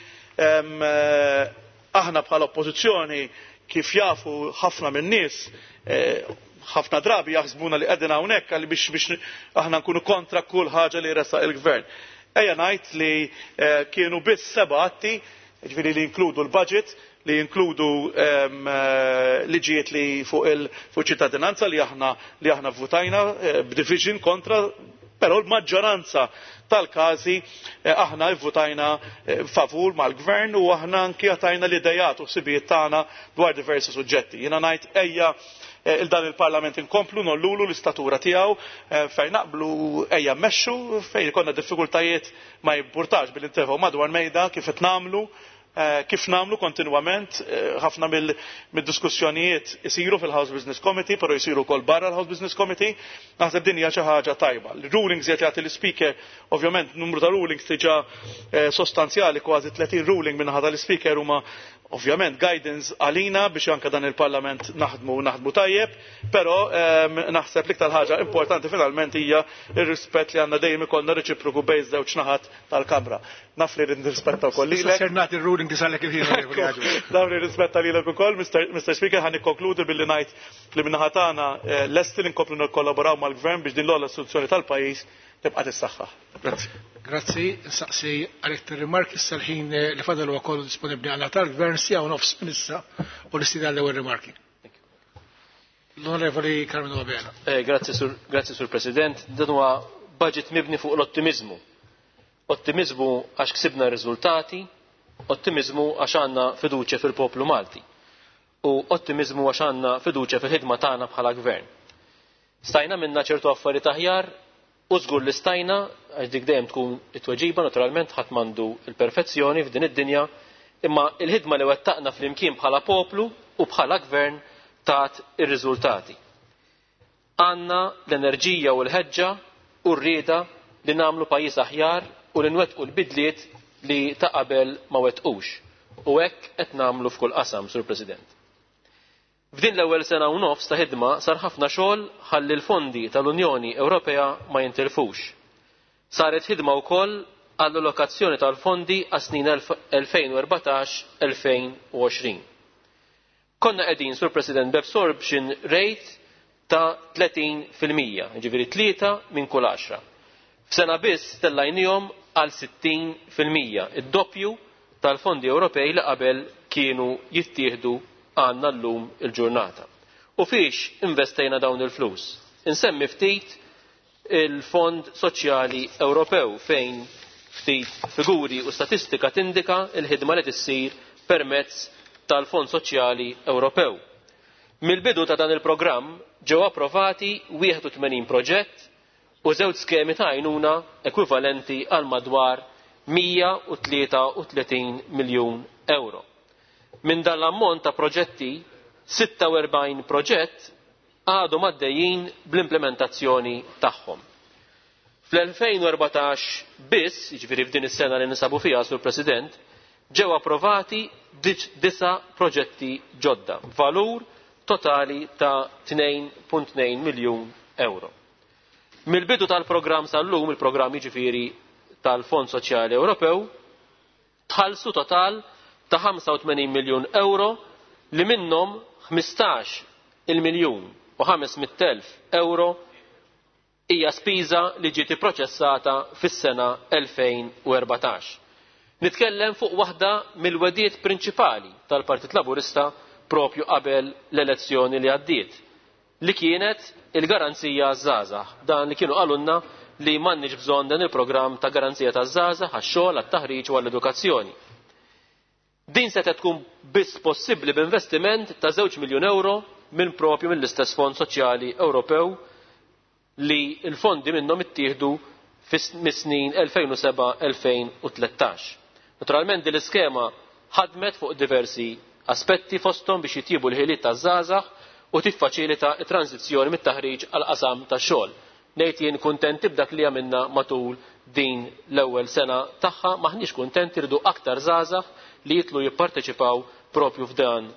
aħna bħala oppożizzjoni kif jafu ħafna min-nies ħafna drabi jaħsbuna li qegħdin hawnhekk għal biex aħna nkunu kontra kull ħaġa li jressaq il-Gvern. Ejja ngħid li kienu biss 7 atti, jiġifieri li jinkludu l-budget, li jinkludu liġijiet li fuq ċittadinanza li aħna votajna b'division kontra, però l-maġġoranza tal-każi aħna vvutajna favur mal-Gvern u aħna anki għatajna l-idejat u ħsibijiet tagħna dwar diversi suġġetti. Jiena ngħid ejja dan il-Parlament inkomplu nollulu l-istatura tiegħu fejn naqblu ejja mmexxu fejn ikollna diffikultajiet ma jimpurtax bil-intefgħu madwar mejda kif qed nagħmlu kif nagħmlu kontinwament ħafna mid-diskussjonijiet isiru fil-House Business Committee, però jsiru wkoll barra l-House Business Committee, naħseb din hija xi ħaġa tajba. Rulings qed jagħti l-Speaker, ovvjament numru ta' rulings diġà sostanzjali, kważi 30 ruling minnaħa tal-Speaker huma ovvjament guidance għalina biex anke dan il-Parlament naħdmu tajjeb, però naħseb l-iktar ħaġa importanti finalment hija r-rispett li għandna dejjem ikollna reċiproku bejn żewġ naħat tal-Kamra. Naf li nirrispetta wkoll lilek. Ser nagħti ruling disalek kif jiena. Naf li nirrispetta lilek ukoll, Mr. Speaker, ħan nikkonkludi billi ngħid li min-naħa tagħna lesti li nkomplu nikkollaboraw mal-Gvern biex din l-ogħla istituzzjoni tal-pajjiż tibqa' tissaħħaħ. Grazzi, saqsi għalek rimarki s-salħin li fadal huwa kollu disponibbli għal tal-Gvern sija u nofs minn issa u l-istida l-ewwel rimarki. L-Onorevoli Carmelo Abela. Grazzi Sur President. Dan huwa budget mibni fuq l-ottimizmu. Ottimizmu għax ksibna riżultati, ottimizmu għax għandna fiduċja fil-poplu Malti. U ottimizmu għax għandna fiduċja fil-ħidma tagħna bħala Gvern. Stajna minna ċertu affarijiet aħjar, u żgur li stajna għax dik dejjem tkun it-tweġiba naturalment ħadd m'għandu l-perfezzjoni f'din id-dinja, imma l-ħidma li wettaqna flimkien bħala poplu u bħala Gvern tat ir-riżultati. Għandna l-enerġija u l-ħeġġa u r-rieda li nagħmlu pajjiż aħjar u li nwettqu l-bidliet li ta' qabel ma wettqux. U hekk qed nagħmlu f'kull qasam, Sur President. F'din l-ewwel sena u nofs ta' ħidma sar ħafna xogħol ħalli l-fondi tal-Unjoni Ewropea ma jintilfux. Saret ħidma wkoll għall-allokazzjoni tal-fondi għas-snin 2014-2020. Konna qegħdin, Sur President, b'absorption rate ta' 30%, ġifieri 3 minn kull 10. F'sena biss tellajnihom għal 60%, id-doppju tal-fondi Ewropej li qabel kienu jittieħdu għandna llum il-ġurnata. U fiex investejna dawn il-flus? Insemmi ftit il-Fond Soċjali Ewropew fejn ftit figuri u statistika tindika il-ħidma li tissir permezz tal-Fond Soċjali Ewropew. Mill-bidu ta' dan il-programm ġew approvati 81 proġett u 2 skemi ta' għajnuna ekwivalenti għal madwar 133 miljun euro. Minn dan l-ammont ta' proġetti, 46 proġett għadhom għaddejjin bl-implementazzjoni tagħhom. Fl-2014 biss, jiġifieri f'din is-sena li nisabu fiha, Sur President, ġew approvati 9 proġetti ġodda, valur totali ta' 2.2 miljun euro. Mill-bidu tal-programm sal-lum, il-programm jiġifieri tal-Fond Soċjali Ewropew, tħallsu total ta' 85 miljun euro li minnhom 15 miljun u 500,000 euro hija spiża li ġiet ipproċessata fis-sena 2014. Nitkellem fuq waħda mill-wedijiet prinċipali tal-Partit Laburista propju qabel l-elezzjoni li għaddiet, li kienet il-garanzija żgħażagħ, dan li kienu qalulna li m'għandniex bżonn dan il-programm ta' garanzija taż-żgħażagħ għax-xogħol, għat-taħriġ u għall-edukazzjoni. Din se tkun biss possibbli b'investiment ta' 2 miljun euro minn propju mill-istess Fond Soċjali Ewropew li l-fondi minnhom ittieħdu mis-snin 2007-2013. Naturalment din l-iskema ħadmet fuq diversi aspetti fosthom biex jitjiebu l-ħiliet taż-żgħażagħ u tiffaċilita t-tranzizzjoni mit-taħriġ għal qasam tax-xogħol. Ngħid jien kuntenti b'dak li għamilna matul din l-ewwel sena tagħha, maħniex kuntenti rridu aktar żgħażagħ li jitlu jipparteċipaw propju f'dan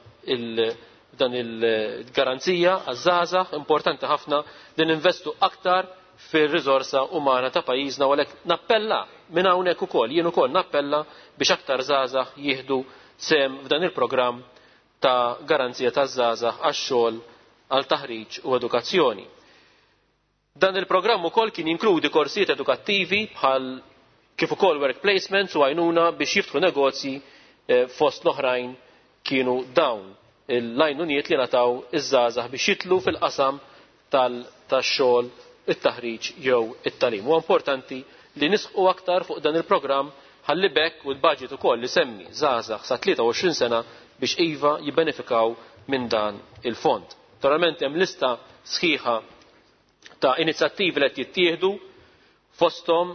il-garanzija għaż-żgħażagħ. Importanti ħafna li ninvestu aktar fir-riżorsa umana ta' pajjiżna u għalhekk nappella minn hawnhekk ukoll, jien ukoll nappella biex aktar żgħażagħ jieħdu sem f'dan il-programm ta' garanzija taż-żgħażagħ għax-xogħol għal taħriġ u edukazzjoni. Dan il-programm ukoll kien jinkludi korsijiet edukattivi bħal kif ukoll work placements u għajnuna biex jiftħu negozji fost l-oħrajn kienu dawn l-għajnuniet li nataw iż-żgħażagħ biex jitlu fil-qasam tax-xogħol, it-taħriġ jew it-tagħlim. Huwa importanti li nisħu aktar fuq dan il-programm ħalli bekk u l-budget ukoll li semmi żgħażagħ sa 23 sena biex iva jibbenefikaw minn dan il-fond. Naturalment hemm lista sħiħa ta' inizjattivi li qed jittieħdu fosthom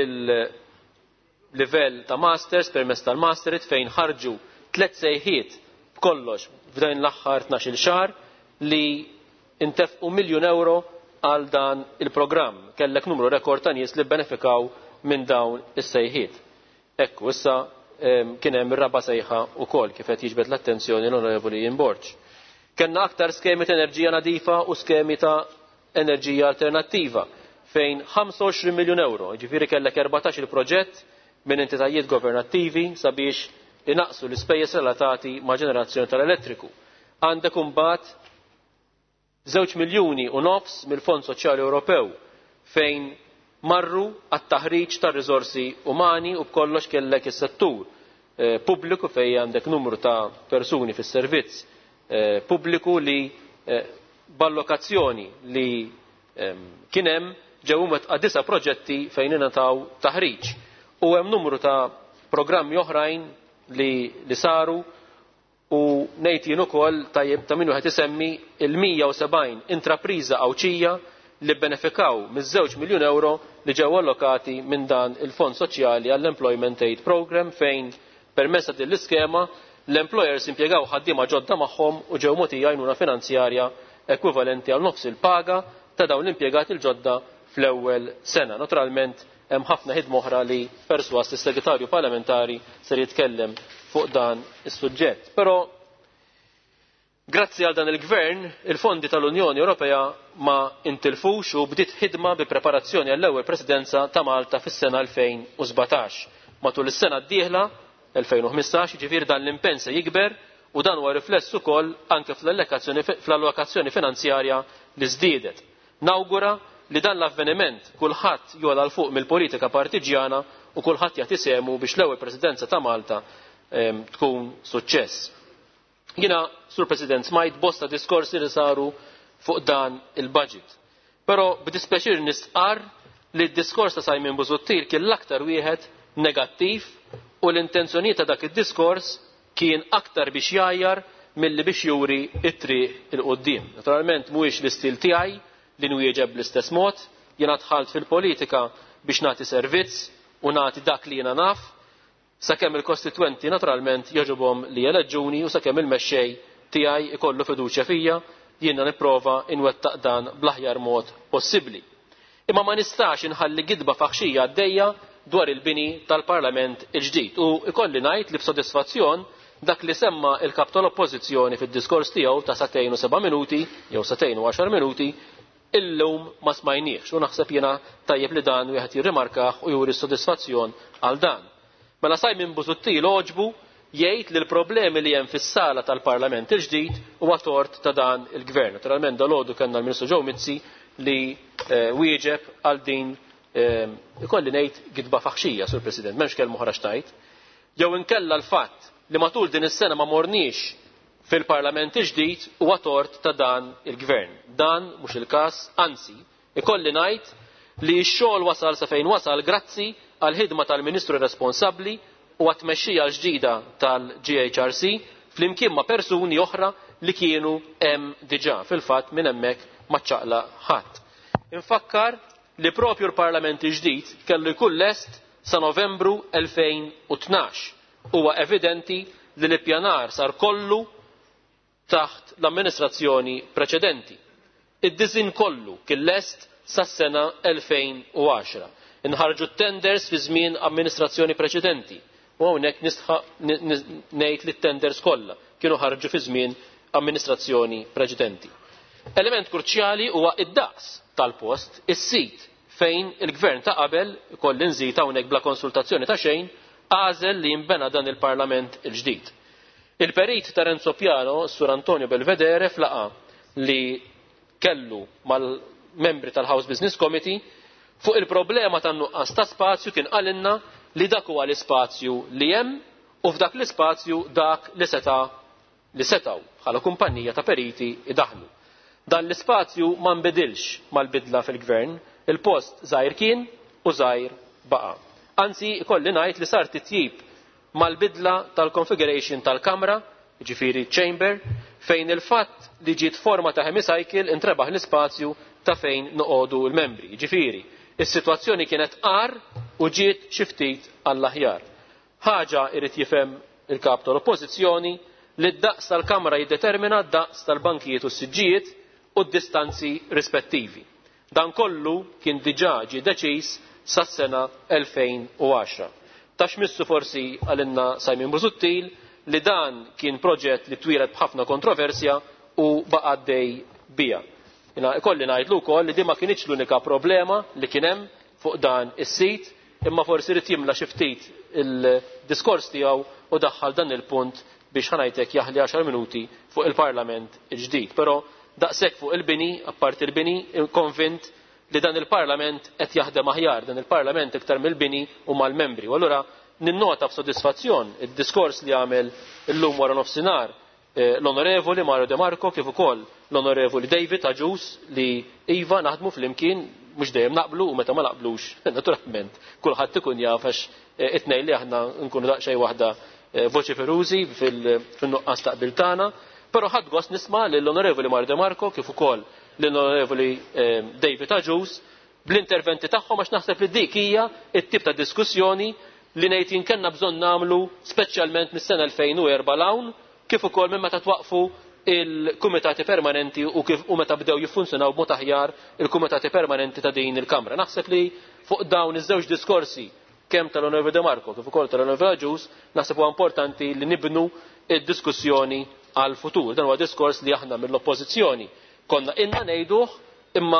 il-livell ta' masters permezz tal-masterit fejn ħarġu 3 sejħiet b'kollox f'dan l-aħħar 12-il xahar li intefqu €1,000,000 għal dan il-programm. Kellek numru rekord ta' nies li benefikaw minn dawn is-sejħiet. Ekku, issa kien hemm ir-raba' sejħa wkoll kif qed jiġbed l-attenzjoni l-Onorevoli Borg. Kenna aktar skemi ta' enerġija nadifa u skemi ta' enerġija alternattiva fejn €25 miljun. Ġifieri kellek 14 proġett minn entitajiet governattivi sabiex inaqsu l-ispejjeż relatati ma' ġenerazzjoni tal-elettriku. Għandek imbagħad €2,5 miljuni mill-Fond Soċjali Ewropew fejn marru għat-taħriġ ta' riżorsi umani u b'kollox kellek is-settur pubbliku fejn għandek numru ta' persuni fis-servizz pubbliku li b'allokazzjoni li kien hemm ġew imwettqa 9 proġetti fejn ingħataw taħriġ. U hemm numru ta' programmi oħrajn li saru u ngħid jien ukoll tajjeb ta' min wieħed isemmi il-170 intrapriża awċija li benefikaw miż-2 miljun euro li ġew allokati minn dan il-Fond Soċjali għall-Employment Aid Program fejn permezz din l-iskema l-employers impjegaw ħaddiema ġodda magħhom u ġew mogħtija għajnuna finanzjarja ekwivalenti għal nofs il-paga ta' dawn l-impjegati l-ġodda fl-ewwel sena. Naturalment hemm ħafna ħidma oħra li perswas is-Segretarju Parlamentari ser jitkellem fuq dan is-suġġett. Però grazzi għal dan il-Gvern, il-fondi tal-Unjoni Ewropea ma intilfux u bdiet ħidma bi preparazzjoni għall-ewwel Presidenza ta' Malta fis-sena 2017. Matul is-sena d-dieħla 2015 ġifieri dan l-impenn se jikber u dan huwa rifless ukoll anke fl-allokazzjoni finanzjarja li żdiedet. Nawgura li dan l-avveniment kulħadd jola l fuq mill-politika partiġjana u kulħadd jagħti sehemu biex l-ewwel Presidenza ta' Malta tkun suċċess. Jiena, Sur President, smajt bosta diskorsi li saru fuq dan il-budget. Però b'dispjaċir nistqar li d-diskors ta' Simon Busuttil kien l-aktar wieħed negattiv u l-intenzjonijiet ta' dak id-diskors kien aktar biex jgħajjar milli biex juri it-triq il-qudiem. Naturalment mhuwiex l-istil tiegħi li nwieġeb bl-istess mod, jiena dħalt fil-politika biex nagħti servizz u nagħti dak li jiena naf, sakemm il-kostitwenti naturalment jogħġobhom li jeleġġuni u sakemm il-mexxej tiegħi ikollu fiduċja fija, jiena nipprova nwettaq dan bl-aħjar mod possibbli. Imma ma nistax inħalli gidba faħxija għaddejja dwar il-bini tal-Parlament il-ġdid u ikolli ngħid li b'sodisfazzjon dak li semma il-kap tal-Oppożizzjoni fid-diskors tiegħu ta' 2 u 7 minuti jew 2 u 10 minuti illum ma smajniex u naħseb jiena tajjeb li dan wieħed jirrimarkah u juri s-sodisfazzjon għal dan. Mela Simon Busuttil oġbu jgħid li l-problemi li hemm fis-sala tal-Parlament il-ġdid huwa tort ta' dan il-Gvern. Naturalment dalgħodu kellna l-Ministru Joe Mizzi li wieġeb għal din ikolli ngħid gidba faħxija, Sur President, m'hemmx kelma oħra xtajt. Jew inkella l-fatt li matul din is-sena ma morniex fil-Parlament il-ġdid huwa tort ta' dan il-Gvern. Dan mhux il-każ, anzi, ikolli ngħid li x-xogħol wasal sa fejn wasal grazzi għal ħidma tal-Ministru responsabbli u għat-tmexxija l-ġdida tal-GHRC flimkien ma' persuni oħra li kienu hemm diġà fil-fatt minn hemmhekk ma ċċaqla ħadd. Infakkar li propju l-Parlament il-ġdid kellu jkun lest sa Novembru 2012. Huwa evidenti li l-ippjanar sar kollu taħt l-amministrazzjoni preċedenti. Id-disinn kollu kien lest sas-sena 2010. Inħarġu t-tenders fi żmien amministrazzjoni preċedenti. U hawnhekk ngħid li t-tenders kollha kienu ħarġu fi żmien amministrazzjoni preċedenti. Element kruċjali huwa id-daqs tal-post, is-sit fejn il-gvern ta' qabel kolli nżid hawnhekk bla konsultazzjoni ta' xejn għażel li jinbena dan il-Parlament il-ġdid. Il-perit ta' Renzo Piano, Sur Antonio Belvedere, flaqa li kellu mal-membri tal-House Business Committee fuq il-problema tan-nuqqas ta' spazju kien qalilna li dak huwa l-ispazju li hemm u f'dak l-ispazju dak li setgħu bħala kumpanija ta' periti idaħlu. Dan l-ispazju ma nbidilx mal-bidla fil-gvern, il-post żgħir kien u żgħir baqa'. Anzi, ikolli ngħid li sar titjib mal-bidla tal-configuration tal-Kamra, ġifieri chamber, fejn il-fatt li ġiet forma ta' hemicycle intrebaħ l-ispazju ta' fejn noqogħdu l-membri. Ġifieri, is-sitwazzjoni kienet qar u ġiet xi ftit għall-aħjar. Ħaġa irid jifhem il-kap tal-Oppożizzjoni li d-daqs tal-Kamra jiddetermina d-daqs tal-bankijiet u s-siġġijiet u d-distanzi rispettivi. Dan kollu kien diġà ġie deċiż sas-sena 2010. Tax missu forsi għalinna Simon Busuttil li dan kien proġett li twilet b'ħafna kontroversja u baqa' għaddej biha. Ikolli ngħidlu wkoll li di ma kienx l-unika problema li kien hemm fuq dan is-sit, imma forsi rid jimla xi ftit il-diskors tiegħu u daħħal dan il-punt biex ħanajtek jaħli 10 minuti fuq il-Parlament il-ġdid. Però daqshekk fuq il-bini, apparti il-bini, konvint li dan il-Parlament qed jaħdem aħjar, dan il-Parlament iktar mill-bini u mal-membri. U allura ninnota b'sodisfazzjon id-diskors li għamel illum wara nofsinhar l-Onorevoli Mario De Marco kif ukoll l-Onorevoli David Aġus li iva naħdmu flimkien mhux dejjem naqblu u meta ma naqblux naturalment kulħadd ikun jaf għax it-tnejn li aħna nkunu daqsxejn waħda voċi ferużi fin-nuqqas taqbil tagħna, però ħadd gost nisma' lill-Onorevoli Mario De Marco kif ukoll l-Onorevoli David Aġus bl-interventi tagħhom għax naħseb li dik hija t-tip ta' diskussjoni li ngħid kellna bżonn nagħmlu speċjalment mis-sena 2004 l-hawn kif ukoll minn meta twaqfu il-kumitati permanenti u meta bdew jiffunzjonaw b'mod aħjar il-kumitati permanenti ta' din il-Kamra. Naħseb li fuq dawn iż-żewġ diskorsi kemm tal-Onorevoli De Marco kif ukoll tal-Onorevoli Aġus naħseb huwa importanti li nibnu id-diskussjoni għal futur. Dan huwa diskors li aħna mill-Oppożizzjoni konna inna ngħiduh imma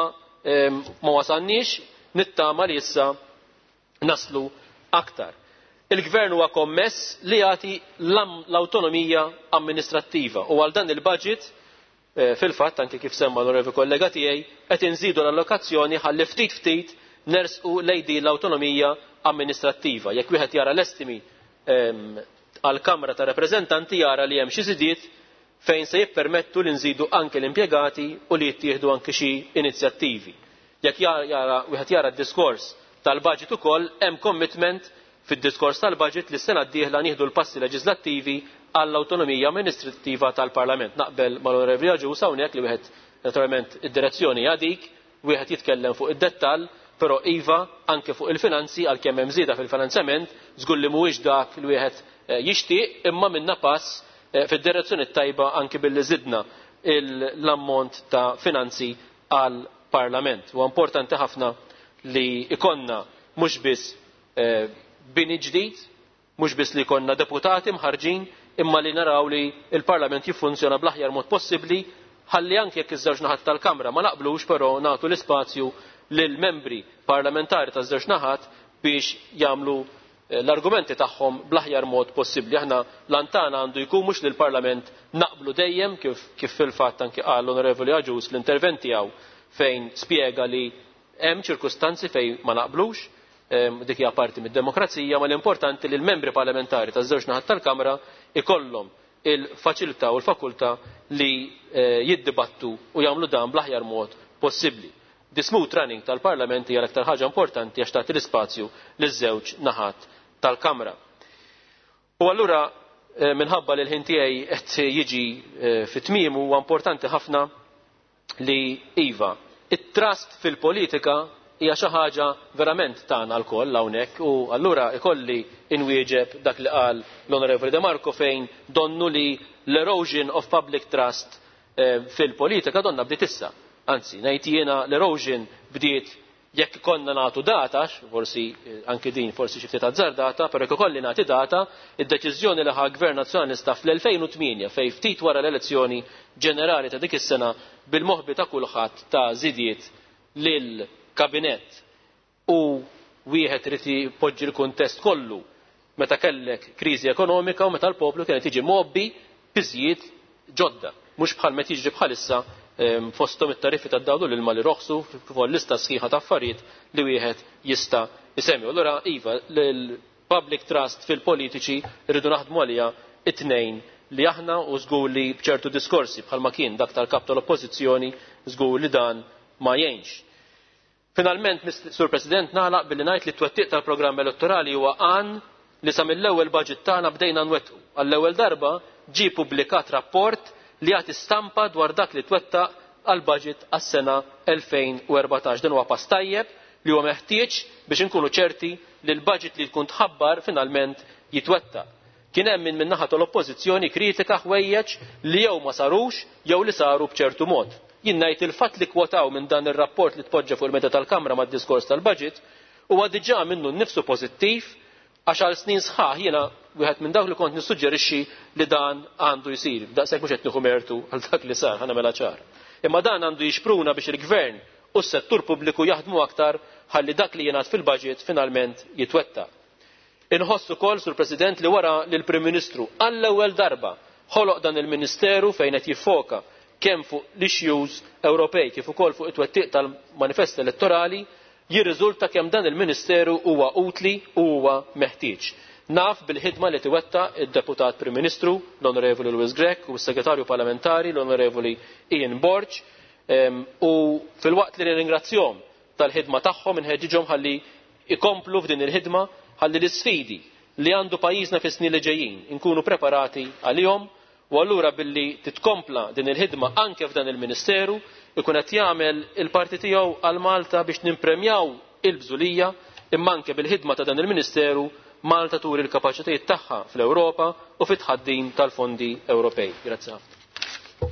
ma wasalniex nittama li issa naslu aktar. Il-Gvern huwa kommess li jagħti l-awtonomija amministrattiva u għal dan il-budget fil-fatt anke kif semma l-onorevoli kollega tiegħi qed inżidu l-allokazzjoni ħalli ftit nersqu lejdi l-awtonomija amministrattiva. Jekk wieħed jara l-estimi għall-Kamra ta' Rappreżentanti jara li hemm xi żidiet fejn se jippermettu li nżidu anke l-impjegati u li jittieħdu anke xi inizjattivi. Jekk wieħed jara d-diskors tal-budget ukoll hemm commitment fid-diskors tal-budget li s-sena d-dieħla nieħdu l-passi leġislattivi għall-awtonomija amministrattiva tal-Parlament. Naqbel mal-Onorevoli Aġus hawnhekk li wieħed naturalment id-direzzjoni hija dik, wieħed jitkellem fuq id-dettall, però iva anke fuq il-finanzi għalkemm hemm żieda fil-finanzjament żgur li mhuwiex dak li wieħed jixtieq imma minna pass fid-direzzjoni tajba anke billi żidna l-ammont ta' finanzi għall-Parlament. Huwa importanti ħafna li ikonna mhux biss bini ġdid, mhux biss li jkollna deputati mħarġin, imma li naraw li l-Parlament jiffunzjona bl-aħjar mod possibbli, ħalli anke jekk iż-żewġ naħat tal-Kamra ma naqblux però nagħtu l-ispazju lil membri parlamentari taż-żewġ naħat biex jagħmlu l-argumenti tagħhom bl-aħjar mod possibbli. Aħna lantana għandu jkun mhux li l-Parlament naqblu dejjem kif fil-fatt anke qal l-Onorevoli Aġus fl-intervent tiegħu fejn spjega li hemm ċirkustanzi fejn ma naqblux, dik hija parti mid-demokrazija, ma l-importanti li l-membri parlamentari taż-żewġ naħat tal-Kamra ikollhom il-faċilità u l-fakultà li jiddibattu u jagħmlu dan bl-aħjar mod possibbli. The smooth running tal-Parlament hija l-aktar ħaġa importanti għax tagħti l-ispazju liż-żewġ naħat tal-Kamra. U allura minħabba li l-ħin tiegħi qed jiġi fit-tmiem huwa importanti ħafna li iva it-trust fil-politika hija xi ħaġa verament tagħna lkoll hawnhekk u allura ikolli inwieġeb dak li qal l-Onorevoli De Marco fejn donnu li l-erosion of public trust fil-politika donna bdiet issa. Anzi, ngħid jiena l-erosion bdiet jekk konna nagħtu data, forsi anke din forsi xi ftit azzar data, però jekk ikolli nagħti data, id-deċiżjoni li ħa Gvern Nazzjonalista fl-2008 fejn ftit wara l-elezzjoni ġenerali ta' dik is-sena bil-moħbi ta' kulħadd ta' żidiet lil kabinett u wieħed irid jipoġġi l-kuntest kollu meta kellek kriżi ekonomika u meta l-poplu kien jiġi mobbi biżjed ġodda, mhux bħal meta jiġri bħalissa fosthom it-tariffi tad-dawl u l-ilma li roħsu fuq lista sħiħa ta' affarijiet li wieħed jista' isemmi. Allura iva l-public trust fil-politiċi rridu naħdmu għaliha it-tnejn li aħna u żgur li b'ċertu diskorsi bħalma kien dak tal-kap tal-oppożizzjoni żgur li dan ma jgħinx. Finalment, Sur President, nagħlaq billi ngħid li t-twettiq tal-programm elettorali huwa għan li sa mill-ewwel budget tagħna bdejna nwettqu. Għall-ewwel darba ġie ppubblikat rapport li jagħti stampa dwar dak li twettaq għall budget għas-sena 2014. Dan huwa pass tajjeb li huwa meħtieġ biex inkunu ċerti li l-budget li tkun tħabbar finalment jitwettaq. Kien hemm min naħa tal-oppożizzjoni kritika ħwejjeġ li jew ma sarux jew li saru b'ċertu mod. Jien ngħid il-fatt li kwotaw minn dan ir-rapport li tpoġġa fuq il-meta tal-Kamra mad-diskors tal-budget huwa diġà minnu nnifsu pożittiv għax għal snin sħaħ jiena wieħed minn dawk li kont nissuġġerixxi li dan għandu jsir. Daqshekk mhux qed nieħu mertu għal dak li sar ħana mela ċar. Imma dan għandu jixpruna biex il-Gvern u s-settur pubbliku jaħdmu aktar ħalli dak li jingħad fil-budget finalment jitwettaq. Inħoss ukoll, Sur President, li wara li l-Prim Ministru għall-ewwel darba ħoloq dan il-Ministeru fejn qed jiffoka kemm fuq l-issues Ewropej kif ukoll fuq it-twettiq tal-manifest elettorali jirriżulta kemm dan il-Ministeru huwa utli u huwa meħtieġ. Naf bil-ħidma li tiwettaq id-Deputat Prim Ministru l-Onorevoli Louis Grech u s-Segretarju Parlamentari l-Onorevoli Ian Borg u fil-waqt li nirringrazzjahom tal-ħidma tagħhom inħeġġiġhom ħalli ikomplu f'din il-ħidma ħalli l-isfidi li għandu pajjiżna fis-snin li ġejjin inkunu preparati għalihom u allura billi titkompla din il-ħidma anke f'dan il-Ministeru ikun qed jagħmel il-parti tiegħu għal Malta biex nimpremjaw il-bżulija imma anke bil-ħidma ta' dan il-Ministeru Malta turi l-kapaċitajiet tagħha fl-Ewropa u fit-tħaddim tal-fondi Ewropej. Grazzi ħafna.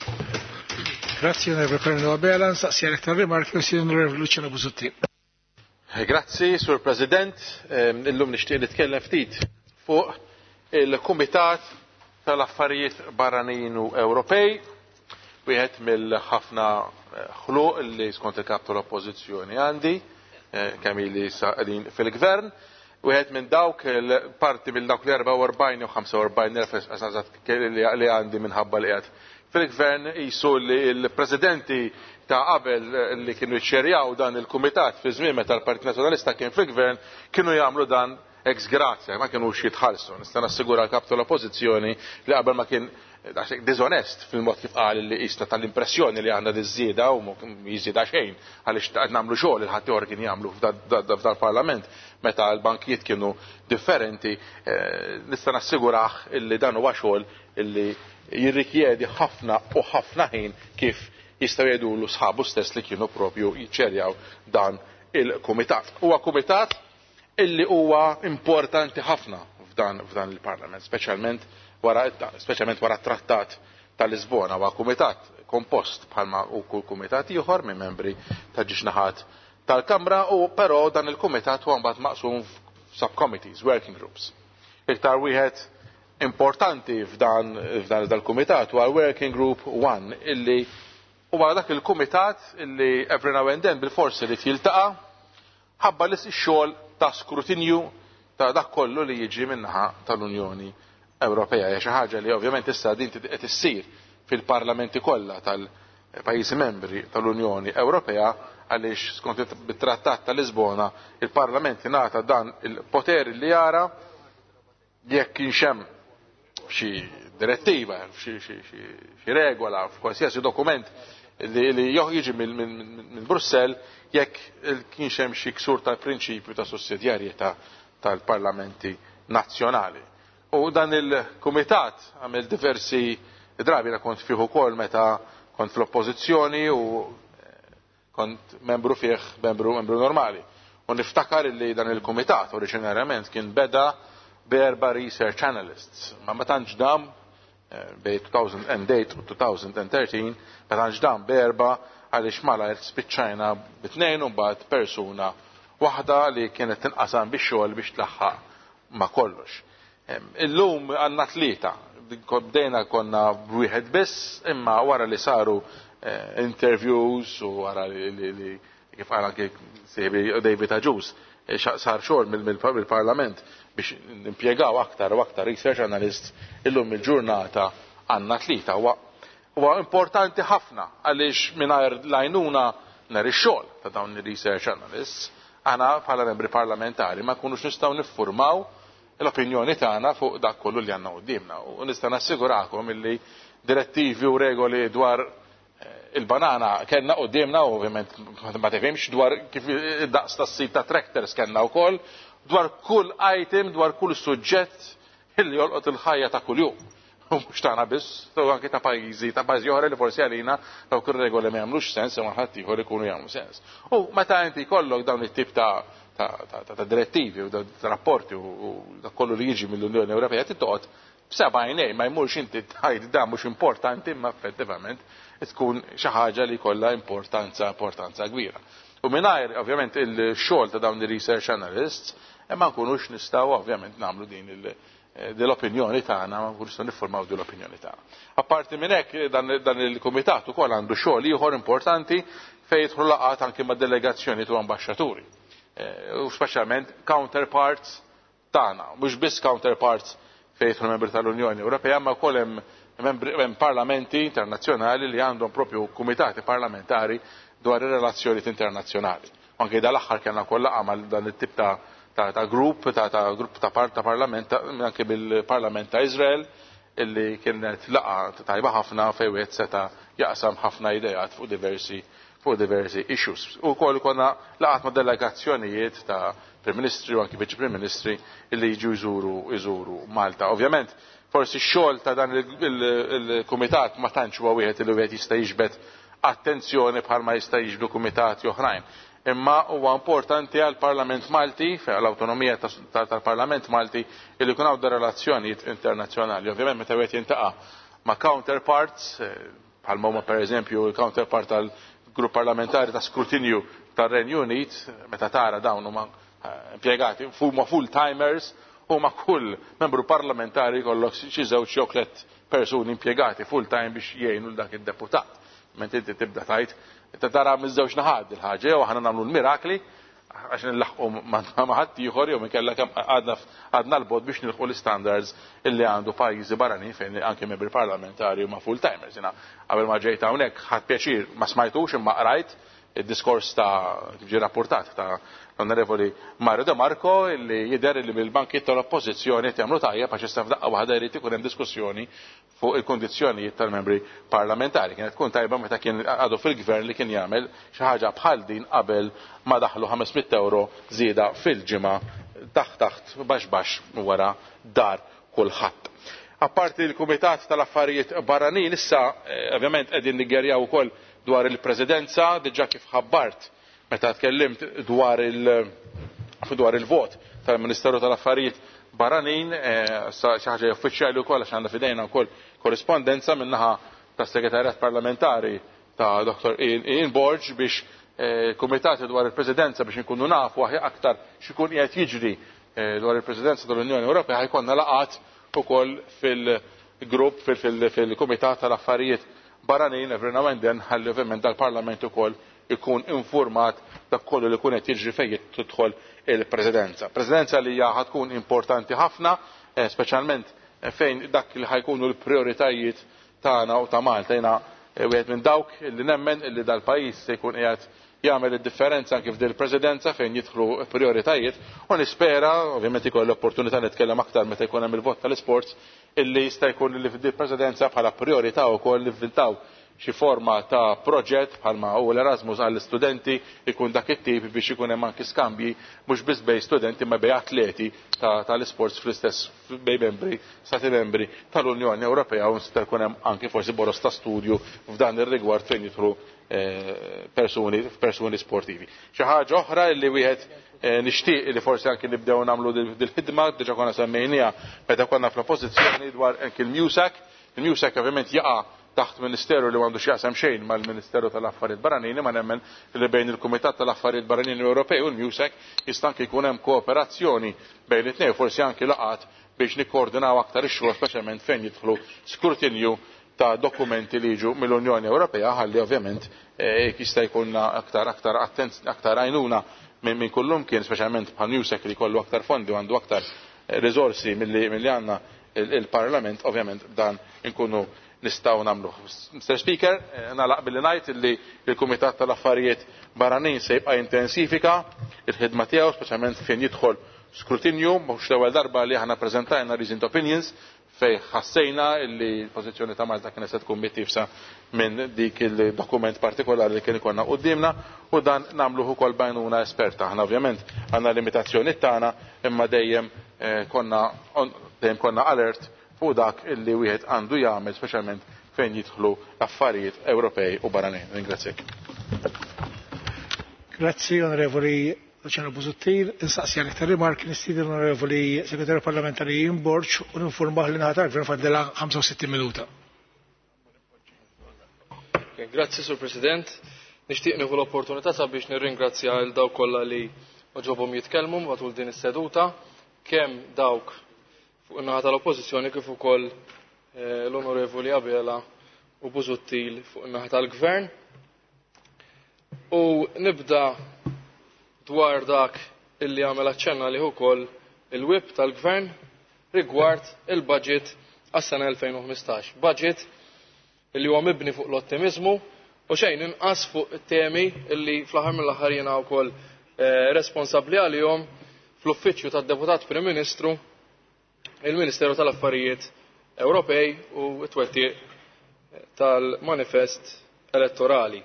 Grazzi Onorevole Pernilla Bela, nsaqsi għalek tal-rimarki u Onorevole Luciano Busutti. Grazzi, Sur President. Illum nixtieq nitkellem ftit fuq il-Kumitat tal-Affarijiet Barranin u Ewropej, wieħed mill-ħafna ħluq li skont il-kap tal-Oppożizzjoni għandi, kemm ili qegħdin fil-Gvern, wieħed minn dawk il-parti mill dawk li 44 u 45 li għandi minħabba li qiegħed fil-Gvern qisu li l-Presidenti ta' qabel li kienu jċerjaw dan il-Kumitat fi żmien meta l-Partit Nazzjonalista kien fil-Gvern kienu jagħmlu dan ex grazia, ma kienux jitħallsu. Nista' nassigura l-kap tal-Oppożizzjoni li qabel ma kien dizonest fil-mod kif qal li jista' tal-impressjoni li għandha diżieda u jiżieda xejn għaliex qed nagħmlu xogħol il-ħaddieħor kien jagħmlu f'dal-Parlament meta l-bankijiet kienu differenti, nista' nassigurah illi dan huwa xogħol illi jirrikjedi ħafna u ħafna ħin kif jistgħu jgħidulu sħabu stess li kienu propju jiċċerjaw dan il-kumitat. Huwa kumitat illi huwa importanti ħafna f'dan il-Parlament, speċjalment wara t-Trattat tal-Lisbona, huwa kumitat kompost bħalma u kull kumitat ieħor minn membri ta' ġiex tal-Kamra u però dan il-kumitat huwa mbagħad maqsum subcommittees, working groups. Iktar wieħed importanti f'dan il-kumitat huwa working group 1 illi huwa dak il-kumitat illi every now and then bil-forsi li jiltaqa' ħabba li x-xogħol ta' skrutinju ta' dak kollu li jiġi minnaħa tal-Unjoni Ewropea. Hija xi ħaġa li ovvjament issa din qed issir fil-parlamenti kollha tal-pajjiżi membri tal-Unjoni Ewropea għaliex skont bit-Trattat ta' Lisbona il-Parlament ingħata dan il-poteri li jara jekk kienx hemm xi direttiva, xi regola, f'kwalsiasi dokument li jiġi minn Brussell jekk kienx hemm xi ksur tal-prinċipju ta' sussidjarjetà tal-parlamenti nazzjonali. U dan il-kumitat għamel diversi drabi la kont fih ukoll meta kont fl-oppożizzjoni u kont membru fih membru normali. U niftakar li dan il-kumitat oriġinarjament kien beda b'4 research analysts. Ma tantx dam bej 2008 u 2013 ma tantx dam b'4 għaliex malajr spiċċajna b'2 u mbagħad persuna waħda li kienet tinqasam bix-xogħol biex tlaħħaq ma' kollox. Illum għandna 3. Bdejna konna b'wieħed biss, imma wara li saru interviews u wara li kif għala David Aġus sar xogħol mill-Parlament biex nimpjegaw aktar u aktar research analysts, illum il-ġurnata għandna 3. Huwa importanti ħafna għaliex mingħajr l-għajnuna nhar ix-xogħol ta' dawn ir-research analysts aħna bħala membri parlamentari ma nkunux nistgħu niffurmaw l-opinjoni tagħna fuq dak kollu li għandna qudiemna. U nista' nassigurakom illi direttivi u regoli dwar il-banana kellna qudiemna, ovvjament ma tifhimx dwar kif id-daqs tas-sit ta' tractors kellna wkoll, dwar kull item, dwar kull suġġett illi jolqot il-ħajja ta' kuljum. U mhux tagħna biss, anke ta' pajjiżi oħra li forsi għalina dawk ir-regoli ma jagħmlux sens imma ħadd ieħor ikunu jagħmlu sens. U meta inti jkollok dawn it-tip ta' direttivi u ta' rapporti u da' kollu li jiġi mill-Unjoni Ewropea titqgħod b'seba' għajnejn ma jmurx inti tgħid dan mhux importanti imma effettivament tkun xi ħaġa li jkollha importanza kbira. U mingħajr ovvjament il-xogħol ta' dawn ir-research analysts ma nkunux nistgħu ovvjament nagħmlu din l-opinjoni tagħna, ma nkunux nistgħu niffurmaw din l-opinjoni tagħna. Apparti minn hekk dan il-kumitat ukoll għandu xogħol ieħor importanti fejn jidħlu laqgħat anke ma' delegazzjoni u ambaxxaturi. U speċjalment counterparts tagħna, mhux biss counterparts fejn jidħlu membri tal-Unjoni Ewropea, ma wkoll hemm parlamenti internazzjonali li għandhom propju kumitati parlamentari dwar ir-relazzjonijiet internazzjonali. Anke dal-aħħar kellna wkoll laqgħa mal dan it-tip ta' grupp ta' parlament anke bil-Parlament ta' Iżrael illi kienet laqgħa tajba ħafna fejn wieħed seta' jaqsam ħafna idejat fuq diversi issues. U wkoll konna laqgħat ma' delegazzjonijiet ta' Prim Ministri u anke Viċi Prim Ministri illi jiġu jżuru Malta. Ovvjament forsi x-xogħol ta' dan il-kumitat ma tantx huwa wieħed li wieħed jista' jiġbed attenzjoni bħalma jista' jiġbdu kumitati oħrajn. Imma huwa importanti għall-Parlament Malti, għall-awtonomija tal-Parlament Malti illi jkun hawn relazzjonijiet internazzjonali. Ovvjament meta wieħed jintaqa' ma' counterparts bħalma huma pereżempju il-counterpart tal-grupp parlamentari ta' skrutinju tar-Renju Unit, meta tara dawn huma impjegati huma full-timers u ma' kull membru parlamentari jkollok xi żewġ jew tliet persuni impjegati full-time biex jgħinu l dak id-deputat. Ment inti tibda tgħid tara miż-żewġ naħad il-ħaġa jew aħna nagħmlu l-mirakli għax nlaħqu ma' ħadd ieħor jew inkella kemm għadna l-bod biex nilħqu l-standards illi għandu pajjiżi barranin fejn anke membri parlamentari huma full-timers. Jiena qabel ma ġejt hawnhekk ħadd pjaċir ma smajtux imma qrajt id-diskors ta' ġie rapportat ta' l-Onorevoli Mario De Marco illi jidher li mill-bankit tal-oppożizzjoni qed jagħmlu tajjeb għax issa f'daqqa waħda jrid ikun hemm diskussjoni fuq il-kondizzjonijiet tal-membri parlamentari. Kienet tkun tajba meta kien għadu fil-gvern li kien jagħmel xi ħaġa bħal din qabel ma daħlu 500 euro żieda fil-ġimgħa taħt baxx wara dar kulħadd. Apparti l-Kumitat tal-Affarijiet Barranin issa ovvjament qegħdin niggerjaw ukoll dwar il-Presidenza, diġà kif ħabbart meta tkellimt dwar il-vot tal-Ministeru tal-Affarijiet Barranin, xi ħaġa uffiċjali wkoll għax għandna f'idejna wkoll korrispondenza min-naħa tas-Segretarjat Parlamentari ta' Dr. Ian Borg biex kumitati dwar il-Presidenza biex inkunu nafu aktar x'ikun qiegħed jiġri dwar il-Presidenza tal-Unjoni Ewropea ħajkonna laqgħat ukoll fil-grupp fil-Kumitat tal-Affarijiet Barranin every now and then ħalli ovvjament dal-Parlament ukoll ikun informat dak kollu li jkun qed jiġri fejn tidħol il-Presidenza. Presidenza li hija tkun importanti ħafna, speċjalment fejn dak li ħajkunu l-prioritajiet tagħna u ta' Malta. Jiena wieħed minn dawk li nemmen illi dal-pajjiż se jkun qiegħed jagħmel id-differenza anke f'din il-Presidenza fejn jidħlu prioritajiet u nispera, ovvjament ikoll l-opportunità nitkellem aktar meta jkun hemm il-vot tal-isports, illi jista' jkun li f'din il-Presidenza bħala priorità wkoll nivvintaw xi forma ta' proġett bħalma u l-Erasmus għall-istudenti ikun dak it-tip biex ikun hemm anki skambji mhux biss bejn studenti ma bejn atleti tal-isports fl-istess bejn stati membri tal-Unjoni Ewropea u nista' jkun hemm anki forsi boros ta' studju f'dan ir-rigward fejn jidħlu persuni sportivi. Xi ħaġa oħra li wieħed nixtieq li forsi anke nibdew nagħmlu dil-ħidma diġà konna semmejniha meta konna fl-oppożizzjoni dwar anke il-MUSAC. Il-MUSAC ovvjament jaqa' taħt Ministeru li m'għandux jaqsam xejn mal-Ministeru tal-Affarijiet Barranin, ma nemmen li bejn il-Kumitat tal-Affarijiet Barranin Ewropej u l-MUSAC jista' anke jkun hemm kooperazzjoni bejn it-tnejn forsi anke laqgħat biex nikkoordinaw aktar ix-xogħol speċjalment fejn jidħlu skrutinju ta' dokumenti li jiġu mill-Unjoni Ewropea ħalli ovvjament jista' jkunna aktar għajnuna minn kullum kien speċjalment bħal MUSAC li jkollu aktar fondi u għandu aktar riżorsi milli għandna il-Parlament, ovvjament dan inkunu nistgħu nagħmluh. Mr. Speaker, nagħlaq billi ngħid li l-Kumitat tal-Affarijiet Barranin se jibqa' intensifika il-ħidma tiegħu speċjalment fejn jidħol skrutinju mhux l-ewwel darba li aħna ppreżentajna reasoned opinions fejn ħassejna li l-pożizzjoni ta' Malta kienet se tkun mittifsa minn dik il-dokument partikolari li kien ikollna qudiemna u dan nagħmluh ukoll bajnuna esperta. Aħna ovvjament għandna limitazzjoni tagħna imma dejjem konna alert fuq dak illi wieħed għandu jagħmel speċjalment fejn jidħlu affarijiet Ewropej u barranin. Ringrazzjak. Grazzi onorevoli Luciano Busuttil. Insaqsi għal iktar rimarki nistiedi l-onorevoli Segretarju Parlamentari Borġ u ninformah li ngħatar gvern fadlilha 65 minuta. Grazzi, Sur President. Nixtieq nieħu l-opportunità sabiex nirringrazzja l dawk kollha li oġobhom jitkellmu matul din is-seduta, kemm dawk fuq in-naħa tal-Oppożizzjoni kif ukoll l-Onorevoli Abela u Busuttil fuq in-naħa tal-Gvern. U nibda dwar dak illi għamel aċċenna li ukoll il-whip tal-Gvern rigward il-budget għas-sena 2015. Budget illi huwa mibni fuq l-ottimizmu u xejn inqas fuq it-temi illi fl-aħħar mill-aħħar jiena wkoll responsabbli għalihom fl-uffiċċju tad-Deputat Prim Ministru, il-Ministeru tal-Affarijiet Ewropej u t-twettiq tal-manifest elettorali.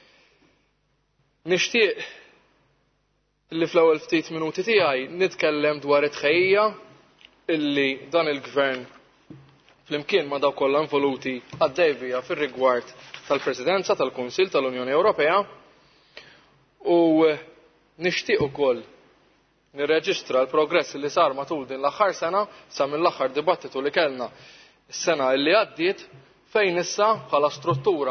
Nixtieq li fl-ewwel ftit minuti tiegħi nitkellem dwar it-tħejjija illi dan il-Gvern flimkien ma' dawk kollha involuti għaddej biha fir-rigward tal-Presidenza tal-Kunsill tal-Unjoni Ewropea u nixtieq ukoll nirreġistra l-progress li sar matul din l-aħħar sena sa mill-aħħar dibattitu li kellna s-sena li għaddiet fejn issa bħala struttura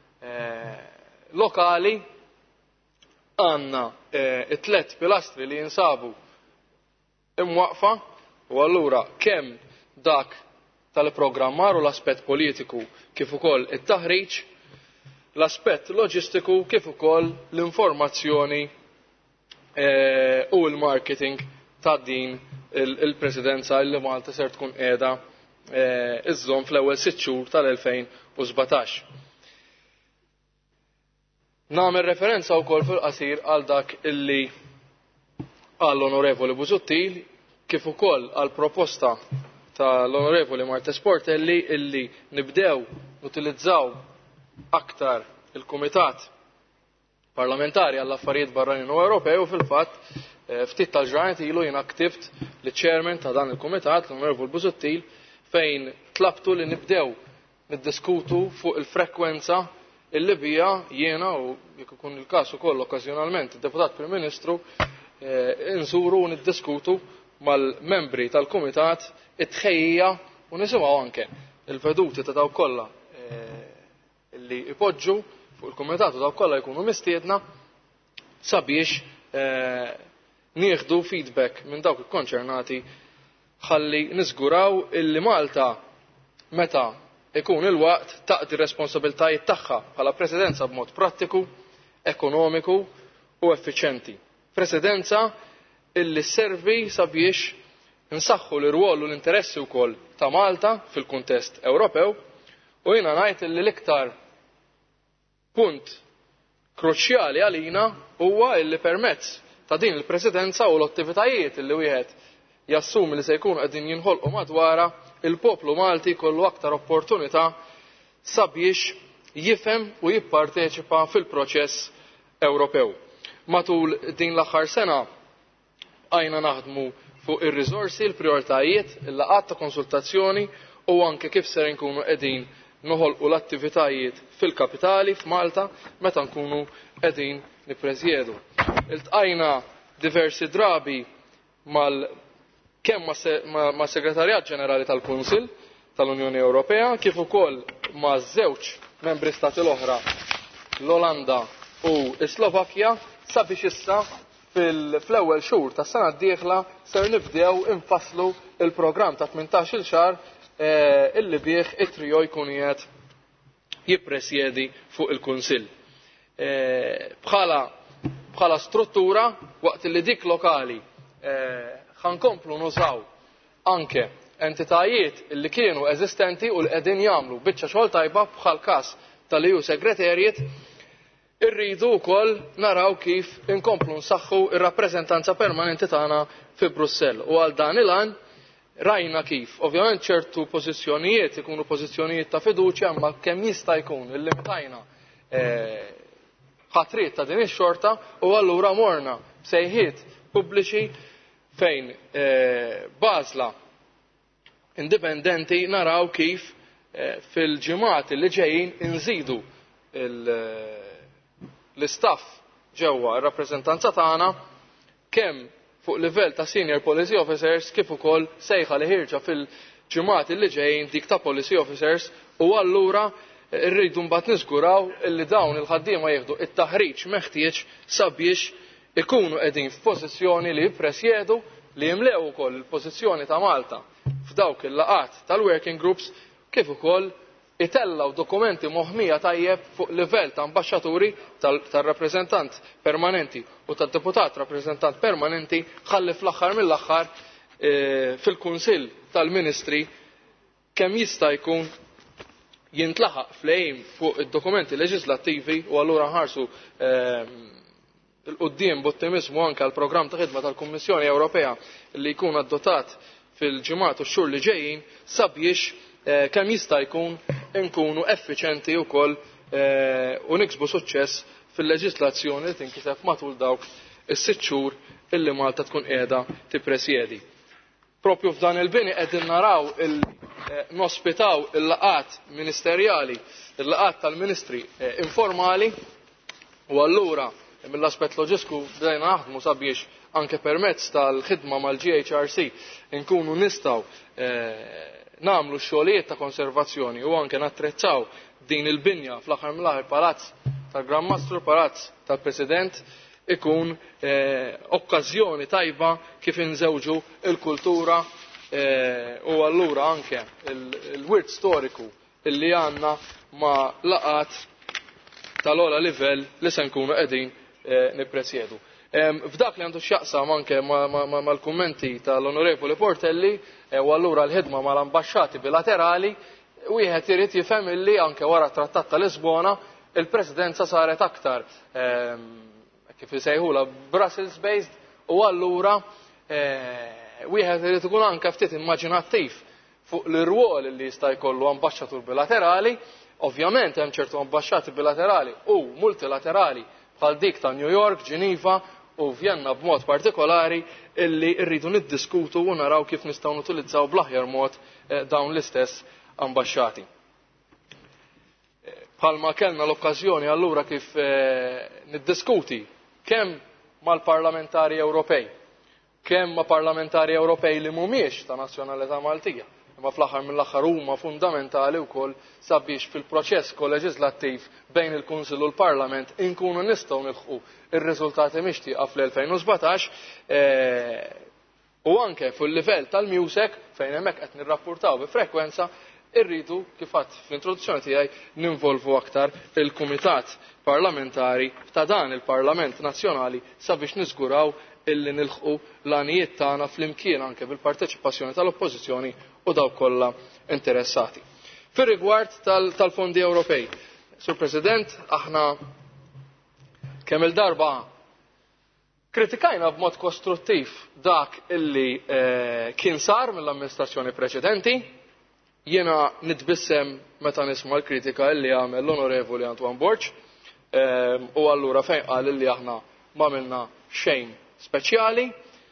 lokali għandna it-tlet pilastri li jinsabu imwaqfa u allura kemm dak tal-programmar u l-aspett politiku kif ukoll it-taħriġ, l-aspett loġistiku kif ukoll l-informazzjoni u l-marketing ta' din il-presidenza li Malta ser tkun qiegħda iżżomm fl-ewwel 6 xhur tal-2017. Nagħmel referenza wkoll fil-qasir għal dak illi għall-Onorevoli Busuttil kif ukoll għall proposta tal-Onorevoli Marta Sportelli illi nibdew nutilizzaw aktar il-Kumitat Parlamentari għall-Affarijiet Barranin u Ewropej u fil-fatt ftit tal-ġranet ilu jien aktift li chairman ta' dan il-Kumitat l-Onorevoli Busuttil fejn tlabtu li nibdew niddiskutu fuq il-frekwenza illi bija jiena u jekk ikun il-każ ukoll okkażjonalment id-Deputat Prim Ministru insuru u niddiskutu mal-membri tal-Kumitat it-tħejjija u nisimgħu anke il-veduti ta' dawk kollha illi ipoġġu fuq il-Kumitat u dawk kollha jkunu mistiedna sabiex nieħdu feedback minn dawk ikkonċernati ħalli niżguraw illi Malta meta ikun il-waqt taqdi responsabiltajiet tagħha bħala presidenza b'mod prattiku, ekonomiku u effiċjenti. Presidenza illi sservi sabiex nsaħħu l-irwol u l-interessi wkoll ta' Malta fil-kuntest Ewropew u jiena ngħid li l-iktar punt kruċjali għalina huwa illi permezz ta' din il-presidenza u l-attivitajiet illi wieħed jassumi li se jkunu qegħdin jinħolqu madwara il-poplu Malti kollu aktar opportunità sabiex jifhem u jipparteċipa fil-proċess Ewropew. Matul din l-aħħar sena għajna naħdmu fuq ir-riżorsi, l-prijoritajiet, il-laqgħat ta' konsultazzjoni u anke kif ser nkunu qegħdin noħolqu l-attivitajiet fil-kapitali f'Malta meta nkunu qegħdin nippreżjedu. Iltqajna diversi drabi kemm ma' Segretarjat Ġenerali tal-Kunsill tal-Unjoni Ewropea kif ukoll ma' żewġ membri stati l-oħra l-Olanda u s-Slovakkja sabiex issa fl-ewwel xhur tas-sena d-dieħla ser nibdew infasslu il-programm ta' 18-il xahar illi bih it-trio jkun qiegħed jippresjedi fuq il-Kunsill. Bħala struttura waqt li dik lokali ħankomplu nużaw anke entitajiet li kienu eżistenti u l-qegħdin jagħmlu biċċa xogħol tajba bħal każ tal-EU Secretariat, irridu wkoll naraw kif inkomplu nsaħħu ir-rappreżentanza permanenti tagħna fi Brussell. U għal dan il-għan rajna kif, ovvjament ċertu pożizzjonijiet ikunu pożizzjonijiet ta' fiduċja, imma kemm jista' jkun il-limitajna ħatriet ta' din ix-xorta u allura morna b'sejħiet pubbliċi fejn bażla indipendenti naraw kif fil-ġimgħat li ġejjin inżidu l-istaff ġewwa r-rappreżentanza tagħna kemm fuq livell ta' senior policy officers kif ukoll sejħa li ħirġa fil-ġimgħat li ġejjin dik ta' policy officers u allura rridu mbagħad niżguraw li dawn il-ħaddiema jieħdu it-taħriġ meħtieġ sabiex ikunu qegħdin f'pożizzjoni li jippresjedu li jimlew ukoll il-pożizzjoni ta' Malta f'dawk il-laqat tal-working groups kif ukoll itellaw dokumenti moħmija tajjeb fuq livell ta' ambaxxaturi tar-rappreżentant permanenti u tad-deputat rappreżentant permanenti ħalli fl-aħħar mill-aħħar fil-Kunsill tal-Ministri kemm jista' jkun jintlaħaq fl-ejm fuq id-dokumenti leġislattivi u allura nħarsu l-qudiem b'ottimizmu anke għall programm ta' ħidma tal-Kummissjoni Ewropea li jkun adottat fil-ġimgħat u x-xhur li ġejjin sabiex kemm jista' jkun inkunu effiċjenti wkoll u niksbu suċċess fil-leġislazzjoni li tinkiseb matul dawk is-sitt xhur illi Malta tkun qiegħda tippresjedi. Propju f'dan il-bini qegħdin naraw nospitaw il-laqat ministerjali, il-laqat tal-ministri informali u allura mill-aspett loġistiku bdejna naħdmu sabiex anke permezz tal-ħidma mal-GHRC nkunu nistgħu nagħmlu x-xogħlijiet ta' konservazzjoni u anke nattrezzaw din il-binja fl-aħħar mill-aħħar palazz tal-Grand Master, palazz tal-President ikun okkażjoni tajba kif inżewġu il-kultura u allura anke il-wirt storiku illi għandna ma' laqat tal-ogħla livell li se nkunu qegħdin nippresjedu. F'dak li għandu x'jaqsam anke mal-kummenti tal-Onorevoli Portelli u allura l-ħidma mal-ambaxxati bilaterali wieħed irid jifhem illi anke wara t-Trattat ta' Lisbona il-Presidenza saret aktar kif isejħula Brussels based u allura wieħed irid ikun anke ftit immaġinattiv fuq l-irwol li jista' jkollu ambaxxatur bilaterali. Ovvjament hemm ċertu ambaxxati bilaterali u multilaterali bħal dik ta' New York, Ġeniva u Vienna b'mod partikolari illi rridu niddiskutu u naraw kif nistgħu nutilizzaw bl-aħjar mod dawn l-istess ambaxxati. Bħalma kellna l-okkażjoni allura kif niddiskuti kemm mal-parlamentari Ewropej, kemm ma' parlamentari Ewropej li mhumiex ta' nazzjonalità Maltija, imma fl-aħħar mill-aħħar huma fundamentali wkoll sabiex fil-proċess koleġislattiv bejn il-Kunsill u l-Parlament inkunu nistgħu nilħqu ir-riżultati mixtieqa fl-2017 u anke fil-livell tal-Musec fejn hemmhekk qed nirrappurtaw bi frekwenza irridu kif għadt fl-introduzzjoni tiegħi ninvolvu aktar il-Kumitat Parlamentari ta' dan il-Parlament Nazzjonali sabiex niżguraw illi nilħqu l-għanijiet tagħna flimkien anke bil-parteċipazzjoni tal-Oppożizzjoni u dawk kollha interessati. Fir-rigward tal-fondi Ewropej, Sur President, aħna kemm il-darba kritikajna b'mod kostruttiv dak illi kien sar mill-amministrazzjoni preċedenti Jiena nitbissem meta nisma' l-kritika li għamel l-Onorevoli Antoine Borg u allura fejn qal li aħna ma minna xejn speċjali.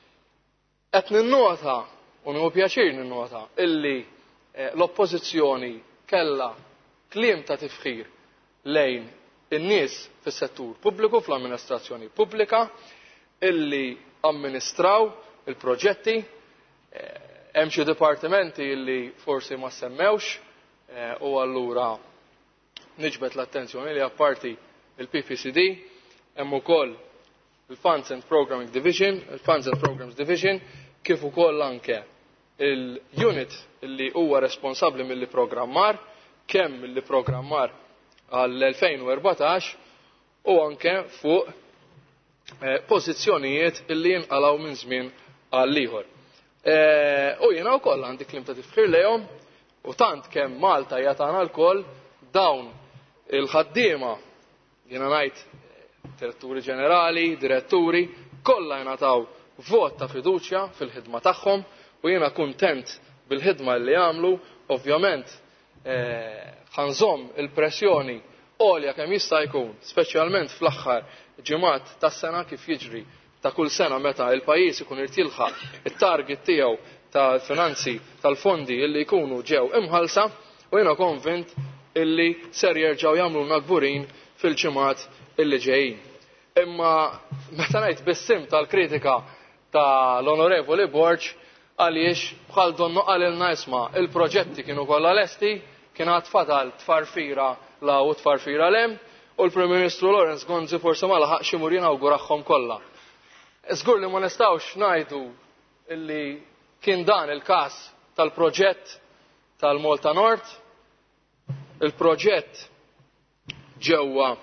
Qed ninnota u nieħu pjaċir ninnota illi l-Oppożizzjoni kellha kliem ta' tifħir lejn in-nies fis-settur pubbliku fl-amministrazzjoni pubblika illi amministraw il-proġetti. Hemm xi dipartimenti li forsi ma semmewx u allura niġbed l-attenzjoni li apparti il-PPCD hemm ukoll il-Funds and Programming Division, il-Funds and Programs Division, kif ukoll anke il-unit li huwa responsabbli mill-programmar, kemm mill-programmar għall-2014 u anke fuq pożizzjonijiet illi jinqalgħu minn żmien għal ieħor. U jiena wkoll għandi kliem ta' tifħir lejhom u tant kemm Malta hija tagħna lkoll dawn il-ħaddiema jiena ngħid diretturi ġenerali, diretturi, kollha jingħataw vot ta' fiduċja fil-ħidma tagħhom u jiena kuntent bil-ħidma li jagħmlu. Ovvjament ħanżomm il-pressjoni għolja kemm jista' jkun, speċjalment fl-aħħar ġimgħat tas-sena kif jiġri ta' kull sena meta il-pajjiż ikun irtilħaq it-target tiegħu ta' finanzi tal-fondi illi jkunu ġew imħalsa u jiena konvint illi ser jerġgħu jagħmlulna kburin fil-ġimgħat illi ġejjin. Imma meta ngħid bis-sim tal-kritika tal-Onorevoli Borg għaliex bħal donnu qalilna isma' il-proġetti kienu kollha lesti, kien għad fadal tfarfira la u tfarfira lem u l-Prim Ministru Lawrence Gonzi forsi ma laħaqx imur jinawgurahom kollha. Żgur li ma nistgħux ngħidu illi kien dan il-każ tal-proġett tal-Malta Nord, il-proġett ġewwa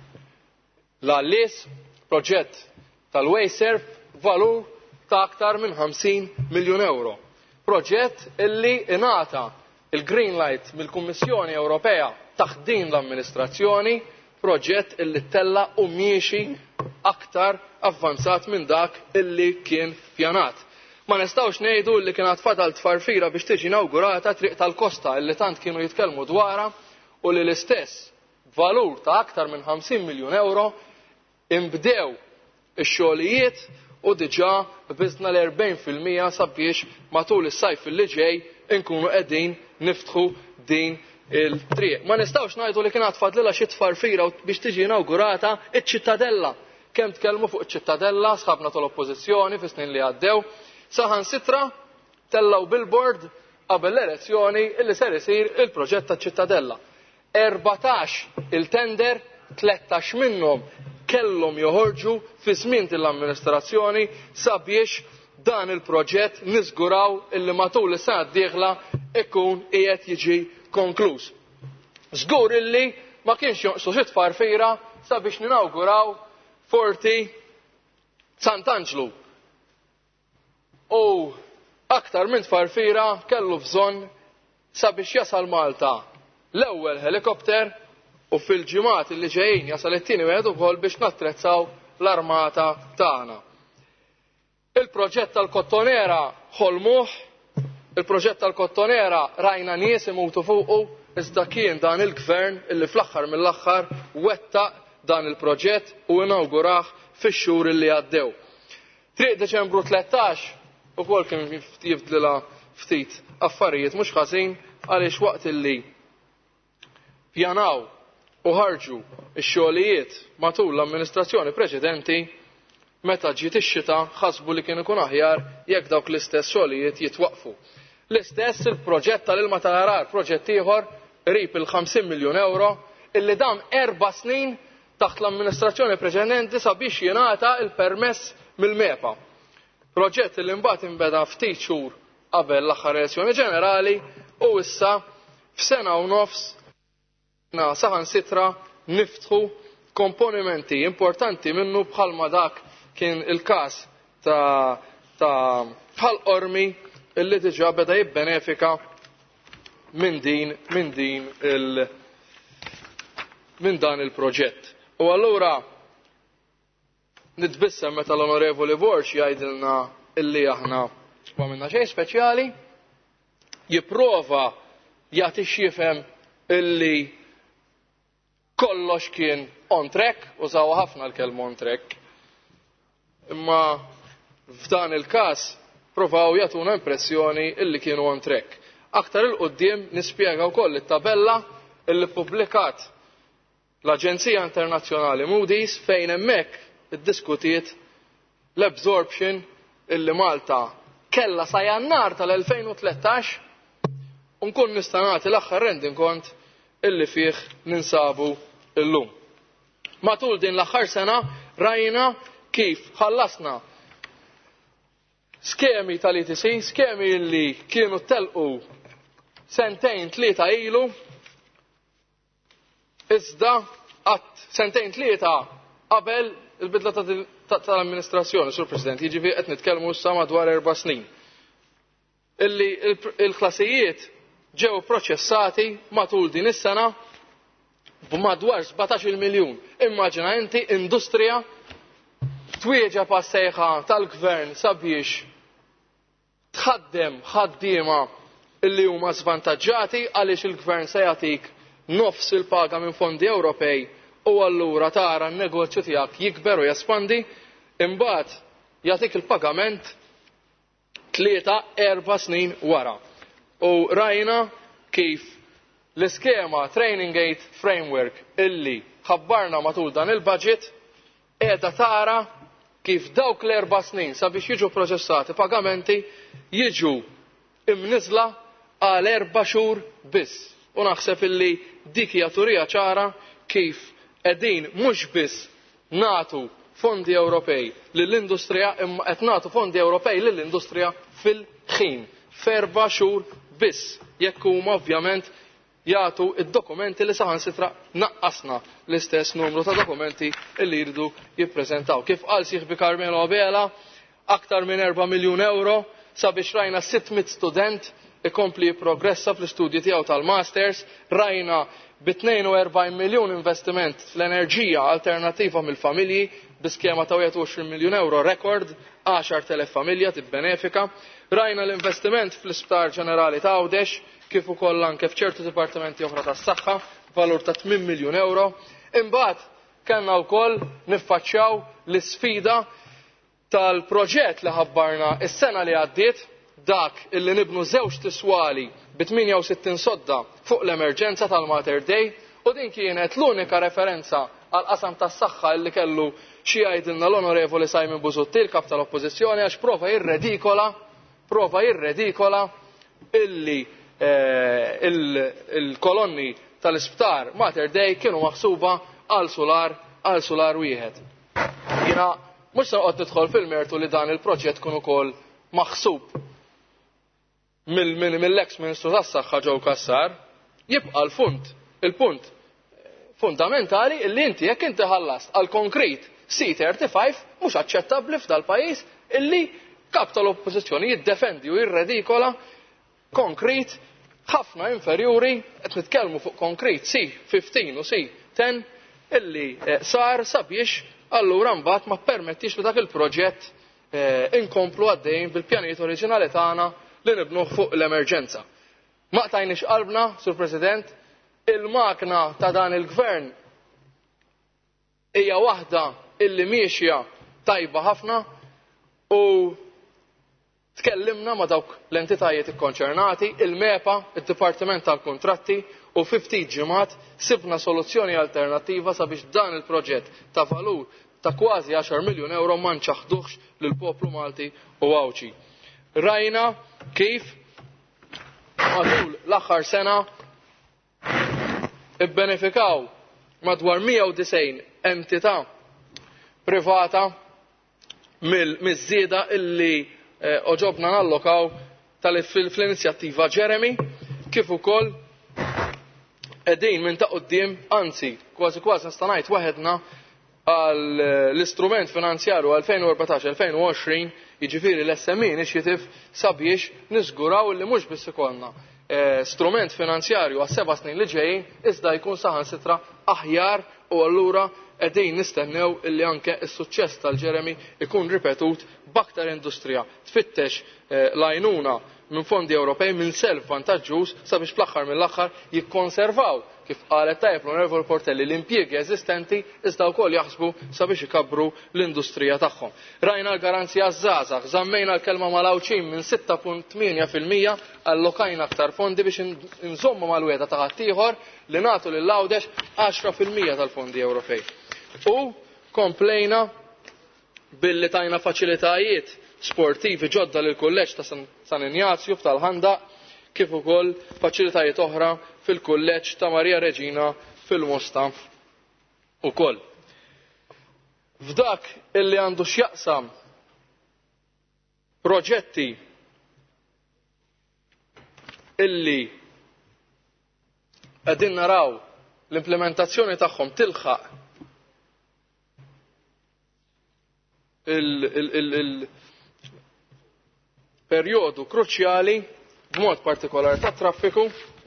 l-Għallies, proġett tal-Wayserv, valur ta' aktar minn 50 miljun euro. Proġett illi ingħata il-green light mill-Kummissjoni Ewropea taħt din l-amministrazzjoni, proġett illi tella u miexi aktar avvanzat minn dak illi kien pjanat. Ma nistgħux ngħidu li kien għatfadal tfarfira biex tiġi inawgurata triq tal-kosta illi tant kienu jitkellmu dwarha u li l-istess valur ta' aktar minn 50 miljun euro imbdew ix-xogħlijiet u diġà biżna l-40% sabiex matul is-sajf illi ġej inkunu qegħdin niftħu din il-triq. Ma nistgħux ngħidu li kien għatfadlilha xi tfarfira biex tiġi inawgurata iċ-ċittadella. Kemm tkellmu fuq iċ-ċittadella sħabna tal-Oppożizzjoni fis-snin li għaddew, saħansitra tellaw billboard qabel l-elezzjoni illi ser isir il-proġett taċ-ċittadella. 14 il-tender, 13 minnhom kellhom joħorġu fi żmien l-amministrazzjoni sabiex dan il-proġett niżguraw illi matul is-sena d-dieħla ikun qiegħed jiġi konkluż. Żgur illi ma kienx jonqsu xi tfarfira sabiex ninawguraw Forti Sant'Angelo. U aktar minn tfarfira kellu bżonn sabiex jasal Malta l-ewwel helikopter u fil-ġimgħat li ġejjin jasal it-tieni wieħed ukoll biex nattrezzaw l-armata tagħna. Il-proġett tal-Kottonera ħolmuh, il-proġett tal-Kottonera rajna nies imutu fuqu, iżda kien dan il-gvern illi fl-aħħar mill-aħħar wettaq dan il-proġett u inawgurah fix-xhur illi għaddew. Triq Deċembru 13 ukoll kien jifdlilha ftit affarijiet mhux ħażin għaliex waqt illi pjanaw u ħarġu x-xogħlijiet matul l-amministrazzjoni preċedenti meta ġiet ix-xita ħasbu li kien ikun aħjar jekk dawk l-istess xogħlijiet jitwaqfu. L-istess il-proġett tal-Ilma tal-Arar, proġett ieħor qrib il-50 miljun euro illi dam 4 snin taħt l-amministrazzjoni preċedenti sabiex jingħata il-permess mill-MEPA. Proġett li mbagħad inbeda ftit xhur qabel l-aħħar elezzjoni ġenerali u issa f'sena u nofs saħansitra niftħu komponimenti importanti minnu bħalma dak kien il-każ ta' bħal Ormi illi diġà beda jibbenefika minn dan il-proġett. U allura nitbissem meta l-Onorevoli Borg jgħidilna illi aħna ma minna xejn speċjali, jipprova jagħtix jifhem illi kollox kien on track, użaw ħafna l-kelma on track. Imma f'dan il-każ provaw jagħtuna impressjoni illi kienu on track. Aktar il-qudiem nispjega wkoll it-tabella illi ppubblikat l-Aġenzija Internazzjonali Moody's fejn hemmhekk iddiskutiet l-absorption illi Malta kellha sa Jannar tal-2013 u nkun nista' nagħti l-aħħar rending kont illi fih ninsabu llum. Matul din l-aħħar sena rajna kif ħallasna skemi tal-ETC, skemi li kienu telqu sentejn tlieta ilu, iżda qatt sentejn tlieta qabel il-bidla tal-amministrazzjoni, Sur President, jiġifieri qed nitkellmu issa madwar 4 snin. Illi il-ħlasijiet ġew proċessati matul din is-sena b'madwar 17 miljun. Immaġina inti industrija twieġeb għas-sejħa tal-gvern sabiex tħaddem ħaddiema illi huma żvantaġġati għaliex il-gvern se jagħtik nofs il-paga minn fondi Ewropej u allura tara n-negozju tiegħek jikber u jespandi, imbagħad jagħtik il-pagament 3-4 snin wara. U rajna kif l-iskema Training Aid Framework illi ħabbarna matul dan il-budget qiegħda tara kif dawk l-4 snin sabiex jiġu proċessati pagamenti jiġu imniżla għal 4 xhur biss. U naħseb illi dik hija turija ċara kif qegħdin mhux biss nagħtu fondi Ewropej lill-industrija imma qed nagħtu fondi Ewropej lill-industrija fil-ħin f'4 xhur biss. Jekk huma ovvjament jagħtu id-dokumenti li saħansitra naqqasna l-istess numru ta' dokumenti li jridu jippreżentaw. Kif qal Sieħbi Carmelo Abela, aktar minn 4 miljun euro sabiex rajna 600 student ikompli jipprogressa fl-istudji tiegħu tal-masters, rajna b'42 miljun investiment fl-enerġija alternattiva mill-familji b'iskema ta' 21 miljun euro rekord, 10,000 familja tibbenefika. Rajna l-investiment fl-Isptar Ġenerali ta' Għawdex kif ukoll anke f'ċertu dipartimenti oħra tas-saħħa valur ta' 8 miljun euro. Imbagħad kellna wkoll niffaċċjaw l-isfida tal-proġett li ħabbarna is-sena li għaddiet, dak illi nibnu 2 tiswali b'68 sodda fuq l-emerġenza tal-Mater Dei, u din kienet l-unika referenza għal qasam tas-saħħa illi kellu xi jgħidilna l-Onorevoli Simon Busuttil, il-kap tal-Oppożizzjoni, għax prova jirredikola illi il-kolonni tal-isptar Mater Dei kienu maħsuba għal solar wieħed. Jiena mhux se noqgħod nidħol fil-mertu li dan il-proġett kun ukoll maħsub mill-ex Ministru tas-Saħħa Joe Cassar, jibqa' il-punt fundamentali illi inti jekk inti ħallast għal konkret C35 mhux aċċettabbli f'dal pajjiż illi kap tal-Oppożizzjoni jiddefendi u jirredikola konkret ħafna inferjuri, qed nitkellmu fuq konkret C15 u C10 illi sar sabiex allura mbagħad ma permettix li dak il-proġett inkomplu għaddejjin bil-pjanijiet oriġinali tagħna li nibnu fuq l-emerġenza. Ma qtajniex qalbna, Sur President, il-makna ta' dan il-gvern hija waħda illi miexja tajba ħafna u tkellimna ma' dawk l-entitajiet ikkonċernati, il-MEPA, id-Dipartiment tal-Kuntratti u 50 ġimgħat sibna soluzzjoni alternattiva sabiex dan il-proġett ta' valur ta' kważi 10 miljun euro ma nċaħduhx lill-poplu Malti u Awċi. Rajna kif matul l-aħħar sena ibbenefikaw madwar 190 entità privata miż-żieda illi oġobna nallokaw fl-inizjattiva Jeremy, kif ukoll qegħdin minn ta' quddiem, anzi kważi nista' ngħid waħedna għal l-istrument finanzjarju 2014-2020, jiġifieri l-SME Initiative, sabiex niżguraw li mhux biss ikollna strument finanzjarju għas 7 snin li ġejjin, iżda jkun saħansitra aħjar u allura qegħdin nistennew illi anke s-suċċess tal-Jeremy ikun ripetut b'aktar industrija tfittex l-għajnuna minn fondi Ewropej minn self vantaġġuż sabiex fl-aħħar mill-aħħar jikkonservaw kif qalet tajjeb l-Onorevoli Portelli l-impjiegi eżistenti iżda wkoll jaħsbu sabiex ikabbru l-industrija tagħhom. Rajna l-garanzija żgħażagħ, żammejna l-kelma mal-awċin minn 6.8% allokajna aktar fondi biex inżommu mal-weda ta' ħaddieħor li nagħtu lil Għawdex 10% tal-fondi Ewropej. U komplejna billi tajna faċilitajiet sportivi ġodda lil kulleġġ ta' San Ignazju f'Tal-Ħandaq kif ukoll faċilitajiet oħra fil-kulleġġ ta' Marija Reġina fil-Mosta ukoll. F'dak illi għandu x'jaqsam proġetti illi qegħdin naraw l-implementazzjoni tagħhom tilħaq il-perjodu kruċjali b'mod partikolari ta' traffiku,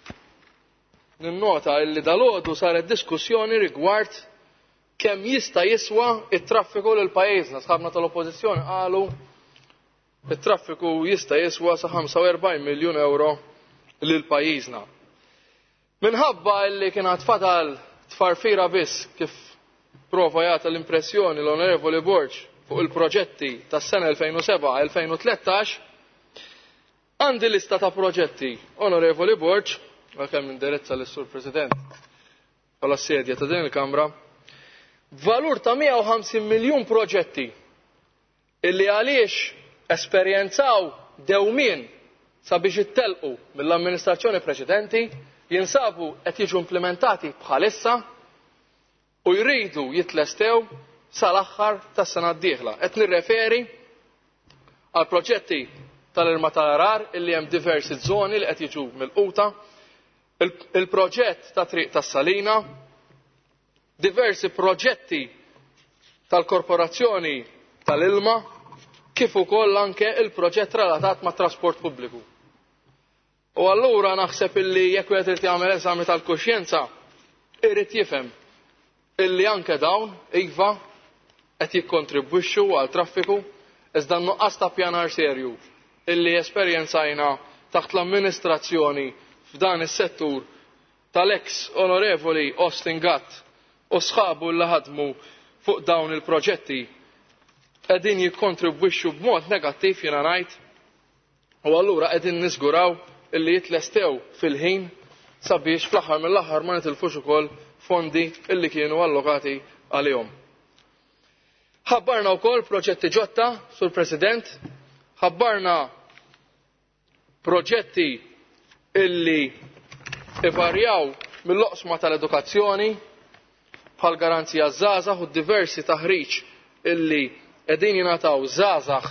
ninnota li dalgħodu saret diskussjoni rigward kemm jista' jiswa it-traffiku lil pajjiżna. Sħabna tal-Oppożizzjoni qalu it-traffiku jista' jiswa sa 45 miljun euro lil pajjiżna. Minħabba li kien tfadal tfarfira biss kif prova jagħta l-impressjoni l-Onorevoli Borg fuq il-proġetti tas-sena 2007-2013, għandi lista ta' proġetti, Onorevoli Borg, għalkemm indirizza lis-Sur President bħala sedja ta' din il-Kamra, valur ta' 150 miljun proġetti illi għaliex esperjenzaw dewmien sabiex ittelqu mill-amministrazzjoni preċedenti jinsabu qed jiġu implementati bħalissa u jridu jitlestew sal-aħħar tas-sena d-dieħla. Qed nirreferi għal proġetti tal-Irma tal-Arar illi hemm diversi żoni li qed jiġu milquta, il-proġett ta' Triq tas-Salina, diversi proġetti tal-Korporazzjoni tal-Ilma, kif ukoll anke il-proġett relatat ma' trasport pubbliku. U allura naħseb illi jekk wieħed irid jagħmel eżami tal-kuxjenza, irid jifhem illi anke dawn iva qed jikkontribwixxu għal traffiku iżda nuqqas ta' pjanar serju illi esperjenzajna taħt l-amministrazzjoni f'dan is-settur tal-ex Onorevoli Austin Gatt u sħabu li ħadmu fuq dawn il-proġetti qegħdin jikkontribwixxu b'mod negattiv jiena ngħid u allura qegħdin niżguraw illi jitlestew fil-ħin sabiex fl-aħħar mill-aħħar ma nitilfux ukoll fondi illi kienu allokati għalihom. Ħabbarna wkoll proġetti ġodda, Sur President, ħabbarna proġetti illi ivarjaw mill-oqsma tal-edukazzjoni bħal garanzija żgħażagħ u diversi taħriġ illi qegħdin jingħataw żgħażagħ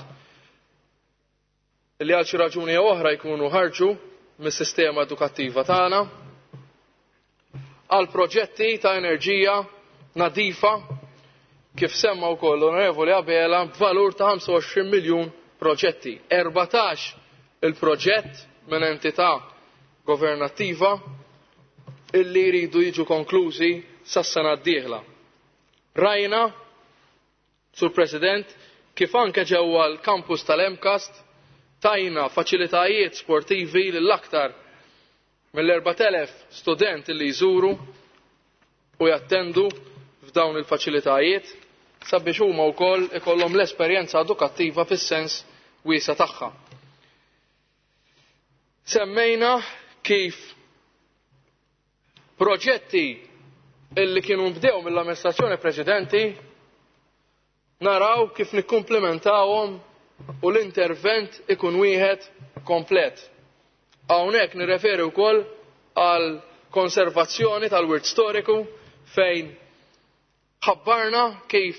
illi għal xi raġuni oħra jkunu ħarġu mis-sistema edukattiva tagħna għal proġetti ta' enerġija nadifa kif semma wkoll l-Onorevoli Abela b'valur ta' 25 miljun proġetti. 14 il-proġett minn entità governattiva illi jridu jiġu konklużi sas-sena d-dieħla. Rajna, Sur President, kif anke ġewwa l-kampus tal-Emcast tajna faċilitajiet sportivi lill-aktar mill-4,000 student li jżuru u jattendu f'dawn il-faċilitajiet sabiex huma wkoll ikollhom l-esperjenza edukattiva fis-sens wiesa tagħha. Semmejna kif proġetti illi kienu bdew mill-amministrazzjoni preċedenti naraw kif nikkumplementawhom u l-intervent ikun wieħed komplet. Hawnhekk nirreferi wkoll għal konservazzjoni tal-wirt storiku fejn ħabbarna kif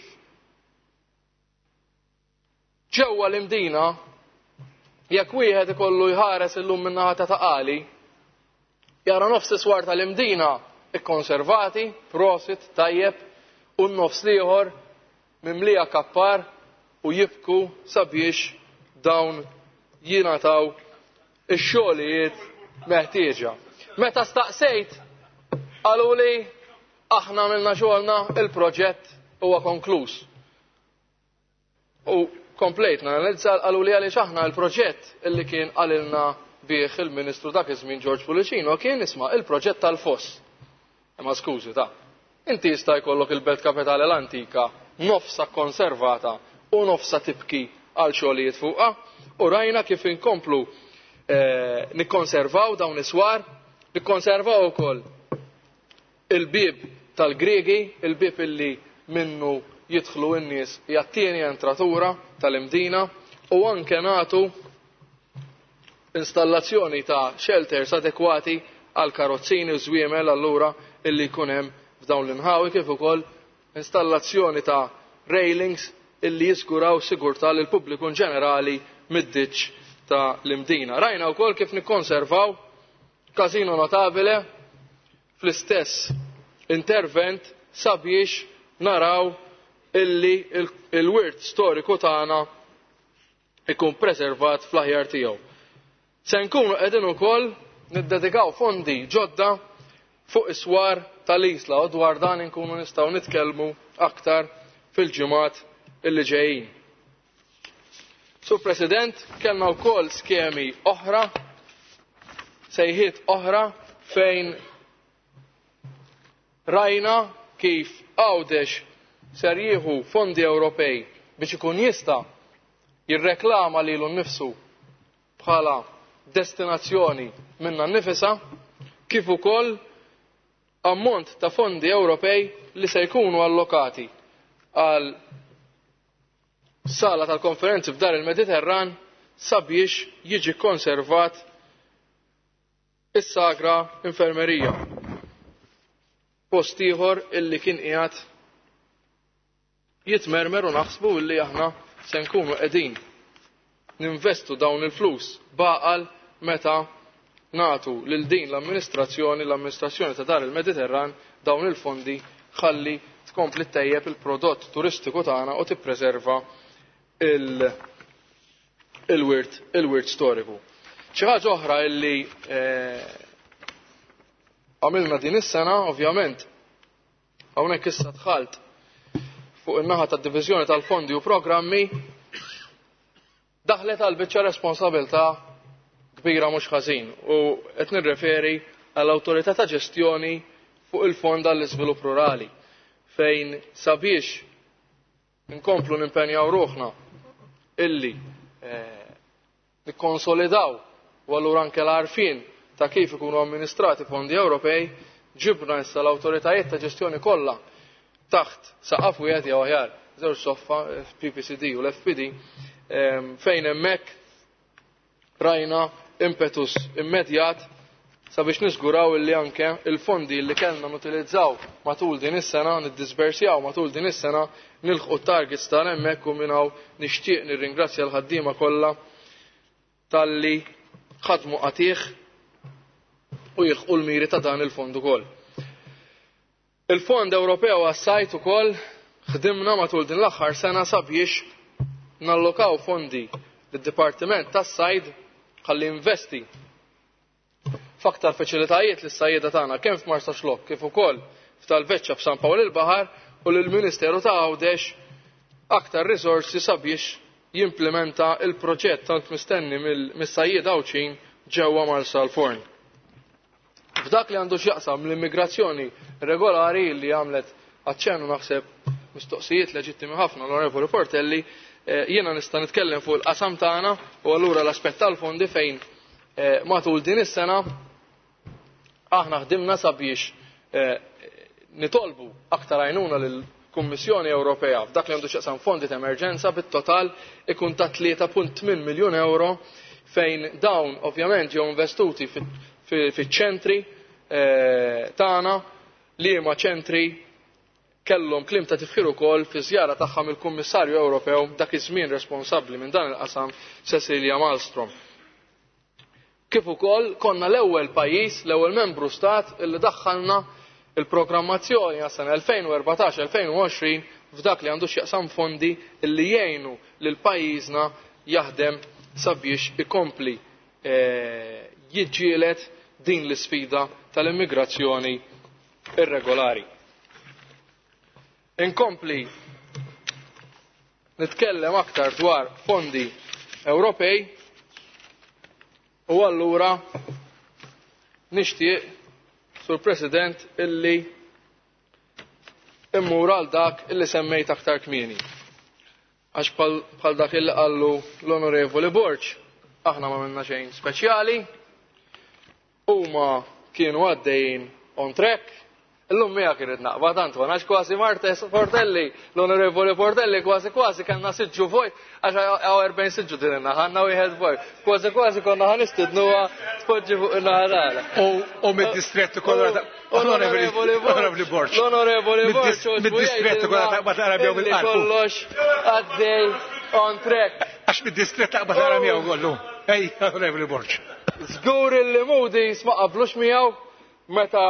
ġewwa l-imdina jekk wieħed ikollu jħares illum min-naħa ta' Taqali jara nofs iswar tal-imdina ikkonservati, prosit, tajjeb u n-nofs ieħor mimlija kappar u jibku sabiex dawn jingħataw ix-xogħlijiet meħtieġa. Meta staqsejt qaluli aħna għamilna xogħolna il-proġett huwa konkluż. U komplejt nanalizza qalu li għaliex aħna l-proġett illi kien qalilna bih il-Ministru dak iż-żmien George Pulicino kien isma' il-proġett tal-foss. Ma skużi inti jista' jkollok il-Belt Kapitali l-Antika nofsa konservata u nofsa tibki għal xogħlijiet fuqha u rajna kif inkomplu nikkonservaw dawn is-swar, nikkonservaw ukoll il-bib tal-Griegi, il-bib illi minnu jidħlu n-nies jattieni entratura tal-imdina u anke nagħtu installazzjoni ta' shelters adekwati għal karozzini u żwiemel allura illi jkun hemm f'dawn l-inħawi kif ukoll installazzjoni ta' railings illi jiżguraw sigurtà lil pubbliku ġenerali mid-diċ ta' l-imdina. Rajna wkoll kif nikkonservaw każino notabile fl-istess intervent sabiex naraw illi il-wirt storiku tagħna ikun preservat fl-aħjar tiegħu. Se nkunu qegħdin ukoll niddedikaw fondi ġodda fuq is-swar tal-isla u dwar dan inkunu nistgħu nitkellmu aktar fil-ġimgħat illi ġejjin. Sur President, kellna wkoll skemi oħra, sejħiet oħra fejn rajna kif Għawdex ser jieħu fondi Ewropej biex ikun jista' jirreklama lilu nnifsu bħala destinazzjoni minna nnifisha, kif ukoll ammont ta' fondi Ewropej li se jkunu allokati għal sala tal-konferenzi f'dar il-Mediterran sabiex jiġi konservat is-Sagra Infermerija. Post ieħor illi kien qiegħed jitmermer u naħsbu illi aħna se nkunu qegħdin ninvestu dawn il-flus baqal meta nagħtu lil din l-amministrazzjoni ta' dar il-Mediterran dawn il-fondi ħalli tkompli tejjeb il-prodott turistiku tagħna u tippreserva il-wirt storiku. Xi ħaġa oħra illi għamilna din is-sena, ovvjament, hawnhekk issa dħalt fuq in-naħa tad-diviżjoni tal-fondi u programmi daħlet għal biċċa responsabilità kbira mhux ħażin u qed nirreferi għall-awtorità ta' ġestjoni fuq il-fond għall-iżvilupp rurali fejn sabiex inkomplu nimpenjaw ruħna illi nikkonsolidaw u allura anke l-għarfien ta' kif ikunu amministrati fondi Ewropej ġibna issa l-awtoritajiet ta' ġestjoni kollha taħt saqaf wieħed jew aħjar żewġ soffa PPCD u l-FPD fejn hemmhekk rajna impetus immedjat sabiex niżguraw illi anke il-fondi li kellna nutilizzaw matul din is-sena niddispersjaw matul din is-sena nilħqu t-targets tagħna hemmhekk u minn hawn nixtieq nirringrazzja l-ħaddiema kollha talli ħadmu qatih u jilħqu l-miri ta' dan il-fond ukoll. Il-Fond Ewropew għas-sajt ukoll ħdimna matul din l-aħħar sena sabiex nallokaw fondi lid-Dipartiment tas-Sajd ħalli investi f'aktar faċilitajiet lis-sajjieda tagħna kemm f'Marsa Xlokk kif ukoll f'Talveċċa f'San Pawl il-Baħar u lill-Ministeru ta' Għawdex aktar risorsi sabiex jimplementa il-proġett tant mistenni mis-sajjied Għawċin ġewwa Marsa l-Forn. F'dak li għandu x'jaqsam l-immigrazzjoni regolari li għamlet aċċennu naħseb mistoqsijiet leġittimi ħafna l-Onorevoli Portelli, jiena nista' nitkellem fuq il-qasam tagħna u allura l-aspett tal-fondi fejn matul din is-sena aħna ħdimna sabiex nitolbu aktar għajnuna lill-Kummissjoni Ewropea f'dak li għandu x'jaqsam fondi ta' emerġenza bit-total ikun ta' 3.8 miljun euro fejn dawn ovvjament ġew investuti fiċ-ċentri tagħna li huma ċentri kellhom kliem ta' tifħir ukoll fi żjara tagħha mill-Kummissarju Ewropew dak iż-żmien responsabbli minn dan il-qasam Cecilia Malmström. Kif ukoll konna l-ewwel pajjiż, l-ewwel membru stat illi daħħalna il-programmazzjoni għas-sena 2014-2020 f'dak li għandu x'jaqsam fondi illi jgħinu lil pajjiżna jaħdem sabiex ikompli jiġġieled din l-isfida tal-immigrazzjoni irregolari. Inkompli nitkellem aktar dwar fondi Ewropej u allura nixtieq, Sur President, illi immur għal dak illi semmejt aktar kmieni. Għax bħal dak illi qallu l-Onorevoli Borg, aħna ma minna xejn speċjali, huma kienu għaddejjin on track. Illum mija kienet naqba tant għax kważi Martes Portelli, l-Onorevoli Portelli kważi kanna siġġu fuq, għax għaw 40 siġġu din naħanna wieħed fuq. Kważi konna ħanistidnuha tpoġġi fuq in-naħara. U mid-distretti kollha Onorevoli Borg. L-Onorevoli Borg mid-distretti kollha taqbad Arabja bil-qalb. Kollox għaddej on track. Għax mid-distretti taqbad Arabja kollu. Ej, Onorevoli Borg. Żgur illi Moody's ma qablux miegħu meta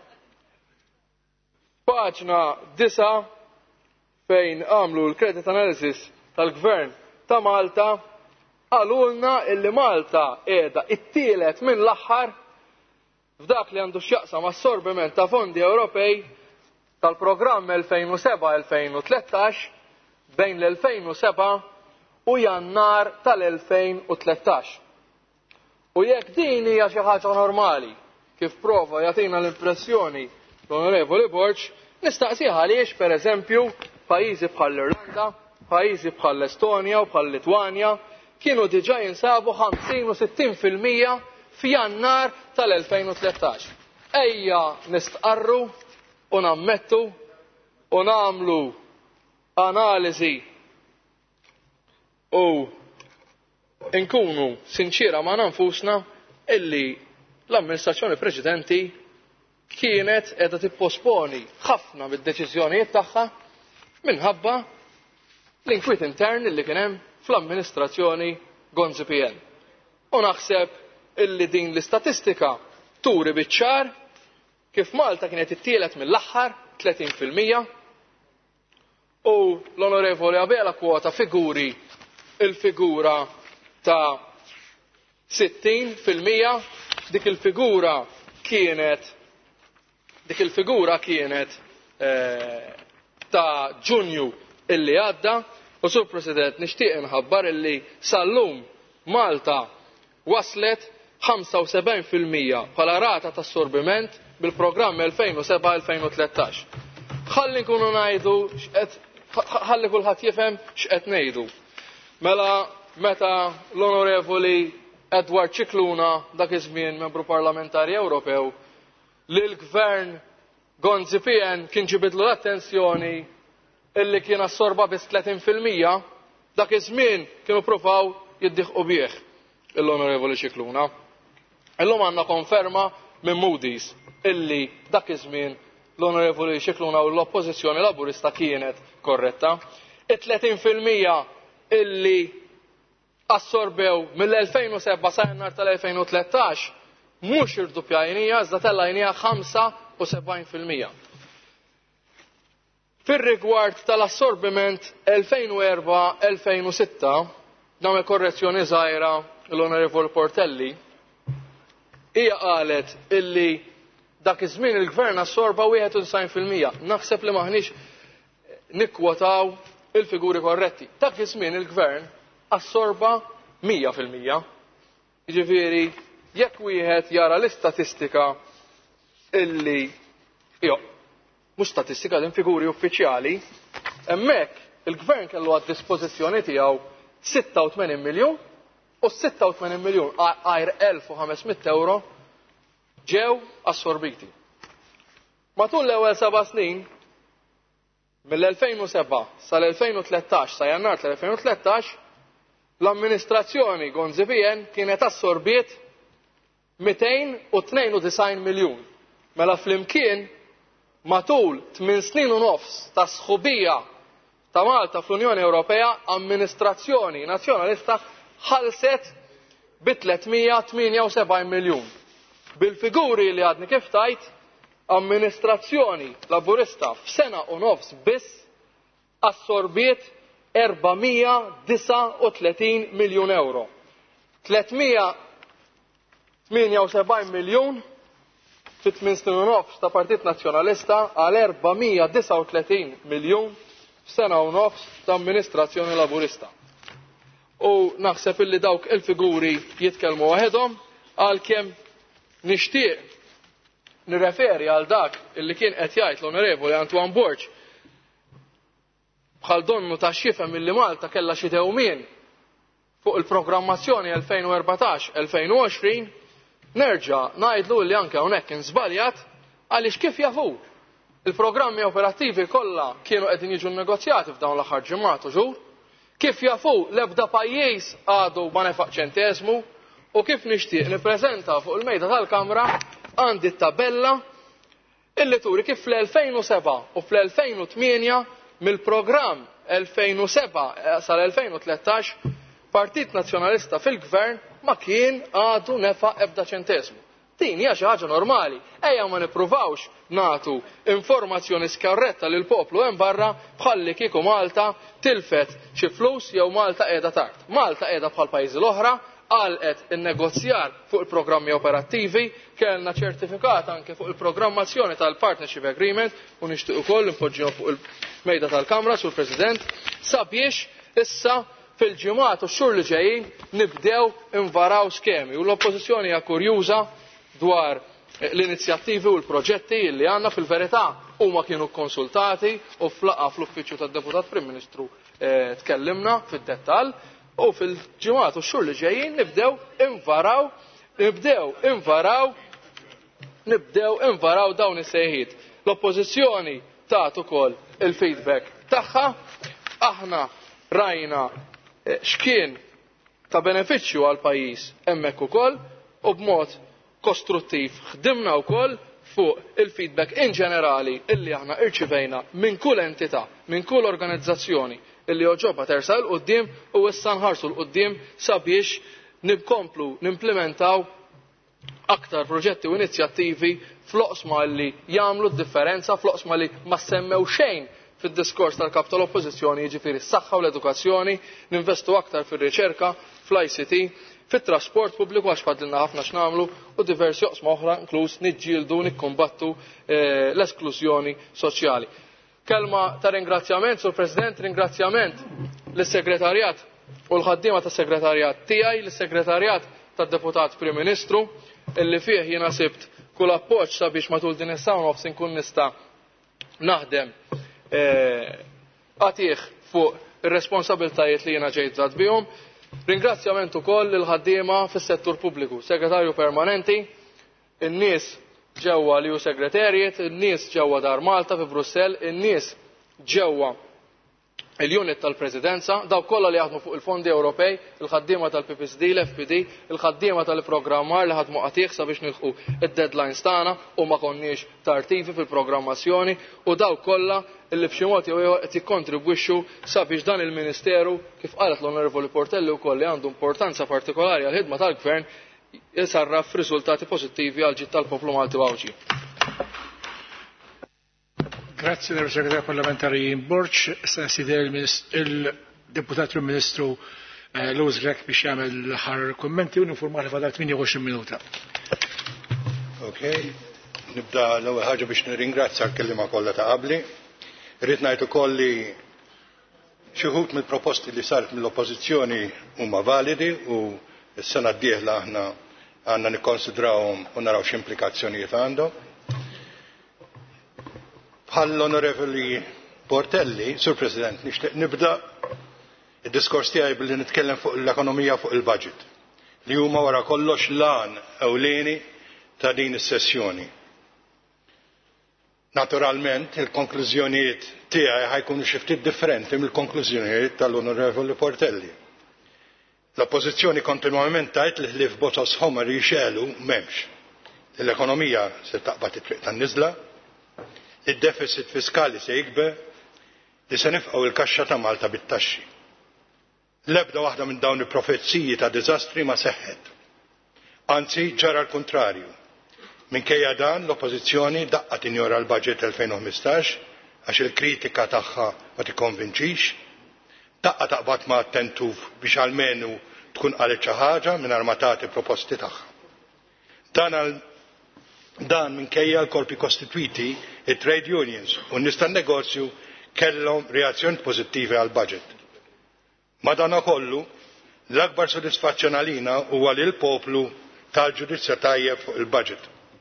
paġna 9 fejn għamlu l-credit analysis tal-Gvern ta' Malta għalulna illi Malta qiegħda it-tielet minn l-aħħar f'dak li għandu x'jaqsam assorbiment ta' fondi Ewropej tal-programm 2007-2013 bejn l-2007 u Jannar tal-2013. U jekk din hija xi ħaġa normali kif prova jagħtina l-impressjoni l-Onorevoli Borg, nistaqsih għaliex pereżempju pajjiżi bħall-Irlanda, pajjiżi bħall-Estonja u bħall-Litwanja kienu diġà jinsabu 50 u 60% f'Jannar tal-2013. Ejja nistqarru u nammettu u nagħmlu analiżi u nkunu sinċira ma' nfusna illi l-amministrazzjoni preċedenti kienet qiegħda tipposponi ħafna mid-deċiżjonijiet tagħha minħabba l-inkwiet intern li kien hemm fl-amministrazzjoni Gonzi PN. U naħseb illi din l-istatistika turi biċ-ċar kif Malta kienet it-tielet mill-aħħar 30% u l-Onorevoli Abela kwota figuri il-figura ta' 60%, dik il-figura kienet ta' Ġunju illi għadda u Sur President nixtieq inħabbar illi sal-lum Malta waslet 75% bħala rata ta' assorbiment bil-programm 2007-2013. Ħalli nkunu ngħidu ħalli kulħadd jifhem x'qed ngħidu. Mela meta l-Onorevoli Edward Cicluna dak iż-żmien membru parlamentari Ewropew li l-Gvern Gonzi PN kien ġibidlu l-attenzjoni illi kien assorba bis 30%, dak iż-żmien kienu pruvaw jiddieħqu bih l-Onorevoli Cicluna. Illum għandna konferma minn Moody's illi dak iż-żmien l-Onorevoli Cicluna u l-Oppożizzjoni Laburista kienet korretta. It-30% illi assorbew mill-2007 sa Jannar tal-2013 mhux irdoppjajnija iżda tellajnija 75%. Fir-rigward tal-assorbiment 2004-2006 nagħmel korrezzjoni żgħira l-Onorevoli Portelli hija qalet illi dak iż-żmien il-Gvern assorba 91%. Naħseb li maħniex nikkwotaw il-figuri korretti. Dak iż-żmien il-Gvern assorba 100%. Jiġifieri jekk wieħed jara l-istatistika illi mhux statistika din figuri uffiċjali, hemmhekk il-Gvern kellu għad-dispożizzjoni tiegħu 86 miljun u 86 miljun għajr 1500 euro ġew assorbiti. Matul l-ewwel 7 snin mill-2007 sal-2013 sa Jannar tal-2013 l-amministrazzjoni Gonzi PN kienet assorbiet 292 miljun. Mela flimkien matul 8 snin u nofs ta' sħubija ta' Malta fl-Unjoni Ewropea, amministrazzjoni nazzjonalista ħalset bi 378 miljun. Bil-figuri li għadni kif tajt, amministrazzjoni laburista f'sena u nofs biss assorbiet 439 miljun euro. 378 miljun fit 8 snin u nofs ta' Partit Nazzjonalista għal 439 miljun f'sena u nofs ta' amministrazzjoni laburista. U naħseb illi dawk il-figuri jitkellmu waħedhom għalkemm nixtieq nirreferi għal dak illi kien qed jgħid l-Onorevoli Antoine Borg bħal donnu ta' xifhem milli Malta kellha xi dewmien fuq il-programmazzjoni 2014-2020 nerġa' ngħidlu li anke hawnhekk inżbaljat għaliex kif jafu il-programmi operattivi kollha kienu qegħdin jiġu negozjati f'dawn l-aħħar ġimgħat u xhur, kif jafu l-ebda pajjiż għadu ma nefaq ċenteżmu u kif nixtieq nippreżenta fuq il-mejda tal-Kamra għandi t-tabella illi turi kif fl-2007 u fl-2008 mill-programm 2007 sal-2013 Partit Nazzjonalista fil-Gvern ma kien għadu nefaq ebda ċenteżmu. Din hija xi ħaġa normali, ejja ma nippruvawx nagħtu informazzjoni skarretta lil poplu hemm barra bħalli kieku Malta tilfet xi flus jew Malta qiegħda tard. Malta qiegħda bħal pajjiżi l-oħra għalqet in-negozjar fuq il-programmi operattivi, kellna ċertifikat anke fuq il-programmazzjoni tal-Partnership Agreement u nixtieq ukoll impoġġihom fuq il-mejda tal-Kamra sur President sabiex issa fil-ġimgħat u x-xhur li ġejjin nibdew invaraw skemi u l-Oppożizzjoni hija kurjuża dwar l-inizjattivi u l-proġetti li għandna fil-verità huma kienu konsultati u flaqa fl-uffiċċju tad-Deputat Prim Ministru tkellimna fid-dettall u fil-ġimgħat u x-xhur li ġejjin nibdew invaraw dawn is-sejħiet. L-Oppożizzjoni tat ukoll il-feedback tagħha, aħna rajna x'kien ta' benefiċċju għal pajjiż hemmhekk ukoll u b'mod kostruttiv ħdimna wkoll fuq il-feedback in ġenerali illi aħna irċivejna minn kull entità, minn kull organizzazzjoni illi oġobha tersa l qudiem u issa nħarsu l qudiem sabiex nibkomplu nimplementaw aktar proġetti u inizjattivi fl-oqsma li jagħmlu d-differenza, fl-oqsma li ma semmew xejn fid-diskors tal-kap tal-Oppożizzjoni, jiġifieri s-saħħa u l-edukazzjoni, ninvestu aktar fir-riċerka, fl-ICT, fit-trasport pubbliku għax fadlilna ħafna x'nagħmlu u diversi oqsma oħra inkluż niġġieldu nikkombattu l-esklużjoni soċjali. Kelma ta' ringrazzjament, Sur President, ringrazzjament lis-Segretarjat u l-ħaddiema tas-Segretarjat tiegħi, lis-Segretarjat tad-Deputat Prim Ministru, illi fih jiena sibt kull appoġġ sabiex matul din is-saw nofs inkun nista' naħdem għatih fuq ir-responsabiltajiet li jiena ġejt żgħat bihom. Ringrazzjament ukoll il-ħaddiema fis-settur pubbliku, segretarju permanenti, in-nies ġewwa li hu segretariat, in-nies ġewwa Dar Malta fi Brussell, in-nies ġewwa il-unit tal-Presidenza, daw kollha li jaħdmu fuq il-fondi Ewropej, il-ħaddiema tal-PPSD, l-FPD, il-ħaddiema tal-programmar li ħadmu qatih sabiex nilħu id-deadlines tagħna u ma konniex tartivi fil-programmazzjoni u daw kollha illi b'xi mod jew qed jikkontribwixxu sabiex dan il-Ministeru kif qalet l-Onorevoli Portelli wkoll li għandu importanza partikolari għall ħidma tal-Gvern jisarraf f'riżultati pożittivi għal ġid tal-poplu Malti Wawġi. Grazie del Segretarju Parlamentari Borg, sider il-Deputat Prim Ministru Lewis Grech biex jagħmel l-aħħar kummenti u ninformali fadal 28 minuta. Okay, nibda l-ewwel ħaġa biex nirringrazzja l-kelliema kollha ta' qabli. Irrid ngħid ukoll li xi wħud mill-proposti li saret mill-Oppożizzjoni huma validi u s-sena d-dieħla aħna għandna nikkonsidrawhom u naraw x'implikazzjonijiet għandhom. Bħal l-Onorevoli Portelli, Sur President, nixtieq nibda id-diskors tiegħi billi nitkellem fuq l-ekonomija fuq il-budget li huma wara kollox lan ewlieni ta' din is-sessjoni. Naturalment, il-konklużjonijiet tiegħi ħajkunu xi ftit differenti mill-konklużjonijiet tal-Onorevoli Portelli. L-Oppożizzjoni kontinwament tgħid li ħlief botos ħomar jixelu m'hemmx. L-ekonomija se taqbad it-triq tan-niżla, id-deficit fiskali se jikber li se nifqgħu il-kaxxa ta' Malta bit-taxxi. L-ebda waħda minn dawn il-profezziji ta' diżastri ma seħħet. Anzi, ġara l-kuntrarju. Minkejja dan l-Oppożizzjoni daqqat injora l-budget 2015 għax il-kritika tagħha ma tikkonvinċix, daqqa taqbad ma' attentuf biex almenu tkun qalet xi ħaġa mingħajr ma tagħti proposti tagħha. Dan minkejja l-korpi kostitwiti, it-trade unions u n-nies tan-negozju kellhom reazzjoni pożittivi għal budget. Madankollu, l-akbar sodisfazzjon għalina huwa li l-poplu tal-ġudizzja tajjeb fuq il-budget.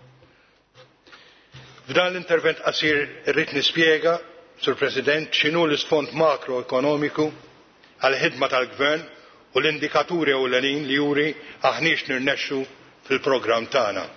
F'dan l-intervent qasir irrid nispjega, Sur President, x'inhu l-isfond makroekonomiku għall-ħidma tal-Gvern u l-indikaturi ewlenin li juri aħniex nirnexxu fil-programm tagħna.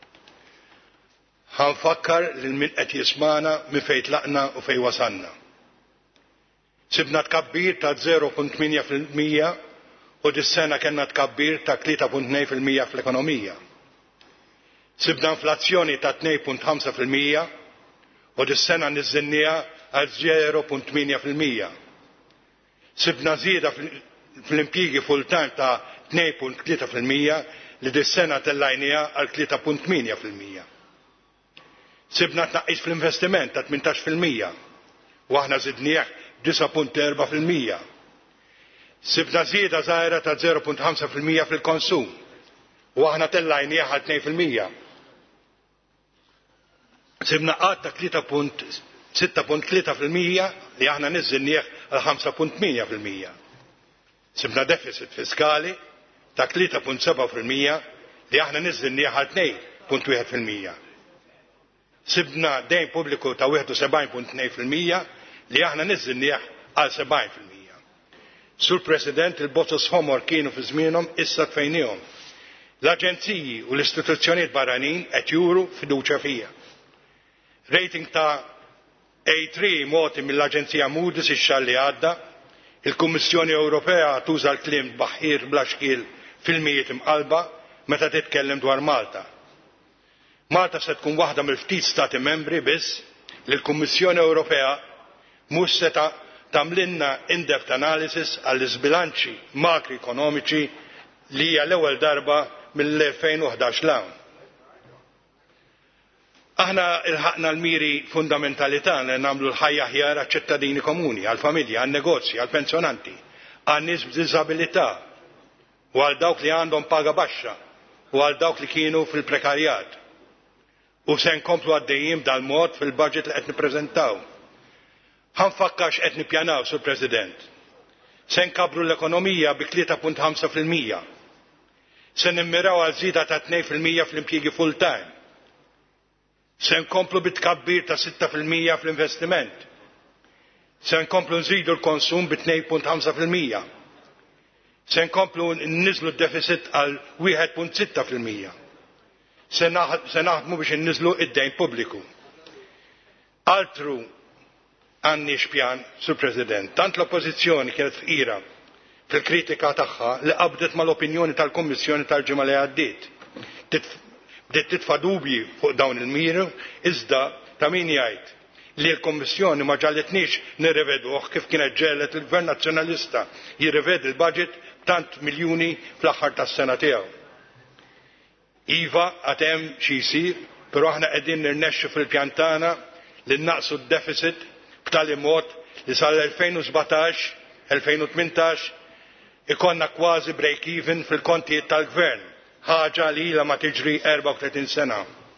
Ħanfakkar lil min qed jismana minn fejn tlaqna u fejn wasalna. Sibna tkabbir ta' 0.8% u dis-sena kellna tkabbir ta' 3.2% fl-ekonomija. Sibna inflazzjoni ta' 2.5% u dis-sena niżżinniha għal 0.8%. Sibna żieda fl-impjiegi full-time ta' 2.3% li dis-sena tellajniha għal 3.8%. Sibna tnaqqis fl-investiment ta' 18% u aħna żidnieh 9.4%. Sibna żieda żgħira ta' 0.5% fil-konsum u aħna tellajnieh għal 2%. Sibna qatt ta' 6.3% li aħna niżżinnieh għal 5.8%. Sibna deficit fiskali ta' 3.7% li aħna niżżinnieh għal 2.1%. Sibna dejn pubbliku ta' 71.2% li aħna niżżinnieh għal 70%. Sur President, il-botos homor kienu fi żmienhom issa tfejnihom. L-aġenziji u l-istituzzjonijiet barranin qed juru fiduċja fija. Rating ta' A3 moti mill-Aġenzija Moody's ix-xahar li għadda, il-Kummissjoni Ewropea tuża l-kliem baħħir bla xkiel fil-mijiet imqalba meta titkellem dwar Malta. Malta se tkun waħda mill-ftit stati membri biss li l-Kummissjoni Ewropea mhux se tagħmlilna in-depth analysis għall-iżbilanċi makroekonomiċi li hija l-ewwel darba mill-2011 l-hawn. Aħna ilħaqna l-miri fundamentali tagħna li nagħmlu l-ħajja aħjar għaċ-ċittadini komuni, għall-familji, għan-negozji, għall-pensjonanti, għan-nies b'diżabilità u għal dawk li għandhom paga baxxa u għal dawk li kienu fil-prekarjat. U se nkomplu għaddejjin dal-mod fil-budget li qed nippreżentaw. Ħanfakkarx qed nippjanaw, Sur President. Se nkabru l-ekonomija bi 3.5%. Se nimmiraw għal żieda ta' 2% fl-impjiegi full-time. Se nkomplu bit-tkabbir ta' 6% fl-investiment. Se nkomplu nżidu l-konsum bi 2.5%. Se nkomplu nniżlu d-deficit għal 1.6%. Se naħdmu biex inniżlu id-dejn pubbliku. Altru għandi xpjan, Sur President, tant l-Oppożizzjoni kienet fqira fil-kritika tagħha li qabdet mal-opinjoni tal-Kummissjoni tal-ġimgħa li għaddiet. Bdiet titfa' dubji fuq dawn il-miri, iżda ta' min jgħid li l-Kummissjoni ma ġalletniex nirriveduh kif kienet ġellet il-Gvern Nazzjonalista jirrivedi l-budget tant miljuni fl-aħħar tas-sena tiegħu. Iva għatem xi jsir, però aħna qegħdin nirnexxu fil-pjan tagħna li naqsu d-deficit b'tali mod li sal-2017-2018 ikonna kważi break even fil-kontijiet tal-Gvern, ħaġa li ilha ma tiġri 34 sena.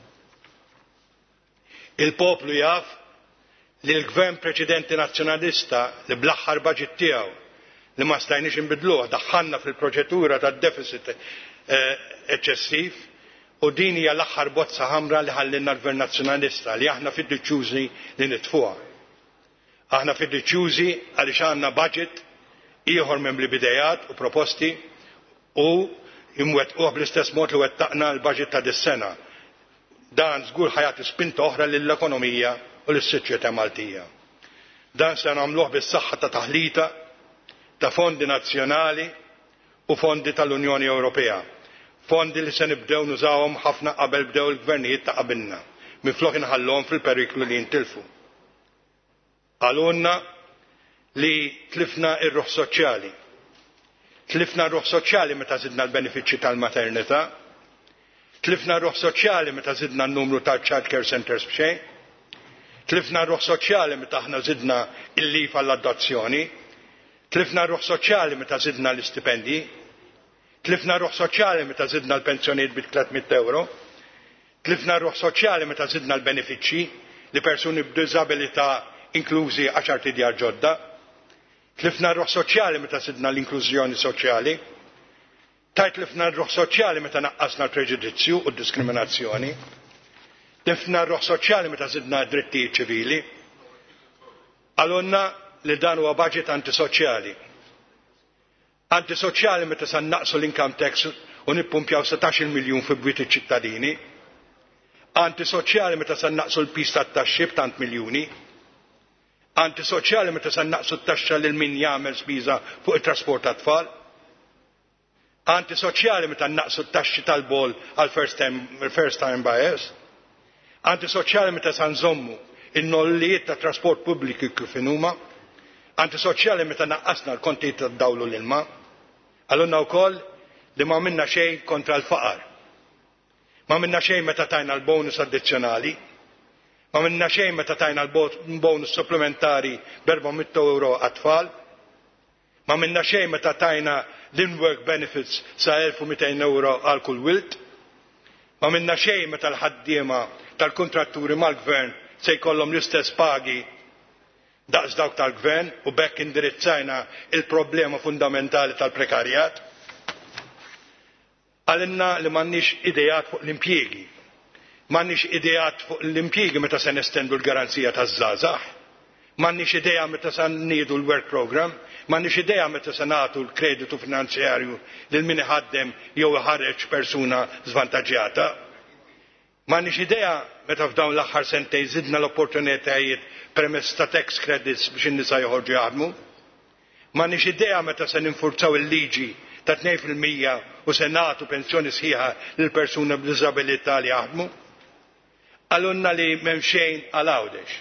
Il-poplu jaf li l-Gvern preċedenti nazzjonalista li bl-aħħar budget tiegħu li ma stajniex inbidluh daħħalna fil-proċedura tad-deficit eċċessiv u din hija l-aħħar bozza ħamra li ħallilna l-Gvern Nazzjonalista li aħna fiduċjużi li nitfuha. Aħna fiduċjużi għaliex għandna budget ieħor minn bidejat u proposti u imwettquh bl-istess mod li wettaqna l-budget ta' dis-sena. Dan żgur ħajati spinta oħra lill-ekonomija u lis-soċjetà Maltija. Dan se nagħmluh bis-saħħa ta' taħlita ta' fondi nazzjonali u fondi tal-Unjoni Ewropea. Fondi li se nibdew nużawhom ħafna qabel bdew il-gvernijiet ta' qabilna, minflok inħallhom fil-periklu li jintilfu. Għalunna li tlifna ir-ruħ soċjali. Tlifna r-ruħ soċjali meta żidna l-benefiċċji tal-maternità. Tlifna r-ruħ soċjali meta żidna n-numru tal-child care centers b'xejn. Tlifna r-ruħ soċjali meta aħna żidna il-lif għall-adozzjoni. Tlifna r-ruħ soċjali meta żidna l-istipendji. Tlifna ruħ soċjali meta żidna l-pensjonijiet bi 300 euro. Tlifna ruħ soċjali meta żidna l-benefiċċji li persuni b'diżabilità inklużi 10 djar ġodda, tlifna r-ruħ soċjali meta sidna l-inklużjoni soċjali, tlifna r-ruħ soċjali meta naqqasna l-preġudizzju u d-diskriminazzjoni, tlifna r-ruħ soċjali meta sidna d-drittijiet ċivili, għalunna li dan huwa budget antisoċjali. Antisoċjali meta sa naqsu l-income tax u nippumpjaw 16 miljun fi bwiet iċ-ċittadini, antisoċjali meta sa naqsu l-pis tat-taxxi b'tant miljuni, antisoċjali meta sa naqsu t-taxxa lil min jagħmel spiża fuq it-trasport tat-tfal, antisoċjali meta naqsu t-taxxi tal-bol għal first time buyers, antisoċjali meta sa nżommu in-nollijiet tat trasport pubbliku kif huma, antisoċjali meta naqqasna l-kontijiet tad-dawl u l-ilma, għalunna wkoll li ma minna xejn kontra l-faqar. Ma minna xejn meta tajna l-bonus addizzjonali, ma minna xejn meta tajna l-bonus supplementari b'400 euro għat-tfal, ma minna xejn meta tajna l-in-work benefits sa 1200 euro għal kull wilt, ma minna xejn meta l-ħaddiema tal-kontratturi mal-gvern se jkollhom l-istess pagi daqs dawk tal-gvern u bekk indirizzajna il-problema fundamentali tal-prekarjat. Għalinna li m'għandniex idejat fuq l-impjiegi. M'għandniex idejat fuq l-impjiegi meta se nestendu l-garanzija taż-żgħażagħ. M'għandniex idea meta se nniedu l-work program, m'għandniex idea meta se nagħtu l-kreditu finanzjarju lil min iħaddem jew iħarreġ persuna żvantaġġjata. M'għandniex idea meta f'dawn l-aħħar sentejn żidna l-opportunitajiet permezz ta' tax credits biex in-nisa joħorġu jaħdmu. M'għandniex idea meta se ninfurzaw il-liġi ta' 2% u se nagħtu pensjoni sħiħa lil persuna b'diżabilità li jaħdmu. Għalunna li m'hemm xejn għal għawdex.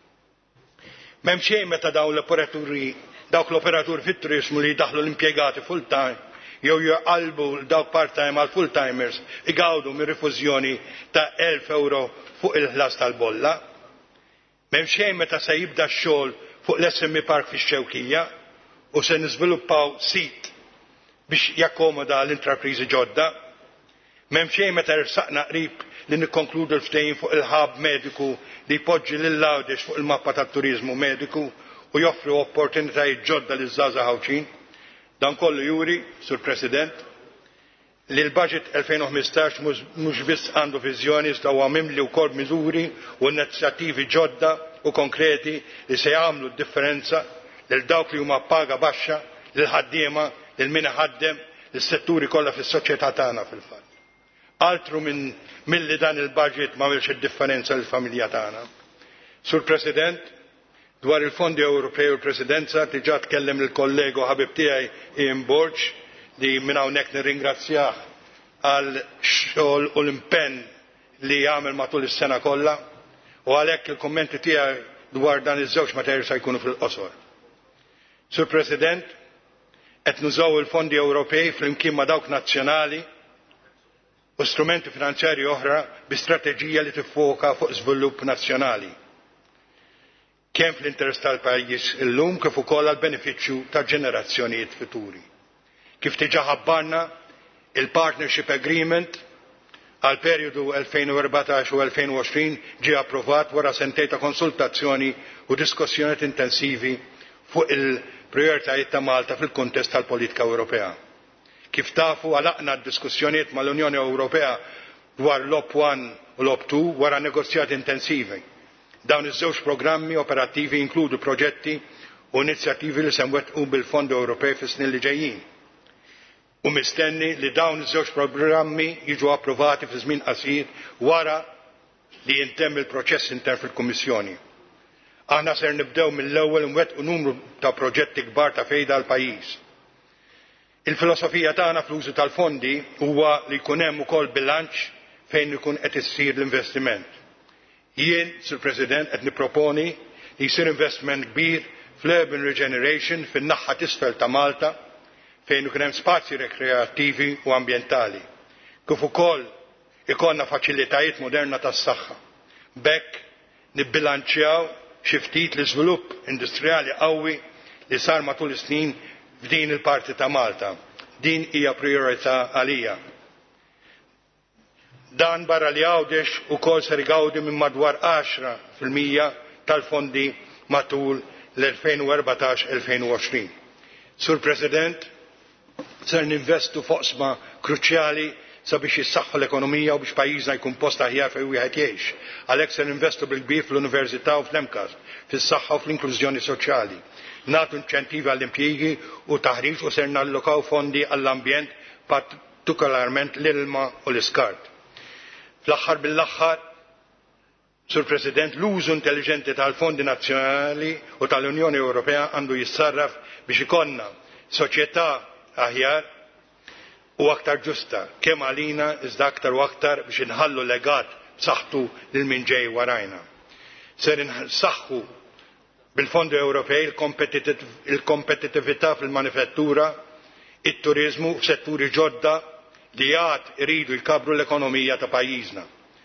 M'hemm xejn meta dawk l-operaturi fit-turizmu li jdaħħlu l-impjegati full time jew jqalbu dawk part time għal full timers igawdu mir-rifużjoni ta' 1000 euro fuq il-ħlas tal-bolla. M'hemm xejn meta se jibda x-xogħol fuq l-SME Park fix-Xewkija u se niżviluppaw sit biex jakkomoda l-intrapriżi ġodda. M'hemm xejn meta irsaqna qrib li nikkonkludu l-ftehim fuq il-ħab mediku li jpoġġi lil Għawdex fuq il-mappa tat-turiżmu mediku u joffri opportunitajiet ġodda liż żgħażagħ ħawġin. Dan kollu juri, Sur President, li l-budget 2015 mhux biss għandu viżjoni iżda huwa mimli wkoll miżuri u inizjattivi ġodda u konkreti li se jagħmlu d-differenza lil dawk li huma paga baxxa, lil ħaddiema, lil min iħaddem, lis-setturi kollha fis-soċjetà tagħna fil-fatt. Altru milli dan il-budget ma għamilx id-differenza lill-familja tagħna. Sur President, dwar il-fondi Ewropej u l-Presidenza diġà tkellem il-kollegu ħabib tiegħi Ian Borg li minn hawnhekk nirringrazzjah għal xogħol u l-impenn li jagħmel matul is-sena kollha u għalhekk il-kummenti tiegħi dwar dan iż-żewġ materji se jkunu fil-qosor. Sur President, qed nużaw il-fondi Ewropej flimkien ma' dawk nazzjonali u strumenti finanzjarji oħra bi strateġija li tiffoka fuq żvilupp nazzjonali. Kemm fl-interess tal-pajjiż illum kif ukoll għall benefiċċju ta' ġenerazzjonijiet futuri. Kif diġà ħabbarna il-Partnership Agreement għal perjodu 2014 u 2020 ġie approvat wara sentejn ta' konsultazzjoni u diskussjonijiet intensivi fuq il-prijoritajiet ta' Malta fil-kuntest tal-politika Ewropea. Kif tafu għalaqna d-diskussjonijiet mal-Unjoni Ewropea dwar l-OP 1 u l-OP 2 wara negozjati intensivi. Dawn iż-żewġ programmi operattivi jinkludu proġetti u inizjattivi li se nwettqu bil-Fondi Ewropej fis-snin li ġejjin. U mistenni li dawn iż-żewġ programmi jiġu approvati fi żmien qasir wara li jintemm il-proċess intern fil-Kummissjoni. Aħna ser nibdew mill-ewwel nwettqu numru ta' proġetti kbar ta' fejda għall pajjiż. Il-filosofija tagħna fl-użu tal-fondi huwa li jkun hemm ukoll bilanċ fejn ikun qed issir l-investiment. Jien, Sur President, qed nipproponi li jsir investiment kbir fl-urban regeneration fin-naħa t'isfel ta' Malta fejn ikun hemm spazji rekreattivi u ambjentali. Kif ukoll ikollna faċilitajiet moderna tas-saħħa. Bekk nibbilanċjaw xi ftit l-iżvilupp industrijali qawwi li sar matul is-snin f'din il-parti ta' Malta. Din hija priorità għalija. Dan barra li Għawdex ukoll ser igawdi minn madwar 10% tal-fondi matul l-2014-2020. Sur President, ser ninvestu foqsma kruċjali sabiex jissaħħu l-ekonomija u biex pajjiżna jkun post aħjar fejn wieħed jgħix. Għalhekk se ninvestu bil-kbir fl-università u fl-imkas, fis-saħħa u fl-inklużjoni soċjali. Nagħtu inċentivi għall-impjiegi u taħriġ u ser nallokaw fondi għall-ambjent, partikolarment l-ilma u l-iskart. Fl-aħħar bil-aħħar, Sur President, l-użu intelligenti tal-fondi nazzjonali u tal-Unjoni Ewropea għandu jissarraf biex ikonna soċjetà aħjar u aktar ġusta, kemm għalina iżda aktar u aktar biex inħallu legat b'saħħtu lil min ġej warajna. Ser insaħħu bil-fondi Ewropej il-kompetittività fil-manifattura, it-turizmu f'setturi ġodda li għad iridu jkabru l-ekonomija ta' pajjiżna.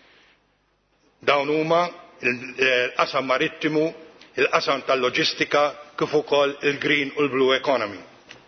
Dawn huma il-qasam marittimu, il-qasam tal-loġistika kif ukoll il-green u l-blue economy.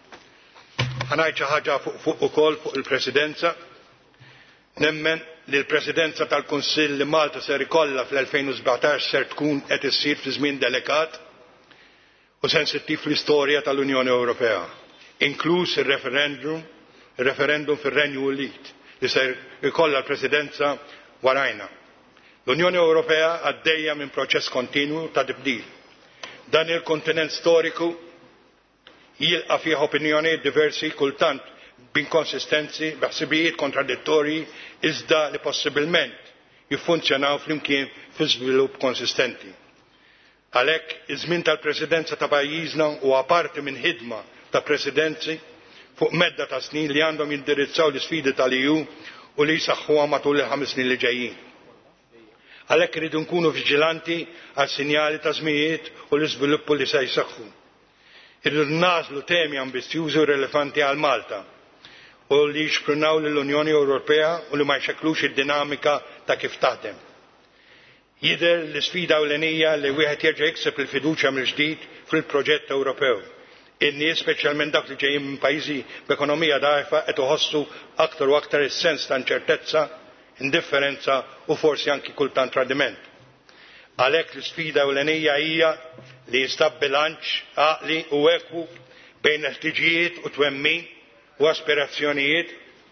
Ħanajt xi ħaġa fuq ukoll fuq il-Presidenza. Nemmen li l-Presidenza tal-Kunsill li Malta ser ikollha fl-2017 ser tkun qed issir fi żmien delikat u sensittiv fl-istorja tal-Unjoni Ewropea, inkluż ir-referendum fir-Renju Unit li ser ikollha l-Presidenza warajna. L-Unjoni Ewropea għaddejja minn proċess kontinwu ta' tibdil. Dan il-kontinent storiku jilqa' fih opinjonijiet diversi kultant b'inkonsistenzi, b'ħsibijiet kontradittorji iżda li possibilment jiffunzjonaw flimkien fi żvilupp konsistenti. Għalhekk iż-żmien tal-Presidenza ta' pajjiżna huwa parti minn ħidma ta' presidenzi fuq medda ta' snin li għandhom jindirizzaw l-isfidi tal-EU u li jsaħħuha matul il-5 snin li ġejjin. Għalhekk iridu nkunu viġilanti għal sinjali ta' żmijiet u l-iżviluppu li se jsaħħu. Irridu nażlu temi ambizzjużi u rilevanti għal Malta u li jixprunaw lill-Unjoni Ewropea u li ma jxekklux id-dinamika ta' kif taħdem. Jidher l-isfida ewlenija li wieħed jerġa' jikseb il-fiduċja mill-ġdid fil-proġett Ewropew. In-nies, speċjalment dak li ġejjin minn pajjiżi b'ekonomija dgħajfa, qed iħossu aktar u aktar is-sens ta' inċertezza, indifferenza u forsi anki kultant tradiment. Għalhekk l-isfida ewlenija hija li jinstab bilanċ għaqli u ekwu bejn il-ħtiġijiet u twemmin u aspirazzjonijiet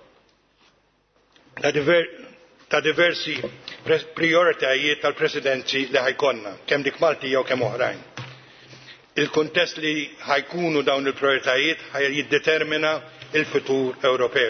ta' diversi prioritajiet tal-presidenzi li ħajkonna, kemm dik Malti jew kemm oħrajn. Il-kuntest li ħajkunu dawn il-prioritajiet jiddetermina il-futur Ewropew.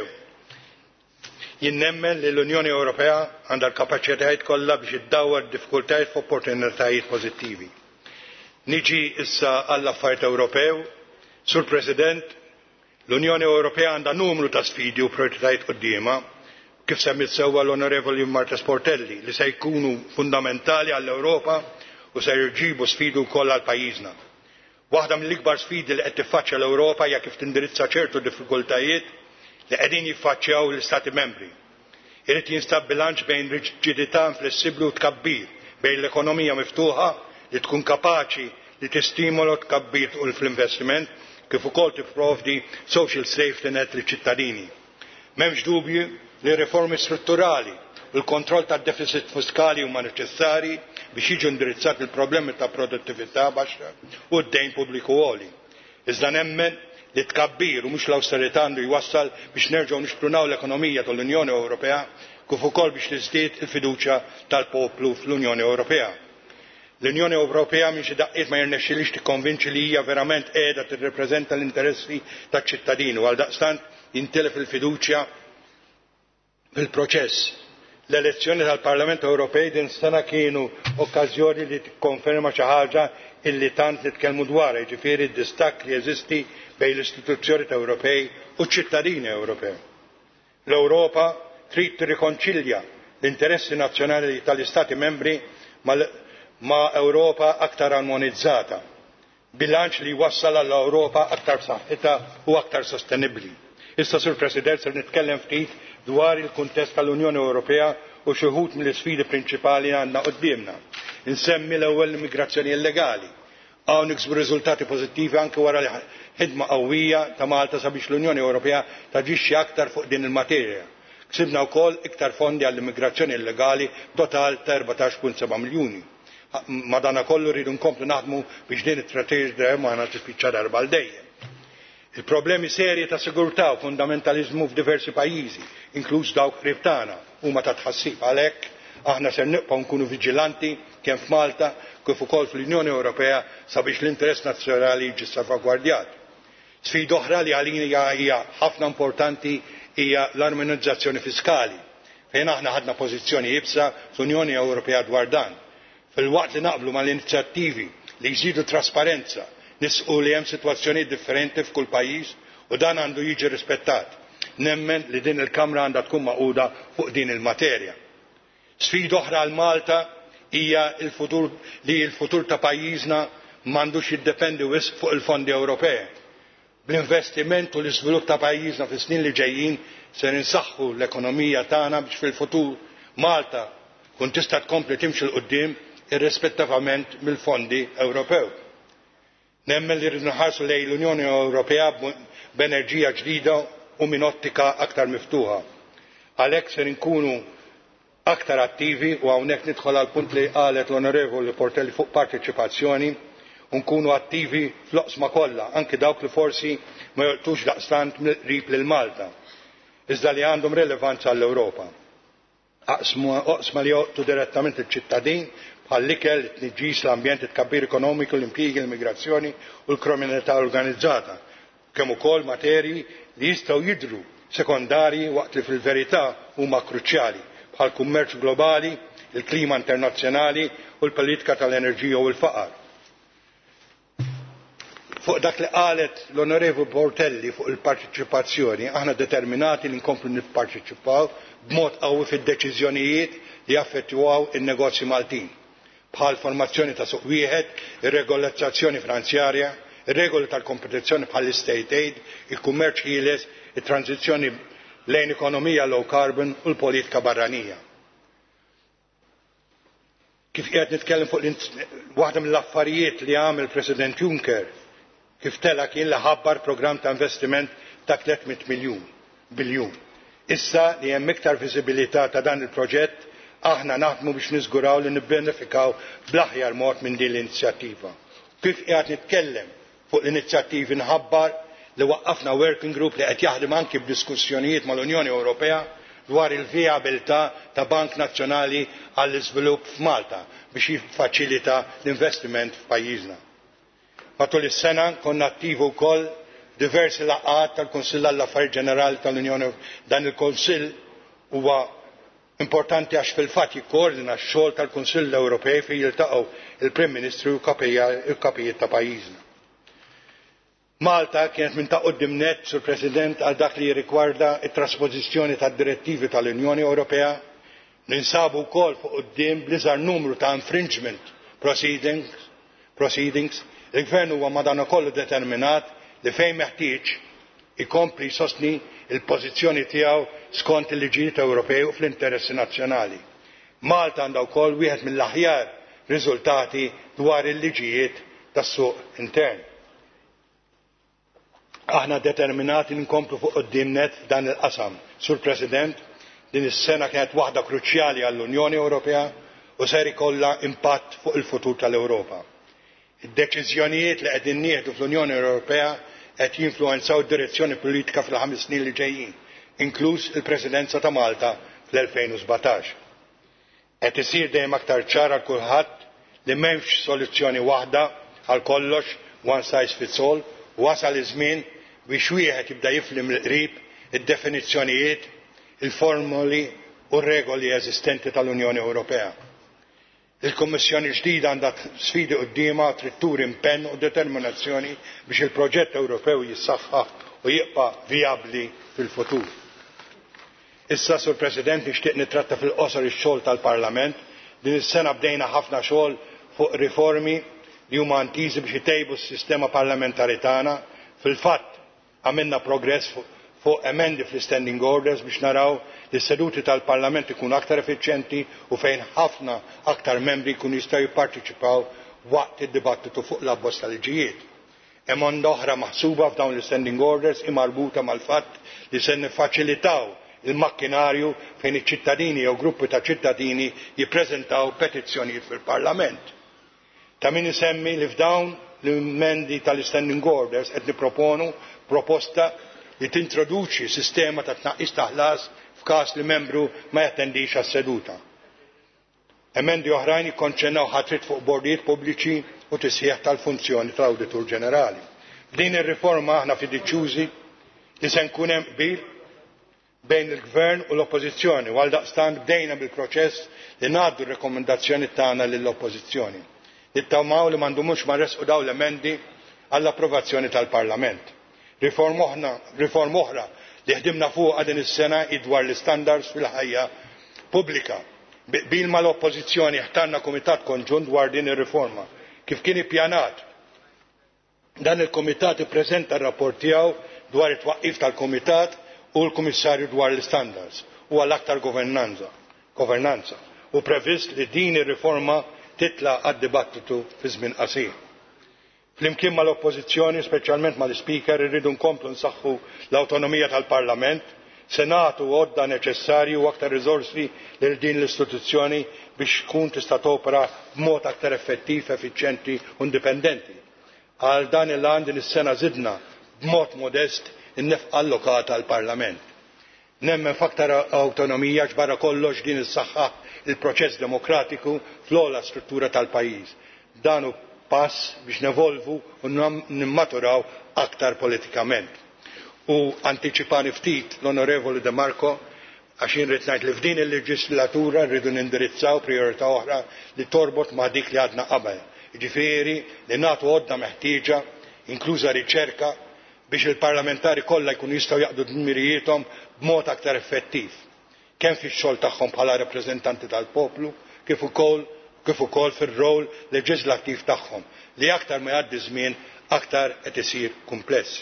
Jien nemmen li l-Unjoni Ewropea għandha l-kapaċitajiet kollha biex iddawwar diffikultajiet f'opportunitajiet pożittivi. Niġi issa għall-affarijiet Ewropew, Sur President, l-Unjoni Ewropea għandha numru ta' sfidi u prioritajiet qudiema, kif semmit sewwa l-Onorevoli Marta Sportelli, li se jkunu fundamentali għall-Ewropa u se jirġibu sfidi wkoll għal pajjiżna. Waħda mill-ikbar sfidi li qed tiffaċċja l-Ewropa hija kif tindirizza ċertu diffikultajiet li qegħdin jiffaċċjaw l-Istati membri. Irid jinstab bilanċ bejn riġidità inflessibbli u tkabbir, bejn l-ekonomija miftuħa li tkun kapaċi li tistimola tkabbir u fl-investiment kif ukoll tipprovdi social safety net liċ-ċittadini. M'hemmx dubju li riformi strutturali u l-kontroll tad-deficit fiskali huma neċessarji biex jiġu indirizzati il-problemi ta' produttività baxxa u d-dejn pubbliku għoli. Iżda nemmen li tkabbir u mhux l-awsterità għandu jwassal biex nerġgħu nixprunaw l-ekonomija tal-Unjoni Ewropea kif ukoll biex tiżdied il-fiduċja tal-poplu fl-Unjoni Ewropea. L-Unjoni Ewropea minn xi daqqiet ma jirnexxilix tikkonvinċi li hija verament qiegħda tirrepreżenta l-interessi taċ-ċittadini u għaldaqstant jintilef il-fiduċja fil-proċess. L-elezzjoni tal-Parlament Ewropej din sena kienu okkażjoni li tikkonferma xi ħaġa illi tant nitkellmu dwarha, jiġifieri d-distakk li jeżisti bejn l-istituzzjoni Ewropej u ċ-ċittadini Ewropej. L-Ewropa trid tirrikonċilja l-interessi nazzjonali tal-Istati membri ma' Ewropa aktar armonizzata, bilanċ li jwassal għall Ewropa aktar b'saħħitha u aktar sostenibbli. Issa, Sur President, se nitkellem ftit dwar il-kuntest tal-Unjoni Ewropea u xi wħud mill-isfidi prinċipali għandna qudiemna. Insemmi l-ewwel l-immigrazzjoni illegali. Hawn niksbu riżultati pożittivi anke wara ħidma qawwija ta' Malta sabiex l-Unjoni Ewropea taġixxi aktar fuq din il-materja. Ksibna wkoll iktar fondi għall-immigrazzjoni illegali total ta' 14.7 miljuni. Madankollu rridu nkomplu naħdmu biex din it-trateġija ma tispiċċa darba l dejjem. Il-problemi serji ta' sigurtà u fundamentaliżmu f'diversi pajjiżi, inkluż dawk qrib tagħna, huma ta' tħassib għalhekk aħna ser nibqgħu nkunu viġilanti kemm f'Malta kif ukoll fl-Unjoni Ewropea sabiex l-interess nazzjonali jiġi salvagwardjat. Sfida oħra li għalina hija ħafna importanti hija l-armonizzazzjoni fiskali, fejn aħna ħadna pożizzjoni jibsa fl-Unjoni Ewropea dwar dan. Fil-waqt li naqblu mal-inizjattivi li jżidu trasparenza, nisqu li hemm sitwazzjonijiet differenti f'kull pajjiż u dan għandu jiġi rispettat. Nemmen li din il-Kamra għandha tkun maquda fuq din il-materja. Sfida oħra għal Malta hija l-futur ta' pajjiżna m'għandux jiddependi wisq fuq il-fondi Ewropej. Bl-investiment u l-iżvilupp ta' pajjiżna fis-snin li ġejjin se insaħħu l-ekonomija tagħna biex fil-futur Malta tkun tista' tkompli timxi l quddiem irrispettivament mill-fondi Ewropew. Nemmen li rridu nħarsu lejn l-Unjoni Ewropea b'enerġija ġdida u minn ottika aktar miftuħa. Għalhekk se nkunu aktar attivi u hawnhekk nidħol għal punt li qalet l-Onorevoli Portelli fuq parteċipazzjoni u nkunu attivi fl-oqsma kollha, anke dawk li forsi ma jolqtux daqstant mill-qrib lil Malta, iżda li għandhom rilevanza għall-Ewropa. Oqsma li joqtu direttament il-ċittadin bħal l-ikel, it-tniġġis, l-ambjent, it-tkabbir ekonomiku, l-impjiegi, l-immigrazzjoni u l-kriminalità organizzata, kemm ukoll materji li jistgħu jidhru sekondarji waqt li fil-verità huma kruċjali bħal kummerċ globali, il-klima internazzjonali u l-politika tal-enerġija u l-faqar. Fuq dak li qalet l-Onorevoli Portelli fuq il-parteċipazzjoni, aħna determinati li nkomplu nipparteċipaw b'mod qawwi fid-deċiżjonijiet li jaffettwaw in-negozji Maltin, bħal formazzjoni ta' suq wieħed, ir-regolazzazzjoni finanzjarja, ir-regoli tal-kompetizzjoni bħal l-state aid, il-kummerċ ħieles, it-tranzizzjoni lejn ekonomija low carbon u l-politika barranija. Kif qiegħed nitkellem fuq waħda mill-affarijiet li għamel President Juncker kif tela kien li ħabbar programm ta' investiment ta' 300 biljun. Issa li hemm iktar viżibilità ta' dan il-proġett aħna naħdmu biex niżguraw li nibbenefikaw bl-aħjar mod minn din l-inizjattiva. Kif qiegħed nitkellem fuq l-inizjattivi nħabbar li waqqafna working group li qed jaħdem anki b'diskussjonijiet mal-Unjoni Ewropea dwar il-vijabilità ta' Bank Nazzjonali għall-iżvilupp f'Malta biex jiffaċilita l-investiment f'pajjiżna. Matul is-sena konna attivi wkoll diversi laqgħat tal-Kunsill għall-Affarijiet Ġenerali tal-Unjoni. Dan il-Kunsill huwa importanti għax fil-fatt jikkoordina x-xogħol tal-Kunsill Ewropej fejn jiltaqgħu il-Prim Ministru u l-kapijiet ta' pajjiżna. Malta kienet minn ta' quddiem nett, Sur President, għal dak li jirrigwarda t-trasposizzjoni tad-direttivi tal-Unjoni Ewropea. Ninsabu wkoll fuq quddiem bl-iżgħar numru ta' infringement proceedings. Il-Gvern huwa madankollu determinat li fejn meħtieġ ikompli jsostni il-pożizzjoni tiegħu skont il-liġijiet Ewropej u fl-interessi nazzjonali. Malta għandha wkoll wieħed mill-aħjar riżultati dwar il-liġijiet tas-suq intern. Aħna determinati nkomplu fuq quddiem nett f'dan il-qasam. Sur President, din is-sena kienet waħda kruċjali għall-Unjoni Ewropea u ser ikollha impatt fuq il-futur tal-Ewropa. Id-deċiżjonijiet li qegħdin nieħdu fl-Unjoni Ewropea qed jinfluwenzaw id-direzzjoni politika fil-5 snin li ġejjin, inkluż il-Presidenza ta' Malta fl-2017. Qed isir dejjem aktar ċar għal kulħadd li m'hemmx soluzzjoni waħda għal kollox, one size fits all, wasal iż-żmien biex wieħed jibda jifhem mill-qrib id-definizzjonijiet, il-formuli u r-regoli eżistenti tal-Unjoni Ewropea. Il-Kummissjoni ġdida għandha sfidi qudiemha trid turi impenn u determinazzjoni biex il-proġett Ewropew jissaħħaħ u jibqa' vijabbli fil-futur. Issa, Sur President, nixtieq nittratta fil-qosor ix-xogħol tal-Parlament. Din is-sena bdejna ħafna xogħol fuq riformi li huma antiżi biex itejbu s-sistema parlamentari tagħna. Fil-fatt għamilna progress fuq emendi fl-standing orders biex naraw li s-seduti tal-Parlament ikunu aktar effiċjenti u fejn ħafna aktar membri jkunu jistgħu jipparteċipaw waqt id-dibattitu fuq l-abbozz tal-liġijiet. Hemm għondi oħra maħsuba f'dawn l-standing orders marbuta mal-fatt li se niffaċilitaw il-makkinarju fejn iċ-ċittadini jew gruppi ta' ċittadini jippreżentaw petizzjonijiet fil-Parlament. ta' min isemmi li f'dawn l-emendi tal-standing orders qed nipproponu proposta li tintroduċi sistema ta' tnaqqis ta' ħlas f'każ li membru ma jattendix għas-seduta. Emendi oħrajn jikkonċernaw ħatrit fuq bordijiet pubbliċi u tisħiħ tal-funzjoni tal-Awditur Ġenerali. F'din ir-riforma aħna fiduċjużi li se nkun hemm qbil bejn il-Gvern u l-Oppożizzjoni u għaldaqstant bdejna bil-proċess li ngħaddu r-rekomendazzjoni tagħna lill-Oppożizzjoni. Nittamaw li m'għandhomux ma resqu dawn l-emendi għall-approvazzjoni tal-Parlament. Riforma oħra li ħdimna fuqha din is-sena dwar l-istandards fil-ħajja pubblika. Bil ma l-Oppożizzjoni ħtarna kumitat konġunt dwar din ir-riforma. Kif kien ippjanat, dan il-kumitat ippreżenta r-rapport tiegħu dwar it-twaqqif tal-kumitat u l-Kummissarju dwar l-istandards u għall-aktar governanza u previst li din ir-riforma titla' għad-dibattitu fi żmien qasir. Flimkien mal-Oppożizzjoni, speċjalment mal-Speaker, irridu nkomplu nsaħħu l-awtonomija tal-Parlament, se nagħtu għodda neċessarji u aktar riżorsi lil din l-istituzzjoni biex tkun tista' topera b'mod aktar effettiv, effiċjenti u indipendenti. Għal dan il-għan din is-sena żidna b'mod modest in-nefqa allokata għall Parlament. Nemmen f'aktar awtonomija x'barra kollox din issaħħaħ il-proċess demokratiku fl-ogħla struttura tal-pajjiż. Dan hu pass biex nevolvu u nimmaturaw aktar politikament. U antiċipani ftit l-Onorevoli De Marco għax inrid ngħid li f'din il-leġislatura rridu nindirizzaw priorità oħra li torbot ma' dik li għadna qabel. Jiġifieri li nagħtu għodda meħtieġa, inkluża riċerka, biex il-parlamentari kollha jkunu jistgħu jaqdu dmirijietom b'mod aktar effettiv, kemm fix-xogħol tagħhom bħala rappreżentanti tal-poplu, kif ukoll fir-rol leġislattiv tagħhom li aktar ma jgħaddi żmien aktar qed isir kumpless.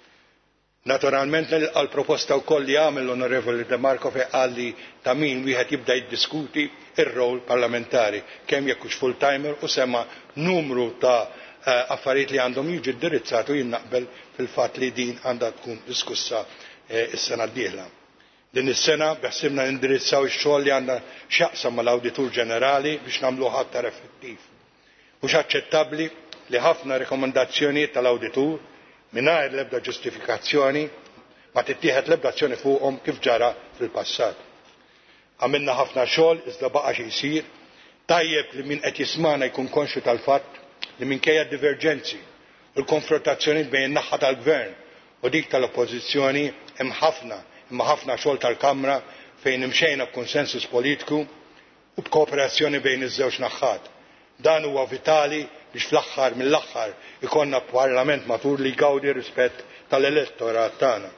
Naturalment għal proposta wkoll li għamel l-Onorevoli De Marco fejn qal li ta' min wieħed jibda jiddiskuti ir-rol parlamentari kemm jekk hux full-timer u semma numru ta' affarijiet li għandhom jiġu indirizzati u jien naqbel fil-fatt li din għandha tkun diskussa is-sena d-dieħla. Din is-sena beħsibna nindirizzaw ix-xogħol li għandna x'jaqsam mal-Awditur Ġenerali biex nagħmluh aktar effettiv. Mhux aċċettabbli li ħafna rekomendazzjonijiet tal-Awditur mingħajr l-ebda ġustifikazzjoni ma tittieħed l-ebda azzjoni fuqhom kif ġara fil-passat. Għamilna ħafna xogħol iżda baqa' xi jsir, tajjeb li min qed jismana jkun konxu tal-fatt li minkejja d-diverġenzi u l-konfrontazzjoni bejn in-naħa tal-Gvern u dik tal-Oppożizzjoni hemm ħafna xogħol tal-Kamra fejn imxejna b'konsensus politiku u b'kooperazzjoni bejn iż-żewġ naħat. Dan huwa vitali biex fl-aħħar mill-aħħar ikollna parlament matur li jgawdi rispett tal-elettorat tagħna.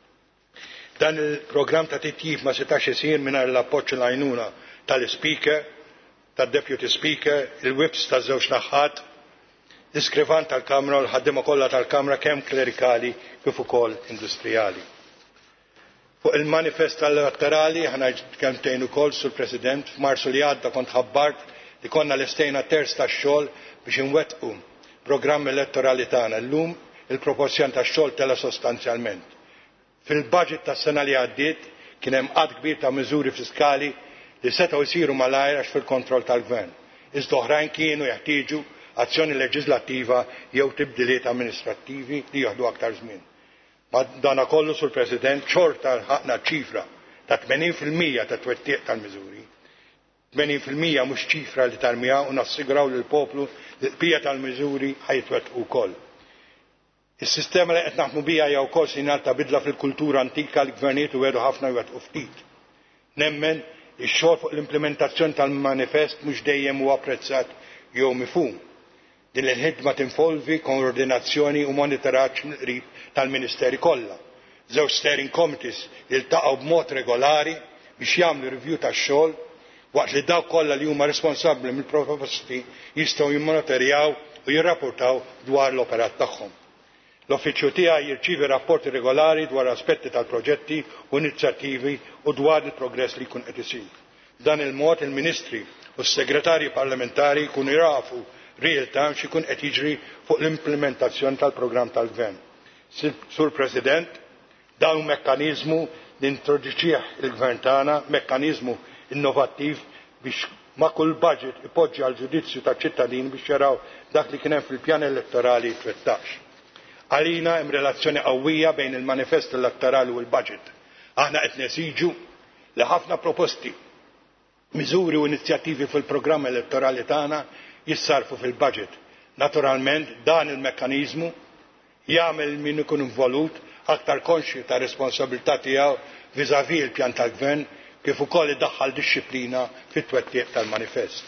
Dan il-programm ta' titjib ma setax isir mingħajr l-appoġġ u l-għajnuna tal-Speaker, tad-Deputy Speaker, il-whips taż-żewġ naħat, l-iskrivan tal-Kamra u l-ħaddiema kollha tal-Kamra kemm klerikali kif ukoll industrijali. Fuq il-manifest elettorali ħana kemmtejn ukoll sur President f'Marzu li għadda kont ħabbart li konna lestejna terz tax-xogħol biex inwettqu programm elettorali tagħna. Llum il-proporzjon tax-xogħol tela sostanzjalment. Fil-budget tas-sena li għaddiet kien hemm qatt kbir ta' miżuri fiskali li setgħu jsiru malajr għax fil-kontroll tal-Gvern. Iżda oħrajn kienu jeħtieġu azzjoni leġislattiva jew tibdiliet amministrattivi li jieħdu aktar żmien. Dana kollu sur President xorta ħaqna ċifra ta' 80% ta' twettieq tal-miżuri. 80% mhux ċifra li tarmija u nassiguraw lill poplu li l-bqija tal-miżuri ħajtwettqu wkoll. Is-sistema li qed naħdmu biha hija wkoll sinjal ta' bidla fil-kultura antika li gvernijiet wedu ħafna jwettqu ftit. Nemmen ix-xogħol fuq l-implementazzjoni tal-manifest mhux dejjem huwa apprezzat jew mifhum. Din il-ħidma tinvolvi koordinazzjoni u monitoraġġ mill-qrib tal-Ministeri kollha. Żewġ steering committees jiltaqgħu b'mod regolari biex jagħmlu review tax-xogħol waqt li dawk kollha li huma responsabbli mill-proposti jistgħu jimmonitorjaw u jirrapportaw dwar l-operat tagħhom. L-uffiċċju tiegħi jirċievi rapporti regolari dwar aspetti tal-proġetti u inizjattivi u dwar il-progress li jkun qed isir. B'dan il-mod il-Ministri u s-Segretarji Parlamentari jkunu jafu real time x'ikun qed jiġri fuq l-implementazzjoni tal-programm tal-Gvern. Sur President, dawn mekkaniżmu li introduċih il-Gvern tagħna, mekkaniżmu innovattiv biex ma kull budget ipoġġi għal ġudizzju taċ-ċittadin biex jaraw dak li kien hemm fil-pjan elettorali twettax. Għalina hemm relazzjoni qawwija bejn il-manifest elettorali u l-budget. Aħna qed nesiġu li ħafna proposti, miżuri u inizjattivi fil-programm elettorali tagħna jissarfu fil-budget. Naturalment dan il-mekkaniżmu jagħmel min ikun involut aktar konxju ta' responsabilità tiegħu viżavi l-pjan tal-gvern kif ukoll iddaħħal dixxilpina fit-twettieq tal-manifest.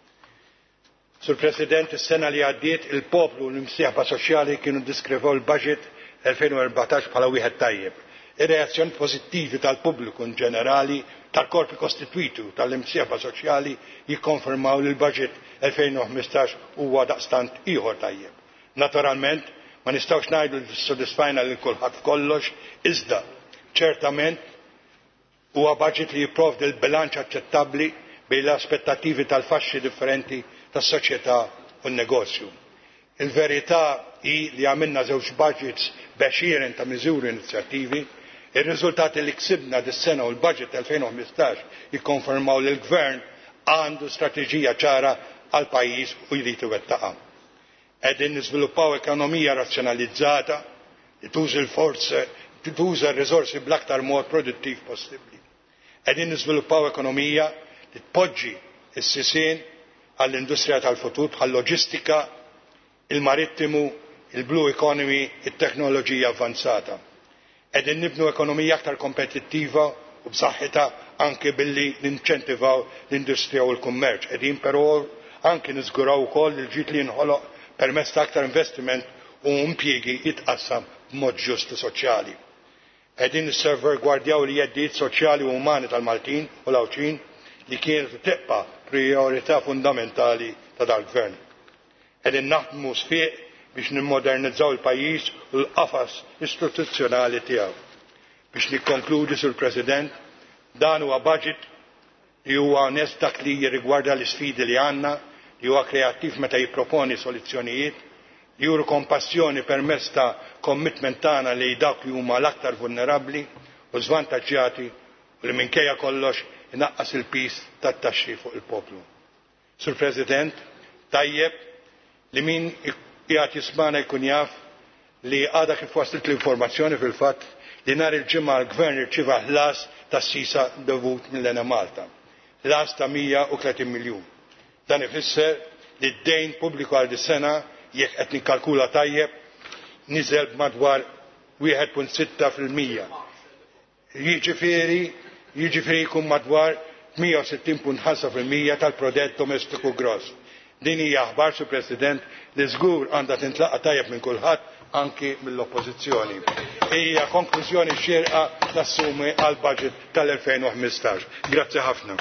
Sur President, is-sena li għaddiet il-poplu u l-imsieħba soċjali kienu diskrivew il-budget 2014 bħala wieħed tajjeb. Ir-reazzjoni pożittivi tal-pubbliku in ġenerali, tal-korpi kostitwitu tal-imsieħba soċjali jikkonfermaw li l-budget 2015 huwa daqstant ieħor tajjeb. Naturalment, ma nistgħux ngħidu li sodisfajna lil kulħadd f'kollox, iżda ċertament huwa budget li jipprovdi l-bilanċ aċċettabbli bejn l-aspettattivi tal-faxxi differenti tas-soċjetà u n-negozju. Il-verità hi li għamilna żewġ budgets b'għexieren ta' miżuri inizjattivi, ir-riżultati li ksibna dis-sena u l-budget 2015 jikkonfermaw li l-Gvern għandu strateġija ċara għal pajjiż u jrid iwettaqha. Qegħdin niżviluppaw ekonomija razzjonalizzata li tuża r-riżorsi bl-aktar mod produttiv possibbli. Qegħdin niżviluppaw ekonomija li tpoġġi s-sisien għall-industrija tal-futur bħal-loġistika, il-marittimu, il-blue economy, it-teknoloġija avvanzata. Qegħdin nibnu ekonomija aktar kompetittiva u b'saħħitha anke billi ninċentivaw l-industrija u l-kummerċ. Qegħdin però anke niżguraw ukoll il ġid li jinħoloq permezz ta' aktar investiment u impjiegi jitqassam b'mod ġust u soċjali. Qegħdin nissalvagwardjaw l-jeddijiet soċjali u umani tal-Maltin u l-Awċin li kienet tibqa' priorità fundamentali ta' dal-Gvern. Qegħdin naħdmu sfiq biex nimmodernizzaw il-pajjiż u l-qafas istituzzjonali tiegħu. Biex nikkonkludi sur President, dan huwa budget li huwa onest dak li jirrigwarda l-isfidi li għandna, li huwa kreattiv meta jipproponi soluzzjonijiet, li juru kompassjoni permezz ta' commitment tagħna li dawk li huma l-aktar vulnerabbli u żvantaġġjati u li minkejja kollox inaqqas il-pis tat-taxxi fuq il-poplu. Sur President, tajjeb li min qiegħed jismana jkun jaf li għadha kif waslet l-informazzjoni fil-fatt li nhar il-ġimgħa l-Gvern irċieva ħlas tas-sisa dovut mill-Ena Malta. Ħlas ta' 130 miljun. Dan ifisser li d-dejn pubbliku għal dis-sena jekk qed nikkalkula tajjeb niżel b'madwar 1.6%. Jiġifieri jkun madwar 160.5% tal-prodott domestiku gross. Din hija aħbar, Sur President, li żgur għandha tintlaqa' tajjeb minn kulħadd anki mill-oppożizzjoni. Hija konklużjoni xierqa nassumi għal budget tal-2015. Grazzi ħafna.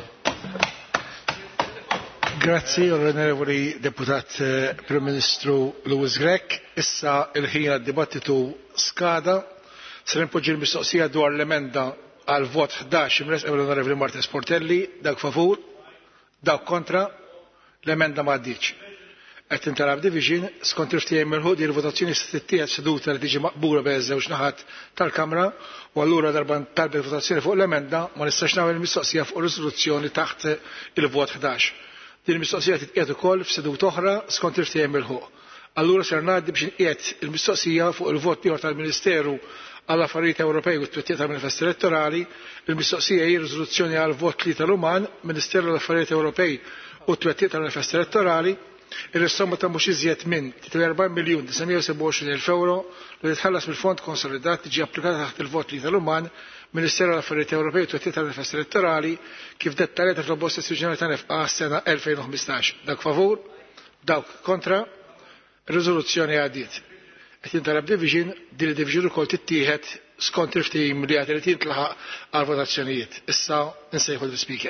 Grazzi, onorevoli deputat Prim Ministru Louis Grech. Issa il-ħin għad-dibattitu skada. Se npoġġi l-mistoqsija dwar l-emenda għal vot 11 imres l-onorevoli Martin Sportelli, dak favur, dak kontra, l-emenda ma għaddiċ. Qed tintalab division skont irftiem il-ħud il-votazzjoni se tittieħed seduta li tiġi maqbula beżewġ naħat tal-Kamra u allura darba talbet votazzjoni fuq l-emenda ma nistax nagħmel mistoqsija fuq riżoluzzjoni taħt il-vot 11. Din il-mistoqsija titqiegħed ukoll f'seduta oħra skont irftiem il-ħuq. Allura ser ngħaddi biex inqiegħed il-mistoqsija fuq il-vot ieħor tal-Ministeru għall-Affarijiet Ewropej u t-twettiq tal-manifest elettorali, il-mistoqsija hi riżoluzzjoni għal vot li tal-Uman, Ministeru għall-Affarijiet Ewropej u t-twettiq tal-manifest elettorali, il-somma ta' mhux iżjed minn 40,927,000 euro li titħallas mill-Fond Konsolidat tiġi applikata taħt il-vot li tal-Uman, Ministeru għall-Affarijiet Ewropej u t-twettiq tal-manifest elettorali kif dettaljata fl-abbozz istituzzjonali ta' nefqa s-sena 2015. Dak favur, dawk kontra, ir-riżoluzzjoni għaddiet. Qed jintalab division, din id-division ukoll tittieħed skont il-ftehim li għad irid jintlaħaq għal votazzjonijiet. Issa nsejħu l-Speaker.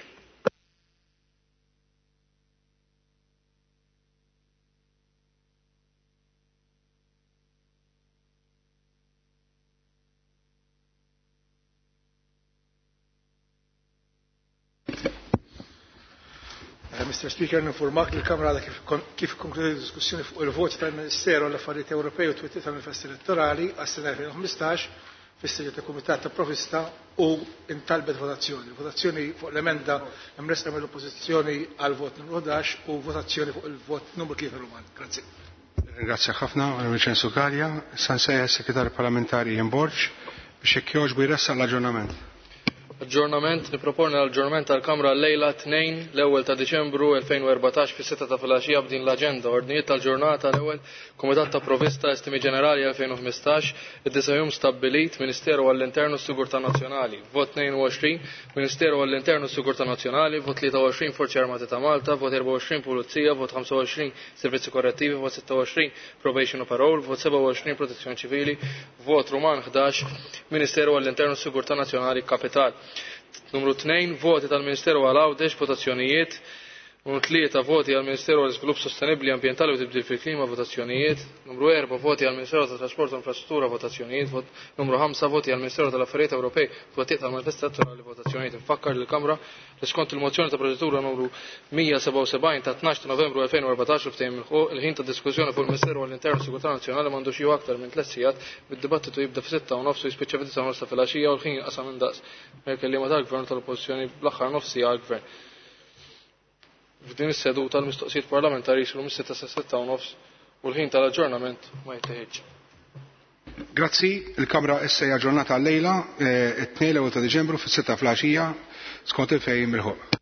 Mr. Speaker, ninformak li l-Kamra kif konkludi diskussjoni fuq il-vot tal-Ministeru għall-Affarijiet Ewropej u t-twettiq tal-manifest elettorali għas-sena 2015 fis-sede ta' kumitat ta' provvista u intalbet votazzjoni. Votazzjoni fuq l-emenda imresqa mill-oppożizzjoni għal vot numru 11 u votazzjoni fuq il-vot numru 3 Roman. Grazie. Grazie ħafna, Vincenzo Gallia. Sansejja s-Sekretarju Parlamentari Jimborġ biex jekk jogħġbu jressaq l-aġġornament. Aġġornament, niproponi l-aġġornament tal-Kamra l-lejla 2 l-ewwel ta' Diċembru 2014 fis-6 ta' filgħaxija b'din l-aġenda. Ordnijiet tal-ġurnata l-ewwel Kumitat ta' Provvista Estimi Ġenerali 2015, id-9 jum stabbilit Ministeru għall-Internu s-Sigurtà Nazzjonali. Vot 22 Ministeru għall-Internu s-Sigurtà Nazzjonali, vot 23 Forzi Armati ta' Malta, vot 24 Pulizija, vot 25 Servizzi Korrettivi, vot 26 Probation u Parole, vot 27 Protezzjoni Ċivili, vot Ruman 11 Ministeru għall-Internu s-Sigurtà Nazzjonali Kapital. Numru 2 voti tal-Ministeru għal-Għawdex votazzjonijiet. Numru 3 voti għal-Ministeru għal-Svilupp Sostenibli Ambientali u Tibdil fil-Klima votazzjonijiet. Numru 4 voti għal-Ministeru tal-Trasport u Infrastruttura votazzjonijiet. Numru 5 voti għal-Ministeru tal-Affarijiet Ewropej votijiet tal-Manifest Elettorali votazzjonijiet. Infakkar l-Kamra li skont il-mozzjoni ta' proċedura numru 177 ta' 12 Novembru 2014 ftehim il-ħin ta' diskussjoni fuq il-Ministeru għall-Internu Sigurtà Nazzjonali m'għandux jew aktar minn 3 sigħat bid-dibattitu jibda f'6 u nofs u jispiċċa f'9 ta' filgħaxija u l-ħin qasam indaqs. Kelliema tal-Gvern tal-Oppożizzjoni bl-aħħar nofs sigħa għall-Gvern. F'din is-seduta l-mistoqsijiet parlamentari jsiru mis-6 sa 6 u nofs u l-ħin tal-aġġornament ma jittieħedx. Grazzi, il-Kamra issa hija ġurnata għal-lejla, it-2 ta' Diċembru fis-6 filgħaxija skont il-fejn mill-ħoq.